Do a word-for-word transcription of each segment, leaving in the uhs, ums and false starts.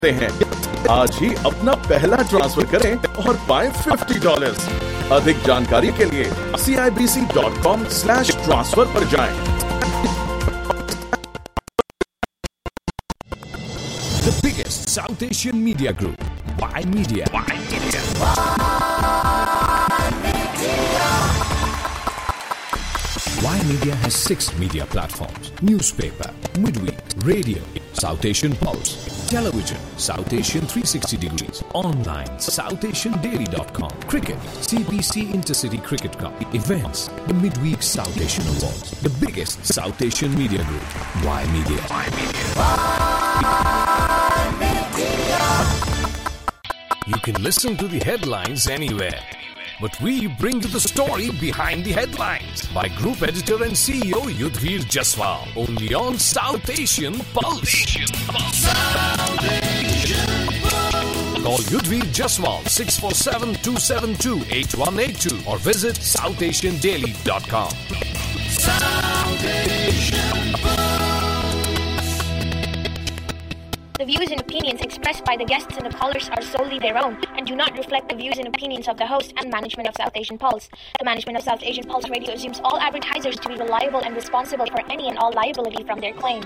हैं। आज ही अपना पहला ट्रांसफर करें और पाएं फिफ्टी डॉलर्स। अधिक जानकारी के लिए C I B C dot com slash transfer पर जाएं। The biggest South Asian media group, Y Media. Y Media. Y Media has six media platforms: newspaper, midweek, radio, South Asian Pulse, television, South Asian three sixty degrees, online, south asian daily dot com, cricket, C B C Intercity Cricket Cup, events, the Midweek South Asian Awards, the biggest South Asian media group, Y Media. Y Media. You can listen to the headlines anywhere, but we bring you the story behind the headlines by Group Editor and C E O Yudhvir Jaswal, only on South Asian Pulse. South Asian Pulse. Call Yudhvir Jaswal six four seven, two seven two, eight one eight two or visit south asian daily dot com. South Asian Pulse. The views and opinions expressed by the guests and the callers are solely their own and do not reflect the views and opinions of the host and management of South Asian Pulse. The management of South Asian Pulse Radio assumes all advertisers to be reliable and responsible for any and all liability from their claims.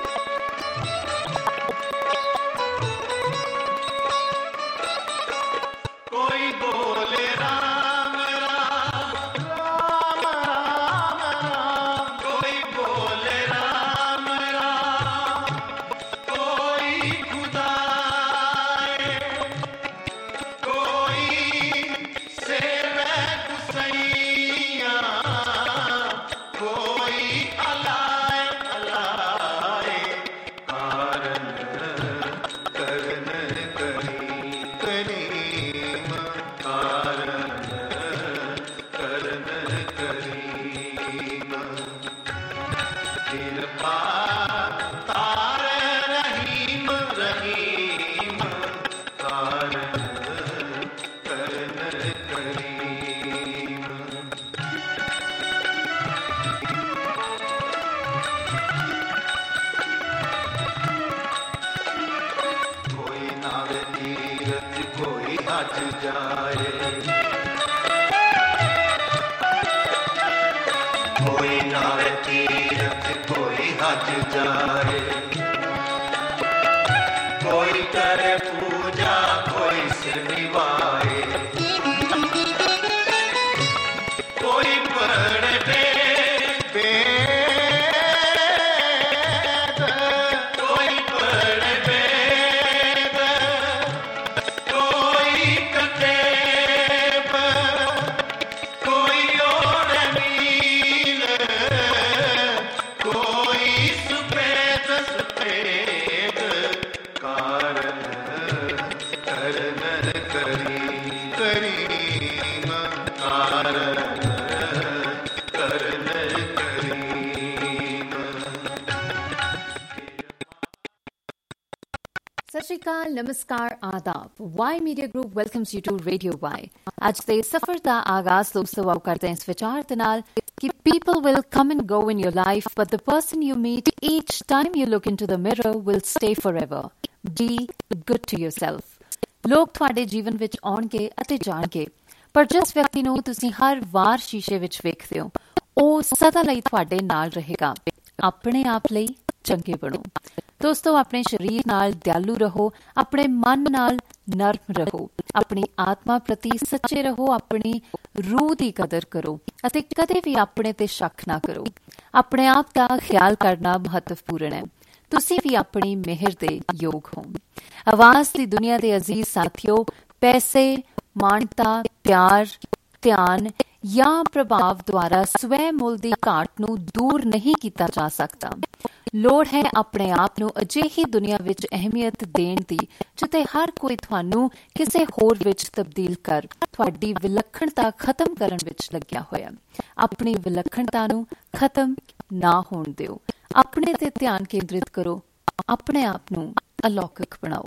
नमस्कार आदाब Y media group welcomes you to radio Y ਅੱਜ ਦੇ ਸਫ਼ਰ ਦਾ ਆਗਾਜ਼ ਦੋਸਤੋ ਆਓ ਕਰਦੇ ਹਾਂ ਇਸ ਵਿਚਾਰ ਦੇ ਨਾਲ ਕਿ people will come and go in your life but the person you meet each time you look into the mirror will stay forever. Be good to yourself. ਲੋਕ ਤੁਹਾਡੇ ਜੀਵਨ ਵਿੱਚ ਆਉਣਗੇ ਅਤੇ ਜਾਣਗੇ ਪਰ ਜਿਸ ਵਿਅਕਤੀ ਨੂੰ ਤੁਸੀਂ ਹਰ ਵਾਰ ਸ਼ੀਸ਼ੇ ਵਿੱਚ ਵੇਖਦੇ ਹੋ ਉਹ ਸਦਾ ਲਈ ਤੁਹਾਡੇ ਨਾਲ ਰਹੇਗਾ. ਆਪਣੇ ਆਪ ਲਈ ਚੰਗੇ ਬਣੋ ਦੋਸਤੋ. ਆਪਣੇ ਸਰੀਰ ਨਾਲ ਦਿਆਲੂ ਰਹੋ, ਆਪਣੇ ਮਨ ਨਾਲ ਨਰਮ ਰਹੋ, ਆਪਣੀ ਆਤਮਾ ਪ੍ਰਤੀ ਸੱਚੇ ਰਹੋ, ਆਪਣੀ ਰੂਹ ਦੀ ਕਦਰ ਕਰੋ ਅਤੇ ਕਦੇ ਵੀ ਆਪਣੇ ਤੇ ਸ਼ੱਕ ਨਾ ਕਰੋ. ਆਪਣੇ ਆਪ ਦਾ ਖਿਆਲ ਕਰਨਾ ਮਹੱਤਵਪੂਰਨ ਹੈ. ਤੁਸੀਂ ਵੀ ਆਪਣੀ ਮਿਹਰ ਦੇ ਯੋਗ ਹੋ. ਆਵਾਜ਼ ਦੀ ਦੁਨੀਆ ਦੇ ਅਜ਼ੀਜ਼ ਸਾਥੀਓ, ਪੈਸੇ, ਮਾਨਤਾ, ਪਿਆਰ, ਧਿਆਨ ਜਾਂ ਪ੍ਰਭਾਵ ਦੁਆਰਾ ਸਵੈ ਮੁੱਲ ਦੀ ਘਾਟ ਨੂੰ ਦੂਰ ਨਹੀਂ ਕੀਤਾ ਜਾ ਸਕਦਾ. ਲੋੜ ਹੈ ਆਪਣੇ ਆਪ ਨੂੰ ਅਜਿਹੀ ਦੁਨੀਆ ਵਿੱਚ ਅਹਿਮੀਅਤ ਦੇਣ ਦੀ ਜਿੱਥੇ ਹਰ ਕੋਈ ਤੁਹਾਨੂੰ ਕਿਸੇ ਹੋਰ ਵਿੱਚ ਤਬਦੀਲ ਕਰ ਤੁਹਾਡੀ ਵਿਲੱਖਣਤਾ ਖਤਮ ਕਰਨ ਵਿੱਚ ਲੱਗਿਆ ਹੋਇਆ. ਆਪਣੀ ਵਿਲੱਖਣਤਾ ਨੂੰ ਖਤਮ ਨਾ ਹੋਣ ਦਿਓ. ਆਪਣੇ ਤੇ ਧਿਆਨ ਕੇਂਦਰਿਤ ਕਰੋ. ਆਪਣੇ ਆਪ ਨੂੰ ਅਲੌਕਿਕ ਬਣਾਓ.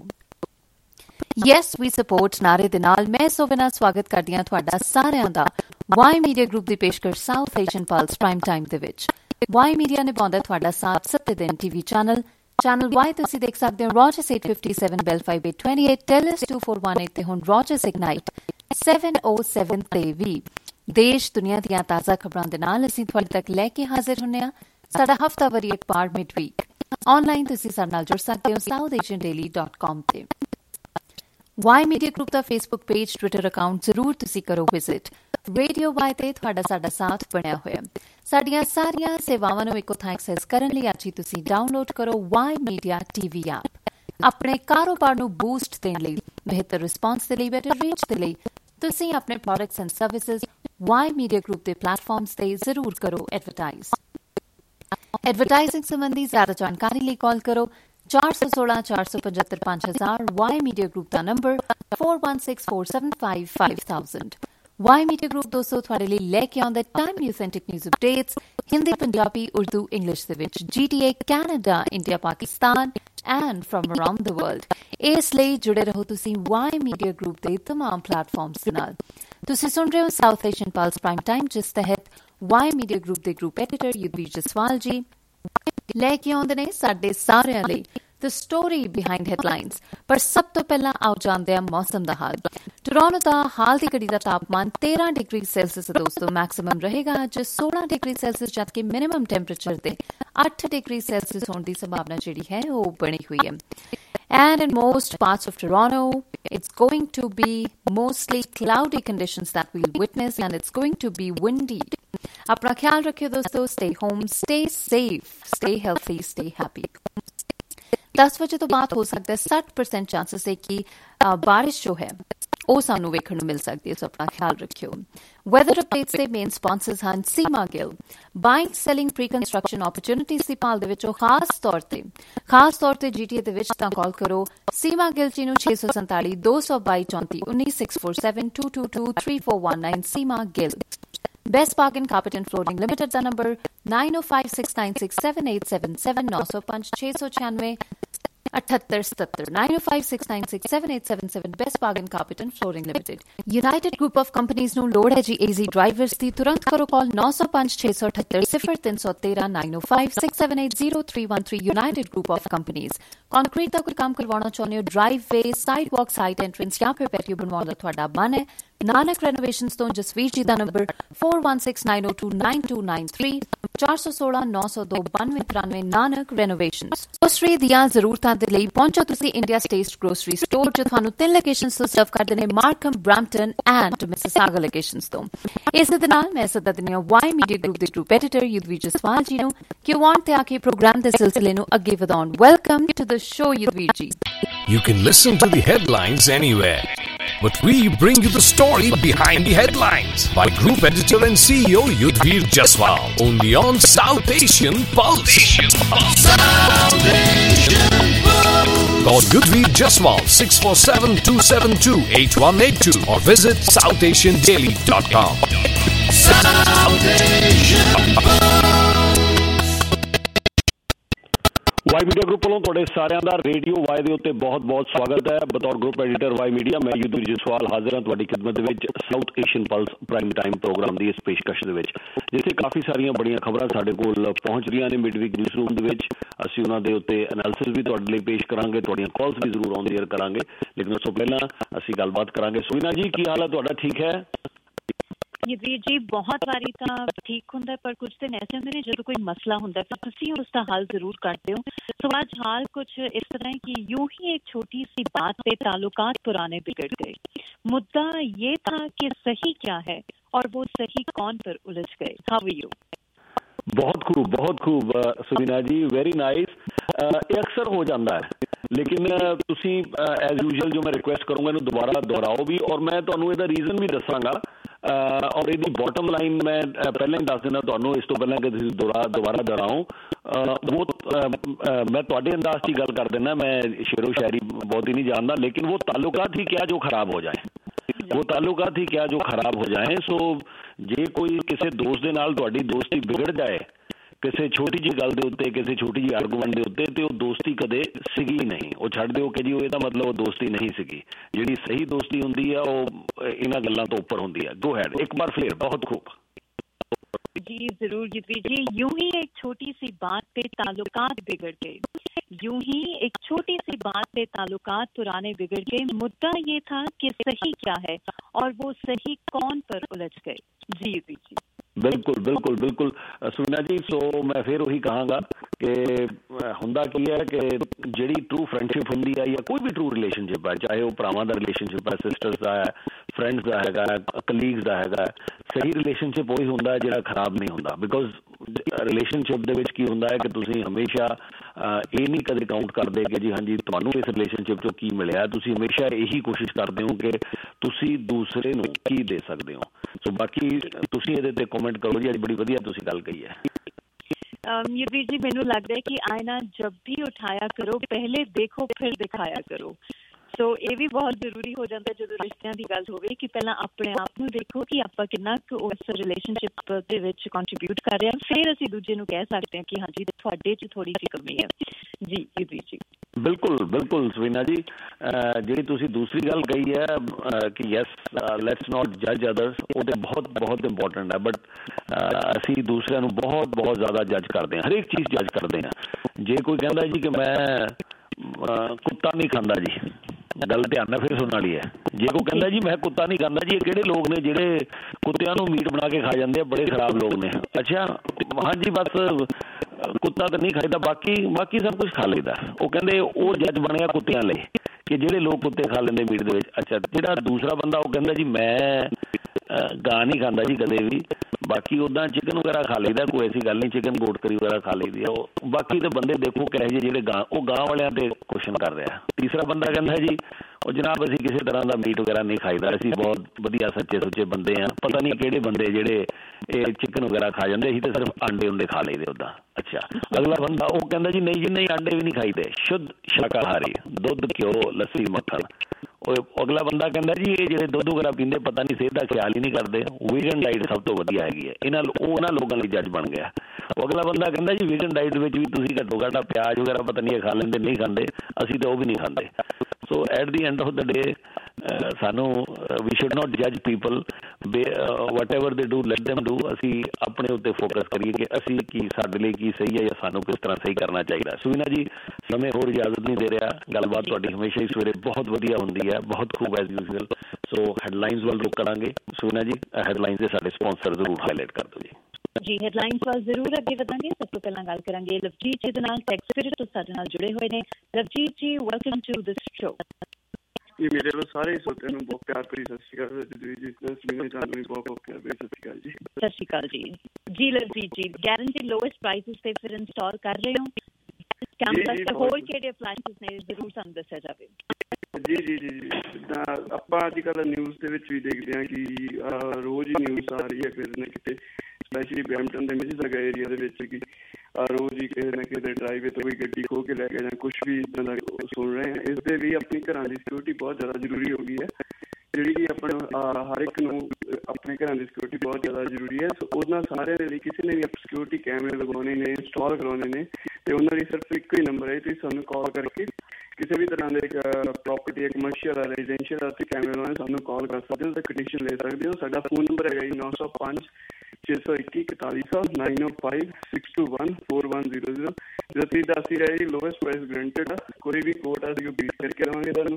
ਯੈਸ ਵੀ ਸਪੋਰਟ ਨਾਰੇ ਦੇ ਨਾਲ ਮੈਂ ਸੋਵਨਾ ਸਵਾਗਤ ਕਰਦੀ ਹਾਂ ਤੁਹਾਡਾ ਸਾਰਿਆਂ ਦਾ ਵਾਈ ਮੀਡੀਆ ਗਰੁੱਪ ਦੀ ਪੇਸ਼ਕਸ਼ South Asian plus prime time ਦੇ ਵਿੱਚ. ਵਾਈ ਮੀਡੀਆ ਨਿਭਾਉਂਦਾ ਤੁਹਾਡਾ ਸਾਥ ਸੱਤ ਦਿਨ ਟੀਵੀ ਚੈਨਲ ਚੈਨਲ ਵਾਈ ਤੁਸੀਂ ਦੇਖ ਸਕਦੇ ਹੋ Rogers eight fifty-seven, Bell five eight two eight, Telus two four one eight ਤੇ ਹੁਣ Rogers Ignite seven oh seven ਤੇ ਵੀ ਦੇਸ਼ ਦੁਨੀਆ ਦੀਆਂ ਤਾਜ਼ਾ ਖਬਰਾਂ ਦੇ ਨਾਲ ਅਸੀਂ ਤੁਹਾਡੇ ਤੱਕ ਲੈ ਕੇ ਹਾਜ਼ਰ ਹੁੰਦੇ ਹਾਂ। ਸਾਡਾ ਹਫ਼ਤਾਵਾਰੀ ਅਖਬਾਰ ਮਿਡ ਵੀਕ ਆਨਲਾਈਨ ਤੁਸੀਂ ਸਾਡੇ ਨਾਲ ਜੁੜ ਸਕਦੇ ਹੋ South Asian Daily dot com ਤੇ। ਵਾਈ ਮੀਡੀਆ ਗਰੁੱਪ ਦਾ ਫੇਸਬੁੱਕ ਪੇਜ, ਟਵਿੱਟਰ ਅਕਾਊਂਟ ਜ਼ਰੂਰ ਤੁਸੀਂ ਕਰੋ ਵਿਜ਼ਿਟ। ਰੇਡੀਓ ਵਾਈ ਤੇ ਤੁਹਾਡਾ ਸਾਡਾ ਸਾਥ ਬਣਿਆ ਹੋਇਆ। ਸਾਡੀਆਂ ਸਾਰੀਆਂ ਸੇਵਾਵਾਂ ਨੂੰ ਇੱਕੋ ਥਾਂ ਐਕਸੈਸ ਕਰਨ ਲਈ ਅੱਜ ਹੀ ਤੁਸੀਂ ਡਾਊਨਲੋਡ ਕਰੋ ਵਾਈ ਮੀਡੀਆ ਟੀਵੀ ਐਪ। ਆਪਣੇ ਕਾਰੋਬਾਰ ਨੂੰ ਬੂਸਟ ਦੇਣ ਲਈ, ਬਿਹਤਰ ਰਿਸਪਾਂਸ ਦੇ ਲਈ, ਬੈਟਰ ਰੀਚ ਦੇ ਲਈ ਤੁਸੀਂ ਆਪਣੇ products and services Y media group ਦੇ ਪਲੇਟਫਾਰਮਸ ਤੇ ਜ਼ਰੂਰ ਕਰੋ ਐਡਵਰਟਾਈਜ਼। ਐਡਵਰਟਾਈਜ਼ਿੰਗ ਸੰਬੰਧੀ ਜ਼ਿਆਦਾ ਜਾਣਕਾਰੀ ਲਈ ਕਾਲ ਕਰੋ ਚਾਰ ਸੌ ਸੋਲਾਂ ਚਾਰ ਸੌ ਪਝੱਤਰ ਪੰਜ ਹਜ਼ਾਰ। ਵਾਈ ਮੀਡੀਆ ਗਰੁੱਪ ਦਾ number four one six four seven five five thousand। Y media group ਦੋਸਤੋ ਤੁਹਾਡੇ ਲਈ ਲੈ ਕੇ ਆਉਂਦਾ timely authentic news updates Hindi, Punjabi, Urdu, English ਦੇ ਵਿੱਚ G T A, Canada, India, Pakistan and from around the world. ਇਸ ਲਈ ਜੁੜੇ ਰਹੋ ਤੁਸੀਂ ਵਾਈ ਮੀਡੀਆ ਗਰੁੱਪ ਦੇ ਤਮਾਮ ਪਲੇਟਫਾਰਮਸ ਦੇ ਨਾਲ। ਤੁਸੀਂ ਸੁਣ ਰਹੇ ਹੋ South Asian plus prime time, ਜਿਸ ਤਹਿਤ ਵਾਈ ਮੀਡੀਆ ਗਰੁੱਪ ਦੇ ਗਰੁੱਪ ਐਡੀਟਰ ਯੁਧਵੀਰ ਜਸਵਾਲ ਜੀ ਲੈ ਕੇ ਆਉਂਦੇ ਨੇ ਸਾਡੇ ਸਾਰਿਆਂ ਲਈ ਦ ਸਟੋਰੀ ਬਿਹਾਈਂਡ ਹੈਡਲਾਈਨਸ। ਪਰ ਸਭ ਤੋਂ ਪਹਿਲਾਂ ਆਓ ਜਾਣਦੇ ਹਾਂ ਮੌਸਮ ਦਾ ਹਾਲ। ਟੋਰਾਂਟੋ ਦਾ ਹਾਲ ਦੀ ਘੜੀ ਦਾ ਤਾਪਮਾਨ ਤੇਰਾਂ ਡਿਗਰੀ ਸੈਲਸੀਅਸ ਦੋਸਤੋ ਮੈਕਸਿਮਮ ਰਹੇਗਾ ਅੱਜ ਸੋਲਾਂ ਡਿਗਰੀ ਸੈਲਸੀਅਸ, ਜਦਕਿ ਮਿਨੀਮਮ ਟੈਂਪਰੇਚਰ ਤੇ ਅੱਠ ਡਿਗਰੀ ਸੈਲਸੀਅਸ ਹੋਣ ਦੀ ਸੰਭਾਵਨਾ ਜਿਹੜੀ ਹੈ ਉਹ ਬਣੀ ਹੋਈ ਹੈ। And in most parts of Toronto, it's going to be mostly cloudy conditions that we'll witness, and it's going to be windy. अपना ख्याल रखिए दोस्तों, stay home, stay safe, stay healthy, stay happy. दस बजे तो बात हो सकता है साठ परसेंट चांसेस है कि बारिश जो है ਉਹ ਸਾਨੂੰ ਵੇਖਣ ਨੂੰ ਮਿਲ ਸਕਦੀ ਹੈ, ਸੋ ਆਪਣਾ ਖਿਆਲ ਰੱਖਿਓ। ਵੈਦਰ ਅਪਡੇਟਸ ਦੇ ਮੇਨ ਸਪਾਂਸਰਸ ਹਨ Seema Gill. Buying, selling, pre construction opportunities ਦੀ ਭਾਲ ਦੇ ਵਿੱਚੋਂ ਖਾਸ ਤੌਰ ਤੇ ਖਾਸ ਤੌਰ ਤੇ ਜੀਟੀਏ ਦੇ ਵਿੱਚ ਤਾਂ ਕਾਲ ਕਰੋ ਸੀਮਾ ਗਿੱਲ ਜੀ ਨੂੰ ਛੇ ਸੌ ਸੰਤਾਲੀ ਦੋ ਸੌ ਬਾਈ ਚੌਂਤੀ ਉੱਨੀ six four seven two two two three four one nine। Seema Gill. Best Bargain Carpet and Flooring Limited ਦਾ number nine oh five six nine six seven eight seven seven nine oh five six nine six अठहत्तर सत्तर nine oh five six nine six seven eight seven seven। Best Bargain Carpet and Flooring Limited। United Group of Companies ਨੂੰ ਲੋੜ ਹੈ ਜੀ ਏਜ਼ੀ drivers ਦੀ। ਤੁਰੰਤ ਕਰੋ call nine oh five six six eight eight zero three one three nine oh five six seven eight zero three one three। United Group of Companies। Concrete ਦਾ ਕੋਈ ਕੰਮ ਕਰਵਾਉਣਾ ਚਾਹੁੰਦੇ ਹੋ, ਡਰਾਈਵਵੇ, ਸਾਈਡਵਾਕ, ਸਾਈਡ ਐਂਟਰੈਂਸ ਜਾਂ ਫਿਰ ਪੈਟੀਓ ਬਣਵਾਉਣ ਦਾ ਤੁਹਾਡਾ ਮਨ ਹੈ, ਨਾਨਕ ਰੈਨੋਵੇਸ਼ਨਸ ਤੋਂ ਜਸਵੀਰ ਜੀ ਦਾ number four one six nine oh two nine two nine three ਚਾਰ ਸੌ ਸੋਲਾਂ ਨੌ ਸੌ ਦੋ ਬਾਨਵੇਂ ਤਰਾਨਵੇਂ। ਨਾਨਕ ਰੈਨੋਵੇਸ਼ਨਸ। ਗਰੋਸਰੀ ਦੀਆਂ ਜ਼ਰੂਰਤਾਂ ਦੇ ਲਈ ਪਹੁੰਚੋ ਤੁਸੀਂ ਇੰਡੀਆ ਸਟੇਟ ਗਰੋਸਰੀ ਸਟੋਰ, ਜੋ ਤੁਹਾਨੂੰ ਤਿੰਨ ਲੋਕੇਸ਼ਨਸ ਤੋਂ ਸਰਵ ਕਰਦੇ ਨੇ, Markham, Brampton and Mississauga locations ਤੋਂ। ਇਸ ਦੇ ਨਾਲ ਮੈਂ ਸੱਦਾ ਦਿੰਦੀ ਹਾਂ ਵਾਈ ਮੀਡੀਆ ਗਰੁੱਪ ਦੇ ਗਰੁੱਪ ਐਡੀਟਰ ਯੁਧਵੀਰ ਜਸਵਾਲ ਜੀ ਨੂੰ ਕਿ ਉਹ ਆਉਣ ਤੇ ਆ ਕੇ ਪ੍ਰੋਗਰਾਮ ਦੇ ਸਿਲਸਿਲੇ ਨੂੰ ਅੱਗੇ ਵਧਾਉਣ। Welcome to the show Yudhvir ji. You can listen to the headlines anywhere, but we bring you the story behind the headlines by Group Editor and C E O Yudhvir Jaswal, only on South Asian Pulse. South Asian Pulse. Call Yudhvir Jaswal six four seven two seven two eight one eight two or visit south asian daily dot com. South Asian Pulse. Y media group ਵੱਲੋਂ ਤੁਹਾਡੇ ਸਾਰਿਆਂ ਦਾ radio Y ਦੇ ਉੱਤੇ ਬਹੁਤ ਬਹੁਤ ਸਵਾਗਤ ਹੈ। ਬਤੌਰ ਗਰੁੱਪ ਐਡੀਟਰ ਵਾਈ ਮੀਡੀਆ ਮੈਂ ਯੁਧਵੀਰ ਜਸਵਾਲ ਹਾਜ਼ਰ ਹਾਂ ਤੁਹਾਡੀ ਖਿਦਮਤ ਦੇ ਵਿੱਚ South Asian plus prime time program ਦੀ ਇਸ ਪੇਸ਼ਕਸ਼ ਦੇ ਵਿੱਚ, ਜਿੱਥੇ ਕਾਫੀ ਸਾਰੀਆਂ ਬੜੀਆਂ ਖਬਰਾਂ ਸਾਡੇ ਕੋਲ ਪਹੁੰਚ ਰਹੀਆਂ ਨੇ ਮਿਡ ਵੀਕ ਨਿਊਜ਼ ਰੂਮ ਦੇ ਵਿੱਚ। ਅਸੀਂ ਉਹਨਾਂ ਦੇ ਉੱਤੇ ਐਨਾਲਿਸਿਸ ਵੀ ਤੁਹਾਡੇ ਲਈ ਪੇਸ਼ ਕਰਾਂਗੇ, ਤੁਹਾਡੀਆਂ ਕਾਲਸ ਵੀ ਜ਼ਰੂਰ ਆਨ ਦੀ ਏਅਰ ਕਰਾਂਗੇ। ਲੇਕਿਨ ਉਸ ਤੋਂ ਪਹਿਲਾਂ ਅਸੀਂ ਗੱਲਬਾਤ ਕਰਾਂਗੇ। ਸੁਵੀਨਾ ਜੀ, ਕੀ ਹਾਲ ਹੈ ਤੁਹਾਡਾ? ਠੀਕ ਹੈ ਯੁਧਵੀਰ ਜੀ, ਬਹੁਤ ਵਾਰੀ ਤਾਂ ਠੀਕ ਹੁੰਦਾ, ਪਰ ਕੁਝ ਦਿਨ ਐਸੇ ਹੁੰਦੇ ਨੇ ਜਦੋਂ ਕੋਈ ਮਸਲਾ ਹੁੰਦਾ ਫਿਰ ਤੁਸੀਂ ਉਸ ਦਾ ਹੱਲ ਜ਼ਰੂਰ ਕਰਦੇ ਹੋ। तो आज हाल कुछ इस तरह की, यूं ही एक छोटी सी बात पे ताल्लुकात पुराने बिगड़ गए। मुद्दा ये था कि सही क्या है और वो सही कौन पर उलझ गए। How are you? बहुत खूब, बहुत खूब सुवीना जी, वेरी नाइस। ये अक्सर हो जाता है, लेकिन तुसी एज यूजुअल जो मैं रिक्वेस्ट करूँगा इन्हू दोबारा दोहराओ भी, और मैं तुहानू इहदा रीजन भी दसांगा और ਇਹਦੀ ਬੋਟਮ ਲਾਈਨ ਮੈਂ ਪਹਿਲਾਂ ਹੀ ਦੱਸ ਦਿੰਦਾ ਤੁਹਾਨੂੰ, ਇਸ ਤੋਂ ਪਹਿਲਾਂ ਕਿ ਤੁਸੀਂ ਦੁਬਾਰਾ ਦੁਬਾਰਾ ਦੁਹਰਾਓ। ਉਹ मैं ਤੁਹਾਡੇ ਅੰਦਾਜ਼ 'ਚ ਗੱਲ ਕਰ ਦਿੰਦਾ, मैं शेरो शायरी बहुत ही नहीं जानता, लेकिन वो ताल्लुकात ही क्या जो खराब हो जाए, वो ताल्लुकात ही क्या जो खराब हो जाए। सो जे कोई किसी दोस्त दे नाल ਤੁਹਾਡੀ ਦੋਸਤੀ ਵਿਗੜ ਜਾਏ ਕਿਸੇ ਛੋਟੀ ਜਿਹੀ ਗੱਲ ਦੇ ਉੱਤੇ, ਕਿਸੇ ਛੋਟੀ ਜਿਹੀ ਆਰਗੂਮੈਂਟ ਦੇ ਉੱਤੇ, ਤੇ ਉਹ ਦੋਸਤੀ ਕਦੇ ਸੀਗੀ ਨਹੀਂ। ਉਹ ਛੱਡ ਦਿਓ ਕਿ ਜੀ ਉਹ ਇਹਦਾ ਮਤਲਬ ਉਹ ਦੋਸਤੀ ਨਹੀਂ ਸੀਗੀ। ਜਿਹੜੀ ਸਹੀ ਦੋਸਤੀ ਹੁੰਦੀ ਆ ਉਹ ਇਹਨਾਂ ਗੱਲਾਂ ਤੋਂ ਉੱਪਰ ਹੁੰਦੀ ਹੈ। ਗੋ ਹੈਡ, ਇੱਕ बार फिर। बहुत खूब जी जरूर युद्धवीर जी, यूं ही एक छोटी सी बात पे ताल्लुकात बिगड़ गए। यूं ही एक छोटी सी बात से ताल्लुकात पुराने बिगड़ गए। मुद्दा ये था कि सही क्या है और वो सही कौन पर उलझ गए। जी जी जी बिल्कुल बिल्कुल बिल्कुल सुना जी। सो मैं फिर वही कहांगा कि हुंदा की है कि जिहड़ी ट्रू फ्रेंडशिप हुंदी है या कोई भी ट्रू रिलेशनशिप है, चाहे वो भरावां दा रिलेशनशिप है, सिस्टर्स का है, फ्रेंड्स का हैगा, कलीग्स का हैगा, सही रिलेशनशिप वही हुंदा है जिहड़ा खराब नहीं हुंदा। बिकॉज रिलेशनशिप दे विच की हुंदा है कि तुसीं हमेशा ये नहीं कदे काउंट करदे कि जी हाँ जी तुहानूं इस रिलेशनशिप चों की मिलिया, तुसीं हमेशा यही कोशिश करदे हो कि तुसीं दूसरे नूं की दे सकदे हो। सो बाकी तुसीं इहदे ते कमेंट करो जी, अज बड़ी वधिया तुसीं गल कही है। युवराज जी मैनू लगता है कि आईना जब भी उठाया करो पहले देखो फिर दिखाया करो। सो ये भी बहुत जरूरी हो जाता है जो रिश्तियां की गल होवे कि पहला अपने आप नूं देखो कि आपां कितना उस रिलेशनशिप दे विच कंट्रीब्यूट कर रहे हैं, फिर असीं दूजे नूं कह सकते हैं कि हाँ जी तुहाडे च थोड़ी जी कमी है। जी जी जी बिल्कुल बिल्कुल सवीना जी, जिहड़ी तुसीं दूसरी गल कही है कि यस लैट्स नॉट जज अदर्स, वो तो बहुत बहुत इंपॉर्टेंट है। बट असीं दूसरिਆਂ ਨੂੰ बहुत बहुत ज़्यादा जज करते हैं, हरेक चीज़ जज करते हैं। जे कोई कहता जी कि मैं कुत्ता नहीं खाता जी, गल ध्यान नाल फिर सुनने वाली है। जे कोई कहता जी मैं कुत्ता नहीं खाता जी, ये किहड़े लोग ने जिहड़े कुत्तिਆਂ ਨੂੰ मीट बना के खा जाते हैं, बड़े खराब लोग ने। अच्छा हाँ जी बस कुत्ता तो नहीं खाईदा, बाकी बाकी सब कुछ खा लेदा। वो कहते वो जज बनया कुत्तिਆਂ ਲਈ कि जिहड़े लोग कुत्ते खा लेंदे मीट दे विच। अच्छा जिहड़ा दूसरा बंदा वो कहता जी मैं गां नहीं खाता जी कदे भी, बाकी उदा चिकन वगैरह खा लेदा, कोई ऐसी गल नहीं, चिकन गोट करी वगैरह खा ली है। बाकी तो बंदे देखो कहे जे जिहड़े गां वो गां वालियां ते क्वेश्चन कर रहा। तीसरा बंदा कहता जी और जनाब असीं किसी तरह का मीट वगैरह नहीं खाईदा, असीं बहुत वधिया सच्चे सुच्चे बंदे हैं, पता नहीं किहड़े बंदे जिहड़े ये चिकन वगैरह खा जाते, असीं तो सिर्फ अंडे उंडे खा लईदे उदा। अच्छा अगला बंदा वो कहता जी नहीं जी नहीं अंडे भी नहीं खाईदे, शुद्ध शाकाहारी, दुध घ्यो लस्सी मक्खन। अगला बंदा कहता जी ये जो दुध वगैरह पींदे पता नहीं सेहत का ख्याल ही नहीं करते, वीगन डाइट सब तो वधिया हैगी है, इन्हां उन्हां लोगों लिए जज बन गया। अगला बंदा कहता जी वीगन डाइट में भी तुसीं घट्टो घट्ट प्याज वगैरह पता नहीं खा लेंदे, नहीं खाते, असीं तो वो भी नहीं खाते। So at the end of the day सानू वी शुड नॉट जज people, whatever they do let them do. असीं अपने उत्ते फोकस करिए कि असीं की साडे लई की सही है या सानू किस तरह सही करना चाहिए। सुविना जी समय होर इजाजत नहीं दे रहा, गलबात तुहाडी हमेशा ही सवेरे बहुत वधिया हुंदी है, बहुत खूब एज यूजुअल। सो हैडलाइनस वाल रुक करांगे। सुविना जी हैडलाइनस दे साडे स्पॉन्सर जरूर हाईलाइट कर दो जी। जी हेडलाइनस वाल जरूर अगे वधांगे। सब तो पहला गल करांगे लवजीत जी दे नाल, टैक्स स्पिरिट तो साडे नाल जुड़े हुए ने। Lavjeet ji welcome to this show. ये मेरे लो सारे सोते हैं बहुत प्यार भरी सत श्री अकाल जी, सुविना जान भी बहुत बहुत प्यार भरी सत श्री अकाल जी। सत श्री अकाल जी। जी Lavjeet ji guarantee lowest prices पे फिर इंस्टॉल कर रहे हो, कैंपस ते होर किहड़े फ्लैशेस ने जरूर सानू दस्सिया जावे। जी जी जी जी जिद्दां आपां अजकल न्यूज़ दे विच भी देखदे हां कि रोज़ ही न्यूज़ आ रही है किते ना किते, स्पैशली ब्रैम्पटन दे मिसिसगा एरिया दे विच कि रोज़ ही किसी ना किसी ड्राइवे तो कोई गड्डी खो के लैके जां कुछ भी इदां दा सुन रहे हैं। इस दे भी अपनी घरां दी सिक्योरिटी बहुत ज़्यादा जरूरी हो गई है, जिहड़ी कि अपने हर एक नूं अपने घरां दी सिक्योरिटी बहुत ज़्यादा जरूरी है। सो उन्हां सारिਆਂ ਦੇ ਲਈ ਕਿਸੇ ने भी सिक्योरिटी कैमरे लगवाने ने, इंस्टॉल करवाने ने, ते उन्हां लई सिर्फ एक ही नंबर है, तुसीं सानूं कॉल करके किसी भी तरह के प्रॉपर्टी कमर्शियल रेजिडेंशियल कैमरे लाने सानूं कॉल कर सकते हो, कंडीशन ले सकते हो। साडा फोन नंबर है नौ सौ पाँच छे सौ इक्की इकताली सौ nine oh five six two one four one zero zero. जो तुसीं दस ही रहे जी लोएस्ट प्राइस ग्रंटेड आ, कोई भी कोर्ट असीं बीट करके देवांगे तुहानूं।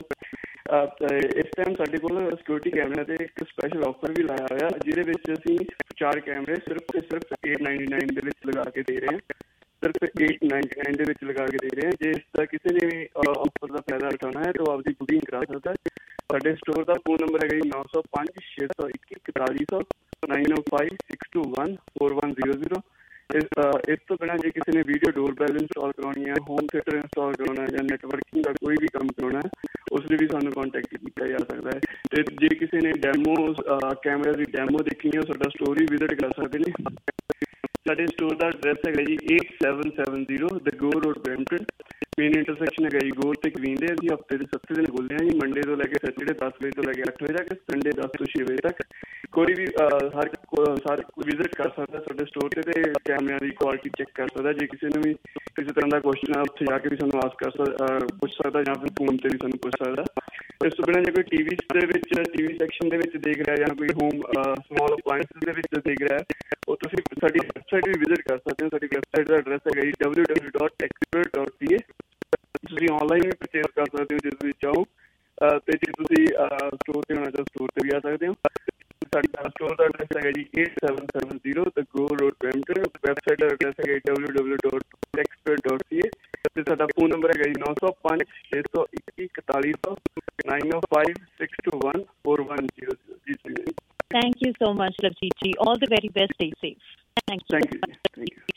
इस टाइम साडे कोल सिक्योरिटी कैमरे ते एक स्पैशल ऑफर भी लाया होया, जिहदे विच असीं चार कैमरे सिर्फ ते सिर्फ एट नाइनटी नाइन दे विच लगा के दे रहे हैं, सिर्फ एट नाइनटी नाइन दे विच लगा के दे रहे हैं। जे इसका किसी ने भी ऑफर का फायदा उठाना है तो आपकी बुकिंग करा सकता है। साडे स्टोर का फोन नंबर है नौ सौ पाँच छे सौ इक्की इकताली सौ nine oh five six two one four one zero zero. इस इस तो बिना जो किसी ने वीडियो डोरबेल इंस्टॉल करवानी है, होम थिएटर इंस्टॉल करवाना है या नेटवर्किंग का कोई भी काम करवाना है, उसने भी सानू कॉन्टैक्ट किया जा सकता है। तो जे किसी ने डेमो कैमरे की डेमो देखनी है, साडा स्टोर भी विजिट कर सकते हैं। साडे स्टोर का एड्रैस है जी eight seven seven zero the grove road Brampton, main intersection है जी गोल ते क्वीन दे। असीं हफ्ते के सत्त दिन खोलते हैं जी, मंडे तो लैके सैटरडे दस बजे तो लैके अठ बजे तक, संडे दस तो छे बजे तक। कोई भी हर सारे विजिट कर सकता है साडे स्टोर ते, ते कैमरे की क्वालिटी चेक कर सकता है। जे किसी ने भी किसी तरह का क्वेश्चन है उत्थे जाके भी सानू आस्क कर सकदा, पुछ सकदा, या फिर फोन ते भी सानू पुछ सकदा। इस तो बिना जो कोई टीवी दे विच टीवी सैक्शन दे विच देख रहा है या कोई होम स्मॉल अप्लायंसेस दे विच देख रहा है, वो तुसीं साडी वेबसाइट भी विजिट कर सकते हो। साडी वेबसाइट का एड्रैस है W W W dot texpert dot C A. ਤੁਸੀਂ ਔਨਲਾਈਨ ਵੀ ਪਰਚੇਸ ਕਰ ਸਕਦੇ ਹੋ ਜੇ ਤੁਸੀਂ ਚਾਹੋ, ਤੇ ਜੇ ਤੁਸੀਂ ਸਟੋਰ ਤੇ ਆਉਣਾ ਚਾਹੋ ਸਟੋਰ ਤੇ ਵੀ ਆ ਸਕਦੇ ਹੋ। ਸਾਡਾ ਸਟੋਰ ਦਾ ਐਡਰੈਸ ਹੈਗਾ ਜੀ eight seven seven zero the grove road Brampton. Website ਦਾ ਐਡਰੈਸ ਹੈਗਾ W W W dot expert dot C A, ਤੇ ਸਾਡਾ ਫੋਨ ਨੰਬਰ ਹੈਗਾ ਜੀ ਨੌ ਸੌ ਪੰਜ ਛੇ ਸੌ ਇੱਕੀ ਇਕਤਾਲੀ ਸੌ nine oh five six two one four one zero zero ਜੀ। Thank you so much, Lavjeet ji. All the very best. Stay safe. Thank you. Thank you. Thank you.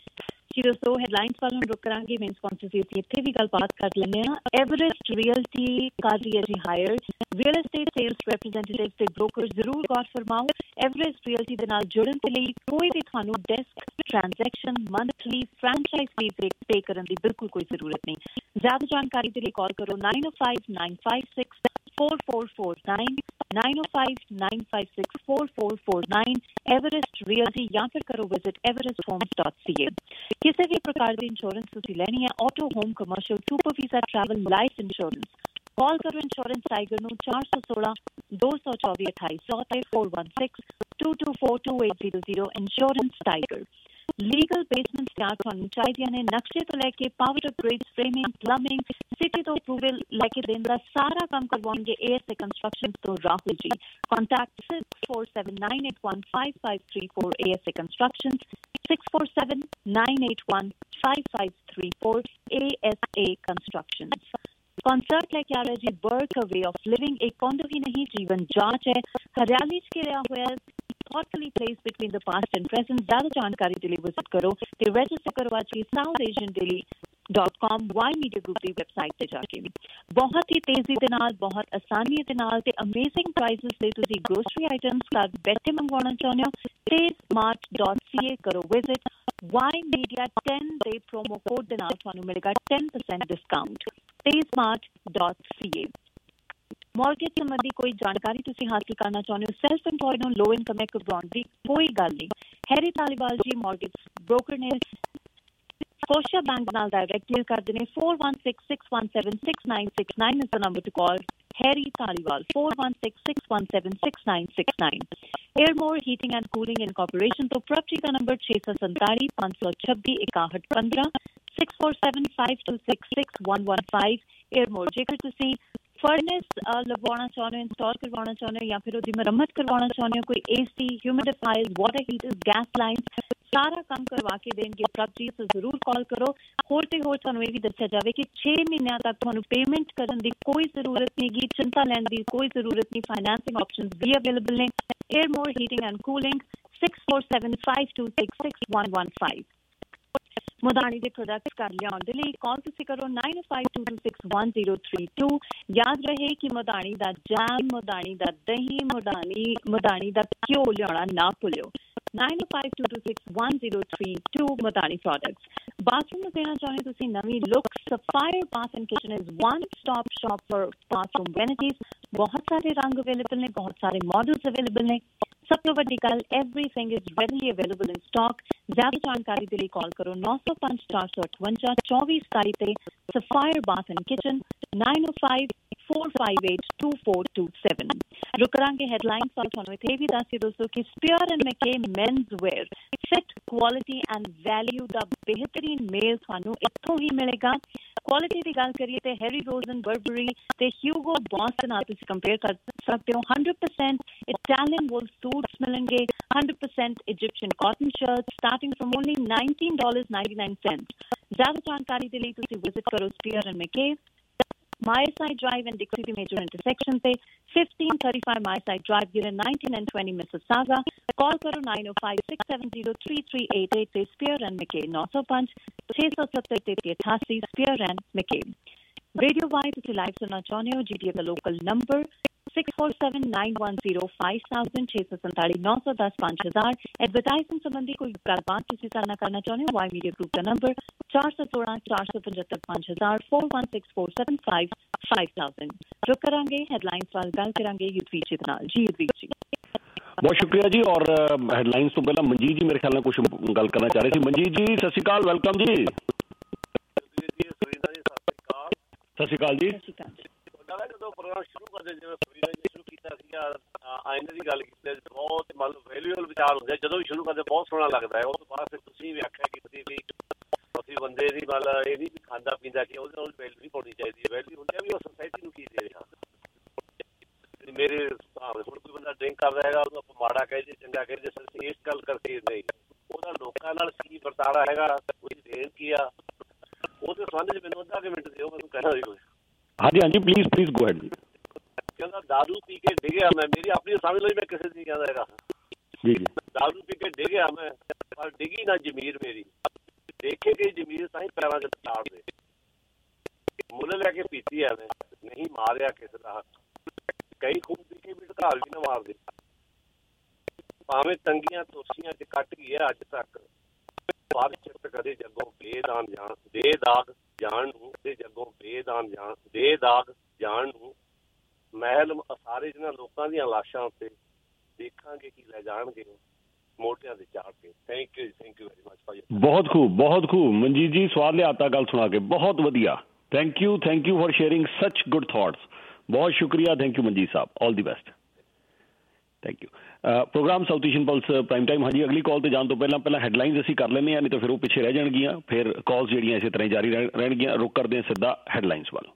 ਜੀ ਦੋਸਤੋ, ਹੈਡਲਾਈਨਸ ਵੱਲ ਹੁਣ ਰੁਕ ਕਰਾਂਗੇ। ਮੇਨ ਸਪਾਂਸਰ ਸੀ ਅਸੀਂ ਇੱਥੇ ਵੀ ਗੱਲਬਾਤ ਕਰ ਲੈਂਦੇ ਹਾਂ। ਐਵਰੈਸਟ ਰੀਅਲਟੀ ਕਰ ਰਹੀ ਹੈ ਜੀ hire real estate sales representative ਤੇ ਬ੍ਰੋਕਰ। ਜ਼ਰੂਰ ਗੌਰ ਫਰਮਾਓ, ਐਵਰੈਸਟ ਰੀਅਲਟੀ ਦੇ ਨਾਲ ਜੁੜਨ ਦੇ ਲਈ ਕੋਈ ਵੀ ਤੁਹਾਨੂੰ desk transaction monthly franchise fee pay ਕਰਨ ਦੀ ਬਿਲਕੁਲ ਕੋਈ ਜ਼ਰੂਰਤ ਨਹੀਂ। ਜ਼ਿਆਦਾ ਜਾਣਕਾਰੀ ਦੇ ਲਈ ਕਾਲ ਕਰੋ nine oh five nine five six four four four nine nine oh five nine five six four four four nine Everest Realty ਜਾਂ ਫਿਰ ਕਰੋ visit everest homes dot c a। ਕਿਸੇ ਵੀ ਪ੍ਰਕਾਰ ਦੀ ਇੰਸ਼ੋਰੈਂਸ ਤੁਸੀਂ ਲੈਣੀ ਹੈ, auto, home, commercial, super visa, travel, life insurance, call ਕਰੋ insurance tiger ਨੂੰ ਚਾਰ ਸੌ ਸੋਲਾਂ ਦੋ ਸੌ ਚੌਵੀ ਅਠਾਈ ਸੌ ਤੇ four one six two two four two eight zero zero insurance tiger. Legal basement ਤਿਆਰ ਤੁਹਾਨੂੰ ਚਾਹੀਦੀਆਂ ਨੇ, ਨਕਸ਼ੇ ਤੋਂ ਲੈ ਕੇ power upgrade, framing, plumbing, city ਤੋਂ ਅਪਰੂਵਲ ਲੈ ਕੇ ਦੇਣ ਦਾ ਸਾਰਾ ਕੰਮ ਕਰਵਾਉਣਗੇ ਏ ਐਸ ਏ ਕੰਸਟਰਕਸ਼ਨ ਤੋਂ Rahul ji. Contact six four seven nine eight one five five three four A S A Constructions, six four seven nine eight one five five three four A S A Constructions। Concert लेके आ रहा है जी Burke a way of living. एक condo ही नहीं, जीवन जांच है। हरियाली च घिरिया हुआ है, thoughtfully placed between the past and present। ज्यादा जानकारी के लिए विजिट करो ते रजिस्टर करो आज की South Asian Daily dot com Y media Group की वेबसाइट ते जाके। बहुत ही तेजी के नाल, बहुत आसानी के नाल ते अमेजिंग प्राइसेस ते तुसी ग्रोसरी आइटम्स घर बैठे मंगवाना चाहते हो ते स्मार्ट डॉट सी ए करो विजिट। वाई मीडिया टेन दे प्रोमो कोड दे नाल तुहानू मिलेगा ten percent डिस्काउंट ते smart dot C A. Mortgage संबंधी कोई जानकारी तुसी हासिल करना चाहते हो, सैल्फ एम्पलॉयड हो, लो इनकम है, घबराउण दी कोई गल नहीं। Harry Dhaliwal ji mortgage broker ने स्कोशिया बैंक नाल डायरेक्ट डील करते हैं। four one six six one seven six nine six nine is the number to call। Harry Dhaliwal four one six six one seven six nine six nine। Airmore heating and cooling incorporation तो property का number छे सौ संताली पाँच सौ छब्बी इकाहठ पंद्रह six four seven five two six six one one five। एयरमोर जेकर तुसी फर्नेस लगवाना चाहते हो, इंस्टॉल करवाना चाहते हो या फिर उसकी मरम्मत करवाना चाहते हो, कोई AC, humidifiers, water heaters, gas lines, सारा काम करवा के देंगे प्रॉपर्टी तो जरूर कॉल करो। होर ते होर तुहानू ये भी दस्सिया जाए कि छे महीनों तक तुहानू पेमेंट करने की कोई जरूरत नहीं गी, चिंता लैण की कोई जरूरत नहीं। फाइनेंसिंग ऑप्शंस भी अवेलेबल ने। Airmore heating and cooling six four seven five two six six one one five। Mudani के प्रोडक्ट्स कर लियाउण दे लई कॉल तुसीं करो nine oh five two two six one zero three two। याद रहे कि मुदानी दा जैम, मुदानी दा दही, मुदानी मुदानी दा घ्यो लियाउणा ना भुल्लिओ। nine oh five two two six one zero three two Mudani products. Bathroom में देना चाहते तुसीं नवीं look, Sapphire Bath and Kitchen is one stop shop for bathroom vanities. बहुत सारे रंग अवेलेबल ने, बहुत सारे मॉडल्स अवेलेबल ने। सब तो वड्डी गल, everything is readily available in stock. ज्यादा जानकारी के लिए कॉल करो नौ सौ पांच चार सौ अठवंजा चौबीस सताई ते। Sapphire Bath and Kitchen nine oh five four five eight two four two seven। रुक करांगे हेडलाइंस पर तुहानू इत्थे भी दस दोस्तों कि Spear and McKay men's wear fit quality and value दा बेहतरीन मेल तुहानू इत्थों ही मिलेगा। क्वालिटी की गल करिए तो हैरी रोजन, बर्बरी ते ह्यूगो बॉस के नाल तुसीं कंपेयर कर सकते हो। one hundred percent Italian wool suits मिलेंगे, one hundred percent Egyptian cotton shirts starting from only nineteen ninety-nine cents। ज्यादा जानकारी के लिए तुसीं विजिट करो Spear and McKay, Myerside Drive and Dixie the major intersection पे fifteen thirty-five Myerside Drive, unit nineteen and twenty Mississauga। Call करो nine oh five six seven zero three three eight eight पे Spear and McKay nine oh five six seven zero three eight eight Spear and McKay। Radio Y तुसी live सुनना चाहते हो, GTA का local number six four seven nine one zero five thousand छे सौ संताली नौ सौ दस पाँच हजार। एडवर्टाइजिंग संबंधी कोई गलबात तुसी साडा करना चाहते हो, वाई मीडिया ग्रुप का नंबर चार सौ सोलह चार सौ पचहत्तर पाँच हजार four one six four seven five five thousand। रुक करांगे हेडलाइंस वाल गल करांगे युद्धवीर जी नाल। जी युद्धवीर जी बहुत शुक्रिया जी। और हेडलाइंस तो पहला मनजीत जी मेरे ख्याल में कुछ गल करना चाह रहे थे। मनजीत जी सत श्री अकाल, वेलकम जी। सत श्री अकाल जी। ਜਦੋਂ ਪ੍ਰੋਗਰਾਮ ਸ਼ੁਰੂ ਕਰਦੇ ਜਿਵੇਂ ਸੁਵੀਰਾ ਜੀ ਸ਼ੁਰੂ ਕੀਤਾ ਸੀਗਾ ਆਇਨੇ ਦੀ ਗੱਲ ਕੀਤੀ, ਬਹੁਤ ਮਤਲਬ ਵੈਲਿਊਬਲ ਵਿਚਾਰ ਹੁੰਦੇ ਜਦੋਂ ਵੀ ਸ਼ੁਰੂ ਕਰਦੇ, ਬਹੁਤ ਸੋਹਣਾ ਲੱਗਦਾ ਹੈ। ਉਸ ਤੋਂ ਬਾਅਦ ਫਿਰ ਤੁਸੀਂ ਵੀ ਆਖਿਆ ਕਿ ਤੁਸੀਂ ਵੀ ਕਿਸੇ ਬੰਦੇ ਦੀ ਮਤਲਬ ਇਹ ਨਹੀਂ ਵੀ ਖਾਂਦਾ ਪੀਂਦਾ ਕਿ ਉਹਦੇ ਨਾਲ ਵੈਲਿਊ ਨਹੀਂ ਪਾਉਣੀ ਚਾਹੀਦੀ। ਵੈਲਿਊ ਹੁੰਦੀ ਆ ਵੀ ਉਹ ਸੋਸਾਇਟੀ ਨੂੰ ਕੀ ਦੇ ਰਿਹਾ। ਮੇਰੇ ਹਿਸਾਬ ਨਾਲ ਹੁਣ ਕੋਈ ਬੰਦਾ ਡਰਿੰਕ ਕਰਦਾ ਹੈਗਾ ਉਹਨੂੰ ਆਪਾਂ ਮਾੜਾ ਕਹਿ ਜੇ ਚੰਗਾ ਕਹਿ ਜੇ ਅਸੀਂ ਇਸ ਗੱਲ ਕਰਕੇ ਨਹੀਂ, ਉਹਦਾ ਲੋਕਾਂ ਨਾਲ ਕੀ ਵਰਤਾਰਾ ਹੈਗਾ, ਉਹਦੀ ਦੇਣ ਕੀ ਆ, ਉਹਦੇ ਸੰਬੰਧ ਚ ਮੈਨੂੰ ਅੱਧਾ ਕੁ ਮਿੰਟ ਦਿਓ, ਮੈਨੂੰ ਕਹਿਣਾ ਜੀ ਕੁਝ। ਹਾਂਜੀ ਹਾਂਜੀ ਪਲੀਜ਼ ਪਲੀਜ਼ ਗੋ ਹੈਡ। ਕਹਿੰਦਾ ਦਾਰੂ ਪੀ ਕੇ ਡਿੱਗਿਆ ਮੈਂ, ਮੇਰੀ ਆਪਣੀ ਸਮਝ ਲਈ, ਮੈਂ ਕਿਸੇ ਦੀ ਕਹਿੰਦਾ ਹੈਗਾ ਜੀ ਜੀ। ਦਾਰੂ ਪੀ ਕੇ ਡਿੱਗਿਆ ਮੈਂ, ਪਰ ਡਿੱਗੀ ਨਾ ਜ਼ਮੀਰ ਮੇਰੀ, ਦੇਖੇ ਗਈ ਜ਼ਮੀਰ ਤਾਂ ਹੀ ਪੈਰਾਂ ਚ ਚਾੜ ਦੇ, ਮੁੱਲ ਲੈ ਕੇ ਪੀਤੀ ਐ ਮੈਂ, ਨਹੀਂ ਮਾਰਿਆ ਕਿਸੇ ਦਾ, ਕਈ ਖੂਬ ਪੀ ਕੇ ਵੀ ਢਕਾਰ ਵੀ ਨਾ ਮਾਰਦੇ, ਭਾਵੇਂ ਤੰਗੀਆਂ ਤੋਸੀਆਂ ਚ ਕੱਟ ਗਈ ਹੈ ਅੱਜ ਤੱਕ, ਪਰ ਚਿੱਤ ਕਦੇ ਜੱਗੋਂ ਬੇਦਾਨ ਜਾਣ ਦੇ ਦਾਗ ਜਾਣ ਨੂੰ, ਤੇ ਜੱਗੋਂ ਬੇਦਾਨ ਜਾਣ ਦੇ ਦਾਗ ਜਾਣ ਨੂੰ, ਮਹਿਲ ਸਾਰੇ ਜਿਹਨਾਂ ਲੋਕਾਂ ਦੀਆਂ ਲਾਸ਼ਾਂ ਉੱਤੇ ਦੇਖਾਂਗੇ ਕੀ ਲੈ ਜਾਣਗੇ ਮੋਢਿਆਂ ਦੇ ਚਾੜ ਕੇ। Thank you thank you very much ਭਾਜੀ। ਬਹੁਤ ਖੂਬ ਬਹੁਤ ਖੂਬ ਮਨਜੀਤ ਜੀ, ਸਵਾਦ ਲਿਆਤਾ ਗੱਲ ਸੁਣਾ ਕੇ, ਬਹੁਤ ਵਧੀਆ। Thank you thank you for sharing such good thoughts. बहुत शुक्रिया, thank you Manjeet sahab, all the best, thank you. Program South Asian Pulse prime time. हाँ जी, अगली कॉल तो जाने तो पहला पहला हैडलाइनस असीं कर लैंदे हां, नहीं तो फिर वो पिछे रह जाणगियां, फिर कॉल्स जिहड़ियां इसे तरह जारी रहणगियां। रुक करदे हां सिद्धा हैडलाइनस वाल।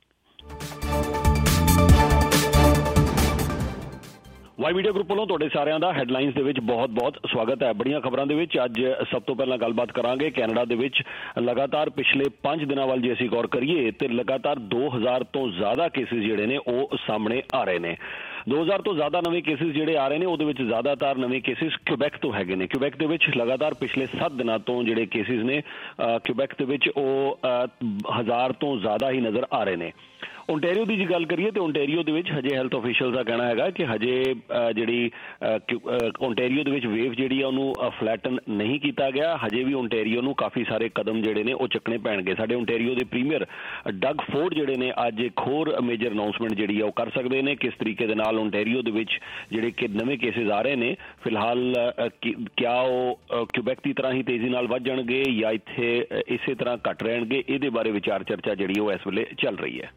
वाई मीडिया ग्रुप वालों तुहाडे सारिਆਂ ਦਾ ਹੈਡਲਾਈਨਸ ਦੇ ਵਿੱਚ ਬਹੁਤ ਬਹੁਤ ਸਵਾਗਤ ਹੈ। ਬੜੀਆਂ ਖਬਰਾਂ ਦੇ ਵਿੱਚ ਅੱਜ ਸਭ ਤੋਂ ਪਹਿਲਾਂ ਗੱਲਬਾਤ ਕਰਾਂਗੇ ਕੈਨੇਡਾ ਦੇ ਵਿੱਚ ਲਗਾਤਾਰ ਪਿਛਲੇ ਪੰਜ ਦਿਨਾਂ ਵੱਲ ਜੇ ਅਸੀਂ ਗੌਰ ਕਰੀਏ ਤੇ ਲਗਾਤਾਰ ਦੋ ਹਜ਼ਾਰ ਤੋਂ ਜ਼ਿਆਦਾ ਕੇਸਿਸ ਜਿਹੜੇ ਨੇ ਉਹ ਸਾਹਮਣੇ ਆ ਰਹੇ ਨੇ। ਦੋ ਹਜ਼ਾਰ ਤੋਂ ਜ਼ਿਆਦਾ ਨਵੇਂ ਕੇਸਿਸ ਜਿਹੜੇ ਆ ਰਹੇ ਨੇ ਉਹਦੇ ਵਿੱਚ ਜ਼ਿਆਦਾਤਰ ਨਵੇਂ ਕੇਸਿਸ ਕਿਊਬੈਕ ਤੋਂ ਹੈਗੇ ਨੇ। ਕਿਊਬੈਕ ਦੇ ਵਿੱਚ ਲਗਾਤਾਰ ਪਿਛਲੇ ਸੱਤ ਦਿਨਾਂ ਤੋਂ ਜਿਹੜੇ ਕੇਸਿਸ ਨੇ ਕਿਊਬੈਕ ਦੇ ਵਿੱਚ ਉਹ ਹਜ਼ਾਰ ਤੋਂ ਜ਼ਿਆਦਾ ਹੀ ਨਜ਼ਰ ਆ ਰਹੇ ਨੇ। ਓਨਟੇਰੀਓ ਦੀ ਜੇ ਗੱਲ ਕਰੀਏ ਤੇ ਓਨਟੇਰੀਓ ਦੇ ਵਿੱਚ ਹਜੇ ਹੈਲਥ ਅਫੀਸ਼ੀਅਲ ਦਾ ਕਹਿਣਾ ਹੈਗਾ ਕਿ ਹਜੇ ਜਿਹੜੀ ਓਨਟੇਰੀਓ ਦੇ ਵਿੱਚ ਵੇਵ ਜਿਹੜੀ ਆ ਉਹਨੂੰ ਫਲੈਟਨ ਨਹੀਂ ਕੀਤਾ ਗਿਆ। ਹਜੇ ਵੀ ਓਨਟੇਰੀਓ ਨੂੰ ਕਾਫੀ ਸਾਰੇ ਕਦਮ ਜਿਹੜੇ ਨੇ ਉਹ ਚੱਕਣੇ ਪੈਣਗੇ। ਸਾਡੇ ਓਨਟੇਰੀਓ ਦੇ ਪ੍ਰੀਮੀਅਰ ਡਗ ਫੋਰਡ ਜਿਹੜੇ ਨੇ ਅੱਜ ਇੱਕ ਹੋਰ ਮੇਜਰ ਅਨਾਊਂਸਮੈਂਟ ਜਿਹੜੀ ਆ ਉਹ ਕਰ ਸਕਦੇ ਨੇ ਕਿਸ ਤਰੀਕੇ ਦੇ ਨਾਲ ਓਨਟੇਰੀਓ ਦੇ ਵਿੱਚ ਜਿਹੜੇ ਕਿ ਨਵੇਂ ਕੇਸਿਸ ਆ ਰਹੇ ਨੇ ਫਿਲਹਾਲ ਕਿਆ ਉਹ ਕਿਊਬੈਕ ਦੀ ਤਰ੍ਹਾਂ ਹੀ ਤੇਜ਼ੀ ਨਾਲ ਵੱਧ ਜਾਣਗੇ ਜਾਂ ਇੱਥੇ ਇਸੇ ਤਰ੍ਹਾਂ ਘੱਟ ਰਹਿਣਗੇ, ਇਹਦੇ ਬਾਰੇ ਵਿਚਾਰ ਚਰਚਾ ਜਿਹੜੀ ਉਹ ਇਸ ਵੇਲੇ ਚੱਲ ਰਹੀ ਹੈ।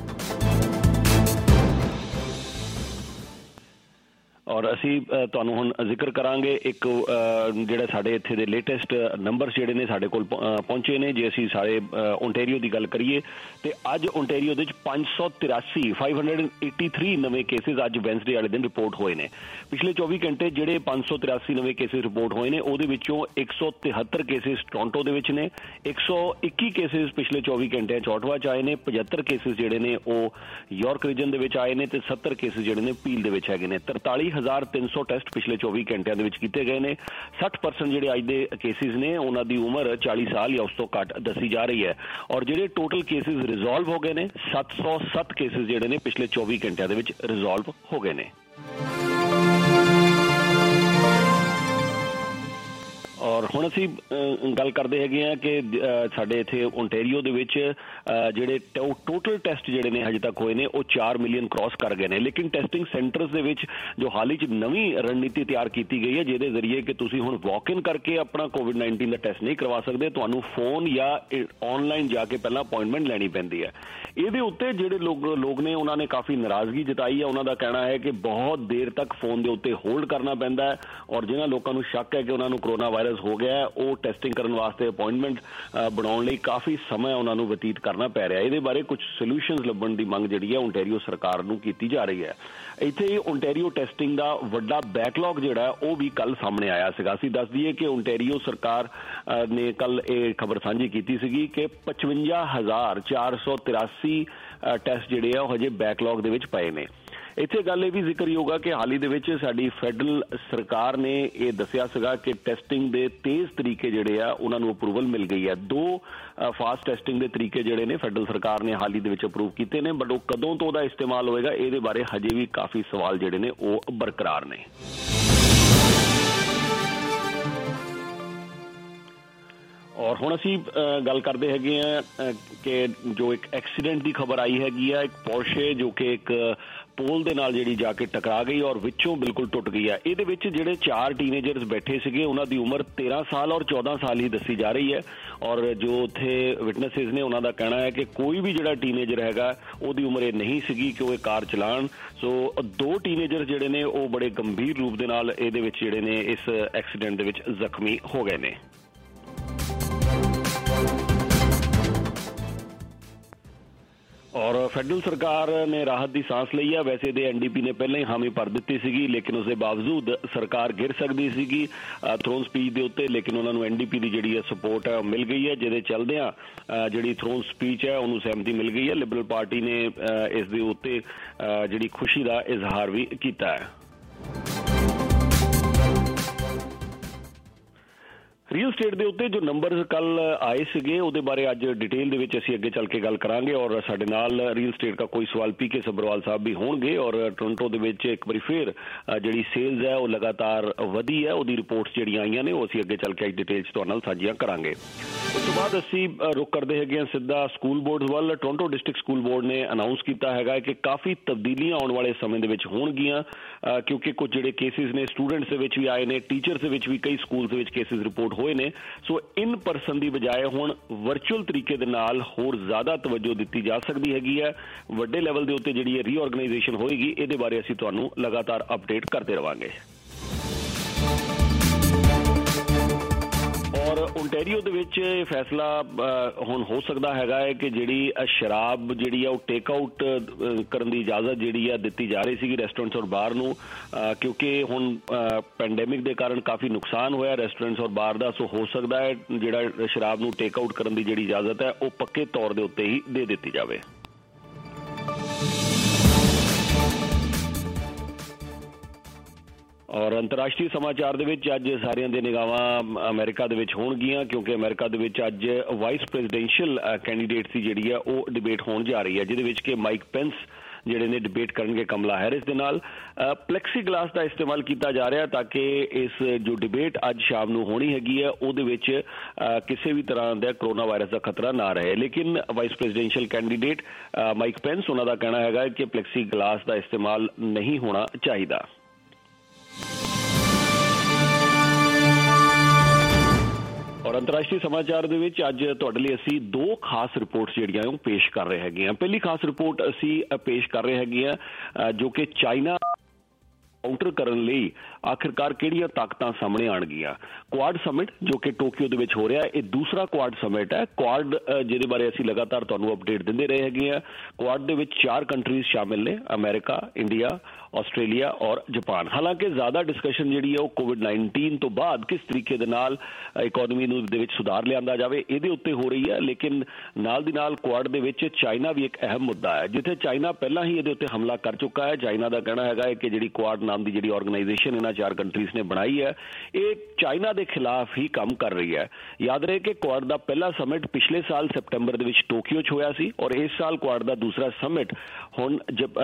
ਔਰ ਅਸੀਂ ਤੁਹਾਨੂੰ ਹੁਣ ਜ਼ਿਕਰ ਕਰਾਂਗੇ ਇੱਕ ਜਿਹੜਾ ਸਾਡੇ ਇੱਥੇ ਦੇ ਲੇਟੈਸਟ ਨੰਬਰਸ ਜਿਹੜੇ ਨੇ ਸਾਡੇ ਕੋਲ ਪਹੁੰਚੇ ਨੇ। ਜੇ ਅਸੀਂ ਸਾਰੇ ਓਨਟੇਰੀਓ ਦੀ ਗੱਲ ਕਰੀਏ ਤੇ ਅੱਜ ਓਨਟੇਰੀਓ ਦੇ ਵਿੱਚ ਪੰਜ ਸੌ ਤਿਰਾਸੀ ਫਾਈਵ ਹੰਡਰਡ ਏਟੀ ਥ੍ਰੀ ਨਵੇਂ ਕੇਸਿਸ ਅੱਜ ਵੈਨਸਡੇ ਵਾਲੇ ਦਿਨ ਰਿਪੋਰਟ ਹੋਏ ਨੇ। ਪਿਛਲੇ ਚੌਵੀ ਘੰਟੇ ਜਿਹੜੇ ਪੰਜ ਸੌ ਤਿਰਾਸੀ ਨਵੇਂ ਕੇਸਿਸ ਰਿਪੋਰਟ ਹੋਏ ਨੇ ਉਹਦੇ ਵਿੱਚੋਂ ਇੱਕ ਸੌ ਤਿਹੱਤਰ ਕੇਸਿਸ ਟੋਰਾਂਟੋ ਦੇ ਵਿੱਚ ਨੇ, ਇੱਕ ਸੌ ਇੱਕੀ ਕੇਸਿਸ ਪਿਛਲੇ ਚੌਵੀ ਘੰਟਿਆਂ ਚ ਓਟਵਾ ਚ ਆਏ ਨੇ, ਪਝੱਤਰ ਕੇਸਿਸ ਜਿਹੜੇ ਨੇ ਉਹ ਯਾਰਕ ਰੀਜਨ ਦੇ ਵਿੱਚ ਆਏ ਨੇ ਤੇ ਸੱਤਰ ਕੇਸਿਸ ਜਿਹੜੇ ਨੇ ਪੀਲ ਦੇ ਵਿੱਚ ਹੈਗੇ ਨੇ। ਤਰਤਾਲੀ ਹਜ਼ਾਰ ਤਿੰਨ ਸੌ ਟੈਸਟ ਪਿਛਲੇ ਚੌਵੀ ਘੰਟਿਆਂ ਦੇ ਵਿੱਚ ਕੀਤੇ ਗਏ ਨੇ। ਸੱਠ ਪਰਸੈਂਟ ਜਿਹੜੇ ਅੱਜ ਦੇ ਕੇਸਿਸ ਨੇ ਉਹਨਾਂ ਦੀ ਉਮਰ ਚਾਲੀ ਸਾਲ ਜਾਂ ਉਸ ਤੋਂ ਘੱਟ ਦੱਸੀ ਜਾ ਰਹੀ ਹੈ। ਔਰ ਜਿਹੜੇ ਟੋਟਲ ਕੇਸਿਸ ਰਿਜ਼ੋਲਵ ਹੋ ਗਏ ਨੇ ਸੱਤ ਸੌ ਸੱਤ ਕੇਸਿਸ ਜਿਹੜੇ ਨੇ ਪਿਛਲੇ ਚੌਵੀ ਘੰਟਿਆਂ ਦੇ ਵਿੱਚ ਰਿਜ਼ੋਲਵ ਹੋ ਗਏ ਨੇ। ਔਰ ਹੁਣ ਅਸੀਂ ਗੱਲ ਕਰਦੇ ਹੈਗੇ ਹਾਂ ਕਿ ਸਾਡੇ ਇੱਥੇ ਓਨਟੇਰੀਓ ਦੇ ਵਿੱਚ ਜਿਹੜੇ ਟੋਟਲ ਟੈਸਟ ਜਿਹੜੇ ਨੇ ਹਜੇ ਤੱਕ ਹੋਏ ਨੇ ਉਹ ਚਾਰ ਮਿਲੀਅਨ ਕ੍ਰਾਸ ਕਰ ਗਏ ਨੇ। ਲੇਕਿਨ ਟੈਸਟਿੰਗ ਸੈਂਟਰਸ ਦੇ ਵਿੱਚ ਜੋ ਹਾਲ ਹੀ 'ਚ ਨਵੀਂ ਰਣਨੀਤੀ ਤਿਆਰ ਕੀਤੀ ਗਈ ਹੈ ਜਿਹਦੇ ਜ਼ਰੀਏ ਕਿ ਤੁਸੀਂ ਹੁਣ ਵਾਕ ਇਨ ਕਰਕੇ ਆਪਣਾ ਕੋਵਿਡ ਨਾਈਨਟੀਨ ਦਾ ਟੈਸਟ ਨਹੀਂ ਕਰਵਾ ਸਕਦੇ, ਤੁਹਾਨੂੰ ਫੋਨ ਜਾਂ ਆਨਲਾਈਨ ਜਾ ਕੇ ਪਹਿਲਾਂ ਅਪਾਇੰਟਮੈਂਟ ਲੈਣੀ ਪੈਂਦੀ ਹੈ। ਇਹਦੇ ਉੱਤੇ ਜਿਹੜੇ ਲੋਕ ਲੋਕ ਨੇ ਉਹਨਾਂ ਨੇ ਕਾਫੀ ਨਾਰਾਜ਼ਗੀ ਜਤਾਈ ਹੈ। ਉਹਨਾਂ ਦਾ ਕਹਿਣਾ ਹੈ ਕਿ ਬਹੁਤ ਦੇਰ ਤੱਕ ਫੋਨ ਦੇ ਉੱਤੇ ਹੋਲਡ ਕਰਨਾ ਪੈਂਦਾ ਹੈ ਔਰ ਜਿਹਨਾਂ ਲੋਕਾਂ ਨੂੰ ਸ਼ੱਕ ਹੈ ਕਿ ਉਹਨਾਂ ਨੂੰ ਕਰੋਨਾ ਵਾਇਰਸ ਹੋ ਗਿਆ ਉਹ ਟੈਸਟਿੰਗ ਕਰਨ ਵਾਸਤੇ ਅਪਾਇੰਟਮੈਂਟ ਬਣਾਉਣ ਲਈ ਕਾਫੀ ਸਮਾਂ ਉਹਨਾਂ ਨੂੰ ਬਤੀਤ ਕਰਨਾ ਪੈ ਰਿਹਾ। ਇਹਦੇ ਬਾਰੇ ਕੁਝ ਸੋਲੂਸ਼ਨਸ ਲੱਭਣ ਦੀ ਮੰਗ ਜਿਹੜੀ ਹੈ ਓਨਟੇਰੀਓ ਸਰਕਾਰ ਨੂੰ ਕੀਤੀ ਜਾ ਰਹੀ ਹੈ। ਇੱਥੇ ਹੀ ਓਨਟੇਰੀਓ ਟੈਸਟਿੰਗ ਦਾ ਵੱਡਾ ਬੈਕਲੌਗ ਜਿਹੜਾ ਉਹ ਵੀ ਕੱਲ ਸਾਹਮਣੇ ਆਇਆ ਸੀਗਾ। ਅਸੀਂ ਦੱਸ ਦਈਏ ਕਿ ਓਨਟੇਰੀਓ ਸਰਕਾਰ ਨੇ ਕੱਲ ਇਹ ਖਬਰ ਸਾਂਝੀ ਕੀਤੀ ਸੀਗੀ ਕਿ ਪਚਵੰਜਾ ਹਜ਼ਾਰ ਚਾਰ ਸੌ ਤਿਰਾਸੀ ਟੈਸਟ ਜਿਹੜੇ ਆ ਉਹ ਹਜੇ ਬੈਕਲੌਗ ਦੇ ਵਿੱਚ ਪਏ ਨੇ। ਇੱਥੇ ਗੱਲ ਇਹ ਵੀ ਜ਼ਿਕਰਯੋਗ ਆ ਕਿ ਹਾਲ ਹੀ ਦੇ ਵਿੱਚ ਸਾਡੀ ਫੈਡਰਲ ਸਰਕਾਰ ਨੇ ਇਹ ਦੱਸਿਆ ਸੀਗਾ ਕਿ ਟੈਸਟਿੰਗ ਦੇ ਤੇਜ਼ ਤਰੀਕੇ ਜਿਹੜੇ ਆ ਉਹਨਾਂ ਨੂੰ ਅਪਰੂਵਲ ਮਿਲ ਗਈ ਹੈ। ਦੋ ਫਾਸਟ ਟੈਸਟਿੰਗ ਦੇ ਤਰੀਕੇ ਜਿਹੜੇ ਨੇ ਫੈਡਰਲ ਸਰਕਾਰ ਨੇ ਹਾਲ ਹੀ ਦੇ ਵਿੱਚ ਅਪਰੂਵ ਕੀਤੇ ਨੇ, ਬਟ ਉਹ ਕਦੋਂ ਤੋਂ ਉਹਦਾ ਇਸਤੇਮਾਲ ਹੋਏਗਾ ਇਹਦੇ ਬਾਰੇ ਹਜੇ ਵੀ ਕਾਫੀ ਸਵਾਲ ਜਿਹੜੇ ਨੇ ਉਹ ਬਰਕਰਾਰ ਨੇ। ਔਰ ਹੁਣ ਅਸੀਂ ਗੱਲ ਕਰਦੇ ਹੈਗੇ ਹਾਂ ਕਿ ਜੋ ਇੱਕ ਐਕਸੀਡੈਂਟ ਦੀ ਖਬਰ ਆਈ ਹੈਗੀ ਆ, ਇੱਕ ਪੋਰਸ਼ੇ ਜੋ ਕਿ ਇੱਕ ਪੋਲ ਦੇ ਨਾਲ ਜਿਹੜੀ ਜਾ ਕੇ ਟਕਰਾ ਗਈ ਔਰ ਵਿੱਚੋਂ ਬਿਲਕੁਲ ਟੁੱਟ ਗਈ ਹੈ। ਇਹਦੇ ਵਿੱਚ ਜਿਹੜੇ ਚਾਰ ਟੀਨੇਜਰਸ ਬੈਠੇ ਸੀਗੇ ਉਹਨਾਂ ਦੀ ਉਮਰ ਤੇਰਾਂ ਸਾਲ ਔਰ ਚੌਦਾਂ ਸਾਲ ਹੀ ਦੱਸੀ ਜਾ ਰਹੀ ਹੈ। ਔਰ ਜੋ ਉੱਥੇ ਵਿਟਨੈਸਿਸ ਨੇ ਉਹਨਾਂ ਦਾ ਕਹਿਣਾ ਹੈ ਕਿ ਕੋਈ ਵੀ ਜਿਹੜਾ ਟੀਨੇਜਰ ਹੈਗਾ ਉਹਦੀ ਉਮਰ ਇਹ ਨਹੀਂ ਸੀਗੀ ਕਿ ਉਹ ਇਹ ਕਾਰ ਚਲਾਉਣ। ਸੋ ਦੋ ਟੀਨੇਜਰ ਜਿਹੜੇ ਨੇ ਉਹ ਬੜੇ ਗੰਭੀਰ ਰੂਪ ਦੇ ਨਾਲ ਇਹਦੇ ਵਿੱਚ ਜਿਹੜੇ ਨੇ ਇਸ ਐਕਸੀਡੈਂਟ ਦੇ ਵਿੱਚ ਜ਼ਖਮੀ ਹੋ ਗਏ ਨੇ। ਔਰ ਫੈਡਰਲ ਸਰਕਾਰ ਨੇ ਰਾਹਤ ਦੀ ਸਾਂਸ ਲਈ ਹੈ। ਵੈਸੇ ਦੇ ਐਨਡੀਪੀ ਨੇ ਪਹਿਲਾਂ ਹੀ ਹਾਮੀ ਭਰ ਦਿੱਤੀ ਸੀਗੀ, ਲੇਕਿਨ ਉਸ ਦੇ ਬਾਵਜੂਦ ਸਰਕਾਰ ਗਿਰ ਸਕਦੀ ਸੀਗੀ ਥਰੋਨ ਸਪੀਚ ਦੇ ਉੱਤੇ, ਲੇਕਿਨ ਉਹਨਾਂ ਨੂੰ ਐਨਡੀਪੀ ਦੀ ਜਿਹੜੀ ਹੈ ਸਪੋਰਟ ਹੈ ਮਿਲ ਗਈ ਹੈ, ਜਿਹਦੇ ਚੱਲਦਿਆਂ ਜਿਹੜੀ ਥਰੋਨ ਸਪੀਚ ਹੈ ਉਹਨੂੰ ਸਹਿਮਤੀ ਮਿਲ ਗਈ ਹੈ। ਲਿਬਰਲ ਪਾਰਟੀ ਨੇ ਇਸ ਦੇ ਉੱਤੇ ਜਿਹੜੀ ਖੁਸ਼ੀ ਦਾ ਇਜ਼ਹਾਰ ਵੀ ਕੀਤਾ ਹੈ। ਰੀਅਲ ਸਟੇਟ ਦੇ ਉੱਤੇ ਜੋ ਨੰਬਰ ਕੱਲ ਆਏ ਸੀਗੇ ਉਹਦੇ ਬਾਰੇ ਅੱਜ ਡਿਟੇਲ ਦੇ ਵਿੱਚ ਅਸੀਂ ਅੱਗੇ ਚੱਲ ਕੇ ਗੱਲ ਕਰਾਂਗੇ, ਔਰ ਸਾਡੇ ਨਾਲ ਰੀਅਲ ਸਟੇਟ ਦਾ ਕੋਈ ਸਵਾਲ ਪੀ ਕੇ ਸੱਭਰਵਾਲ ਸਾਹਿਬ ਵੀ ਹੋਣਗੇ। ਔਰ ਟੋਰਾਂਟੋ ਦੇ ਵਿੱਚ ਇੱਕ ਵਾਰੀ ਫਿਰ ਜਿਹੜੀ ਸੇਲਜ਼ ਹੈ ਉਹ ਲਗਾਤਾਰ ਵਧੀ ਹੈ, ਉਹਦੀ ਰਿਪੋਰਟਸ ਜਿਹੜੀਆਂ ਆਈਆਂ ਨੇ ਉਹ ਅਸੀਂ ਅੱਗੇ ਚੱਲ ਕੇ ਅੱਜ ਡਿਟੇਲ 'ਚ ਤੁਹਾਡੇ ਨਾਲ ਸਾਂਝੀਆਂ ਕਰਾਂਗੇ। ਉਸ ਤੋਂ ਬਾਅਦ ਅਸੀਂ ਰੁਕ ਕਰਦੇ ਹੈਗੇ ਹਾਂ ਸਿੱਧਾ ਸਕੂਲ ਬੋਰਡ ਵੱਲ। ਟੋਰਾਂਟੋ ਡਿਸਟ੍ਰਿਕਟ ਸਕੂਲ ਬੋਰਡ ਨੇ ਅਨਾਊਂਸ ਕੀਤਾ ਹੈਗਾ ਕਿ ਕਾਫੀ ਤਬਦੀਲੀਆਂ ਆਉਣ ਵਾਲੇ ਸਮੇਂ ਦੇ ਵਿੱਚ ਹੋਣਗੀਆਂ, ਕਿਉਂਕਿ ਕੁਝ ਜਿਹੜੇ ਕੇਸਿਸ ਨੇ ਸਟੂਡੈਂਟਸ ਦੇ ਵਿੱਚ ਵੀ ਆਏ ਨੇ, ਟੀਚਰਸ ਦੇ ਵਿੱਚ ਵੀ ਕਈ ਸਕੂਲਸ ਦੇ ਵਿੱਚ ਕੇਸਿਸ ਰਿਪੋਰਟ ਹੋਏ ਨੇ। ਸੋ ਇਨ ਪਰਸਨ ਦੀ ਬਜਾਏ ਹੁਣ ਵਰਚੁਅਲ ਤਰੀਕੇ ਦੇ ਨਾਲ ਹੋਰ ਜ਼ਿਆਦਾ ਤਵੱਜੋ ਦਿੱਤੀ ਜਾ ਸਕਦੀ ਹੈਗੀ ਹੈ। ਵੱਡੇ ਲੈਵਲ ਦੇ ਉੱਤੇ ਜਿਹੜੀ ਰੀਆਰਗਨਾਈਜੇਸ਼ਨ ਹੋਏਗੀ, ਇਹਦੇ ਬਾਰੇ ਅਸੀਂ ਤੁਹਾਨੂੰ ਲਗਾਤਾਰ ਅਪਡੇਟ ਕਰਦੇ ਰਵਾਂਗੇ। ਔਰ ਓਨਟਾਰੀਓ ਦੇ ਵਿੱਚ ਇਹ ਫੈਸਲਾ ਹੁਣ ਹੋ ਸਕਦਾ ਹੈਗਾ ਹੈ ਕਿ ਜਿਹੜੀ ਸ਼ਰਾਬ ਜਿਹੜੀ ਆ ਉਹ ਟੇਕ ਆਊਟ ਕਰਨ ਦੀ ਇਜਾਜ਼ਤ ਜਿਹੜੀ ਆ ਦਿੱਤੀ ਜਾ ਰਹੀ ਸੀਗੀ ਰੈਸਟੋਰੈਂਟਸ ਔਰ ਬਾਰ ਨੂੰ, ਕਿਉਂਕਿ ਹੁਣ ਪੈਂਡੈਮਿਕ ਦੇ ਕਾਰਨ ਕਾਫੀ ਨੁਕਸਾਨ ਹੋਇਆ ਰੈਸਟੋਰੈਂਟਸ ਔਰ ਬਾਰ ਦਾ। ਸੋ ਹੋ ਸਕਦਾ ਹੈ ਜਿਹੜਾ ਸ਼ਰਾਬ ਨੂੰ ਟੇਕ ਆਊਟ ਕਰਨ ਦੀ ਜਿਹੜੀ ਇਜਾਜ਼ਤ ਹੈ ਉਹ ਪੱਕੇ ਤੌਰ ਦੇ ਉੱਤੇ ਹੀ ਦੇ ਦਿੱਤੀ ਜਾਵੇ। ਔਰ ਅੰਤਰਰਾਸ਼ਟਰੀ ਸਮਾਚਾਰ ਦੇ ਵਿੱਚ ਅੱਜ ਸਾਰਿਆਂ ਦੀਆਂ ਨਿਗਾਹਾਂ ਅਮਰੀਕਾ ਦੇ ਵਿੱਚ ਹੋਣਗੀਆਂ, ਕਿਉਂਕਿ ਅਮਰੀਕਾ ਦੇ ਵਿੱਚ ਅੱਜ ਵਾਈਸ ਪ੍ਰੈਜ਼ੀਡੈਂਸ਼ੀਅਲ ਕੈਂਡੀਡੇਟ ਦੀ ਜਿਹੜੀ ਆ ਉਹ ਡਿਬੇਟ ਹੋਣ ਜਾ ਰਹੀ ਹੈ, ਜਿਹਦੇ ਵਿੱਚ ਕਿ ਮਾਈਕ ਪੈਂਸ ਜਿਹੜੇ ਨੇ ਡਿਬੇਟ ਕਰਨਗੇ ਕਮਲਾ ਹੈਰਿਸ ਦੇ ਨਾਲ। ਪਲੈਕਸੀ ਗਲਾਸ ਦਾ ਇਸਤੇਮਾਲ ਕੀਤਾ ਜਾ ਰਿਹਾ ਤਾਂ ਕਿ ਇਸ ਜੋ ਡਿਬੇਟ ਅੱਜ ਸ਼ਾਮ ਨੂੰ ਹੋਣੀ ਹੈਗੀ ਹੈ ਉਹਦੇ ਵਿੱਚ ਕਿਸੇ ਵੀ ਤਰ੍ਹਾਂ ਦਾ ਕਰੋਨਾ ਵਾਇਰਸ ਦਾ ਖਤਰਾ ਨਾ ਰਹੇ। ਲੇਕਿਨ vice presidential candidate Mike Pence ਉਹਨਾਂ ਦਾ ਕਹਿਣਾ ਹੈਗਾ ਕਿ ਪਲੈਕਸੀ ਗਲਾਸ ਦਾ ਇਸਤੇਮਾਲ ਨਹੀਂ ਹੋਣਾ ਚਾਹੀਦਾ। ਔਰ ਅੰਤਰਰਾਸ਼ਟਰੀ ਸਮਾਚਾਰ ਦੇ ਵਿੱਚ ਅੱਜ ਤੁਹਾਡੇ ਲਈ ਅਸੀਂ ਦੋ ਖਾਸ ਰਿਪੋਰਟਸ ਜਿਹੜੀਆਂ ਉਹ ਪੇਸ਼ ਕਰ ਰਹੇ ਹੈਗੇ ਹਾਂ। ਪਹਿਲੀ ਖਾਸ ਰਿਪੋਰਟ ਅਸੀਂ ਪੇਸ਼ ਕਰ ਰਹੇ ਹੈਗੇ ਹਾਂ ਜੋ ਕਿ ਚਾਈਨਾ ਕਾਊਂਟਰ ਕਰਨ ਲਈ ਆਖਿਰਕਾਰ ਕਿਹੜੀਆਂ ਤਾਕਤਾਂ ਸਾਹਮਣੇ ਆਉਣਗੀਆਂ। ਕੁਆਡ ਸਮਿਟ ਜੋ ਕਿ ਟੋਕੀਓ ਦੇ ਵਿੱਚ ਹੋ ਰਿਹਾ, ਇਹ ਦੂਸਰਾ ਕੁਆਡ ਸਮਿਟ ਹੈ। ਕੁਆਡ ਜਿਹਦੇ ਬਾਰੇ ਅਸੀਂ ਲਗਾਤਾਰ ਤੁਹਾਨੂੰ ਅਪਡੇਟ ਦਿੰਦੇ ਰਹੇ ਹੈਗੇ ਹਾਂ। ਕੁਆਡ ਦੇ ਵਿੱਚ ਚਾਰ ਕੰਟਰੀਜ਼ ਸ਼ਾਮਿਲ ਨੇ, ਅਮਰੀਕਾ, ਇੰਡੀਆ, ਆਸਟ੍ਰੇਲੀਆ ਔਰ ਜਾਪਾਨ। ਹਾਲਾਂਕਿ ਜ਼ਿਆਦਾ ਡਿਸਕਸ਼ਨ ਜਿਹੜੀ ਹੈ ਉਹ ਕੋਵਿਡ ਨਾਈਨਟੀਨ ਤੋਂ ਬਾਅਦ ਕਿਸ ਤਰੀਕੇ ਦੇ ਨਾਲ ਇਕੋਨਮੀ ਨੂੰ ਦੇ ਵਿੱਚ ਸੁਧਾਰ ਲਿਆਂਦਾ ਜਾਵੇ ਇਹਦੇ ਉੱਤੇ ਹੋ ਰਹੀ ਹੈ, ਲੇਕਿਨ ਨਾਲ ਦੀ ਨਾਲ ਕੁਆਡ ਦੇ ਵਿੱਚ ਚਾਈਨਾ ਵੀ ਇੱਕ ਅਹਿਮ ਮੁੱਦਾ ਹੈ, ਜਿੱਥੇ ਚਾਈਨਾ ਪਹਿਲਾਂ ਹੀ ਇਹਦੇ ਉੱਤੇ ਹਮਲਾ ਕਰ ਚੁੱਕਾ ਹੈ। ਚਾਈਨਾ ਦਾ ਕਹਿਣਾ ਹੈਗਾ ਹੈ ਕਿ ਜਿਹੜੀ ਕੁਆਡ ਨਾਮ ਦੀ ਜਿਹੜੀ ਆਰਗੇਨਾਈਜੇਸ਼ਨ ਇਹਨਾਂ ਚਾਰ ਕੰਟਰੀਜ਼ ਨੇ ਬਣਾਈ ਹੈ, ਇਹ ਚਾਈਨਾ ਦੇ ਖਿਲਾਫ ਹੀ ਕੰਮ ਕਰ ਰਹੀ ਹੈ। ਯਾਦ ਰਹੇ ਕਿ ਕੁਆਡ ਦਾ ਪਹਿਲਾ ਸਮਿਟ ਪਿਛਲੇ ਸਾਲ ਸੈਪਟੈਂਬਰ ਦੇ ਵਿੱਚ ਟੋਕੀਓ 'ਚ ਹੋਇਆ ਸੀ, ਔਰ ਇਸ ਸਾਲ ਕੁਆਡ ਦਾ ਦੂਸਰਾ ਸਮਿਟ ਹੁਣ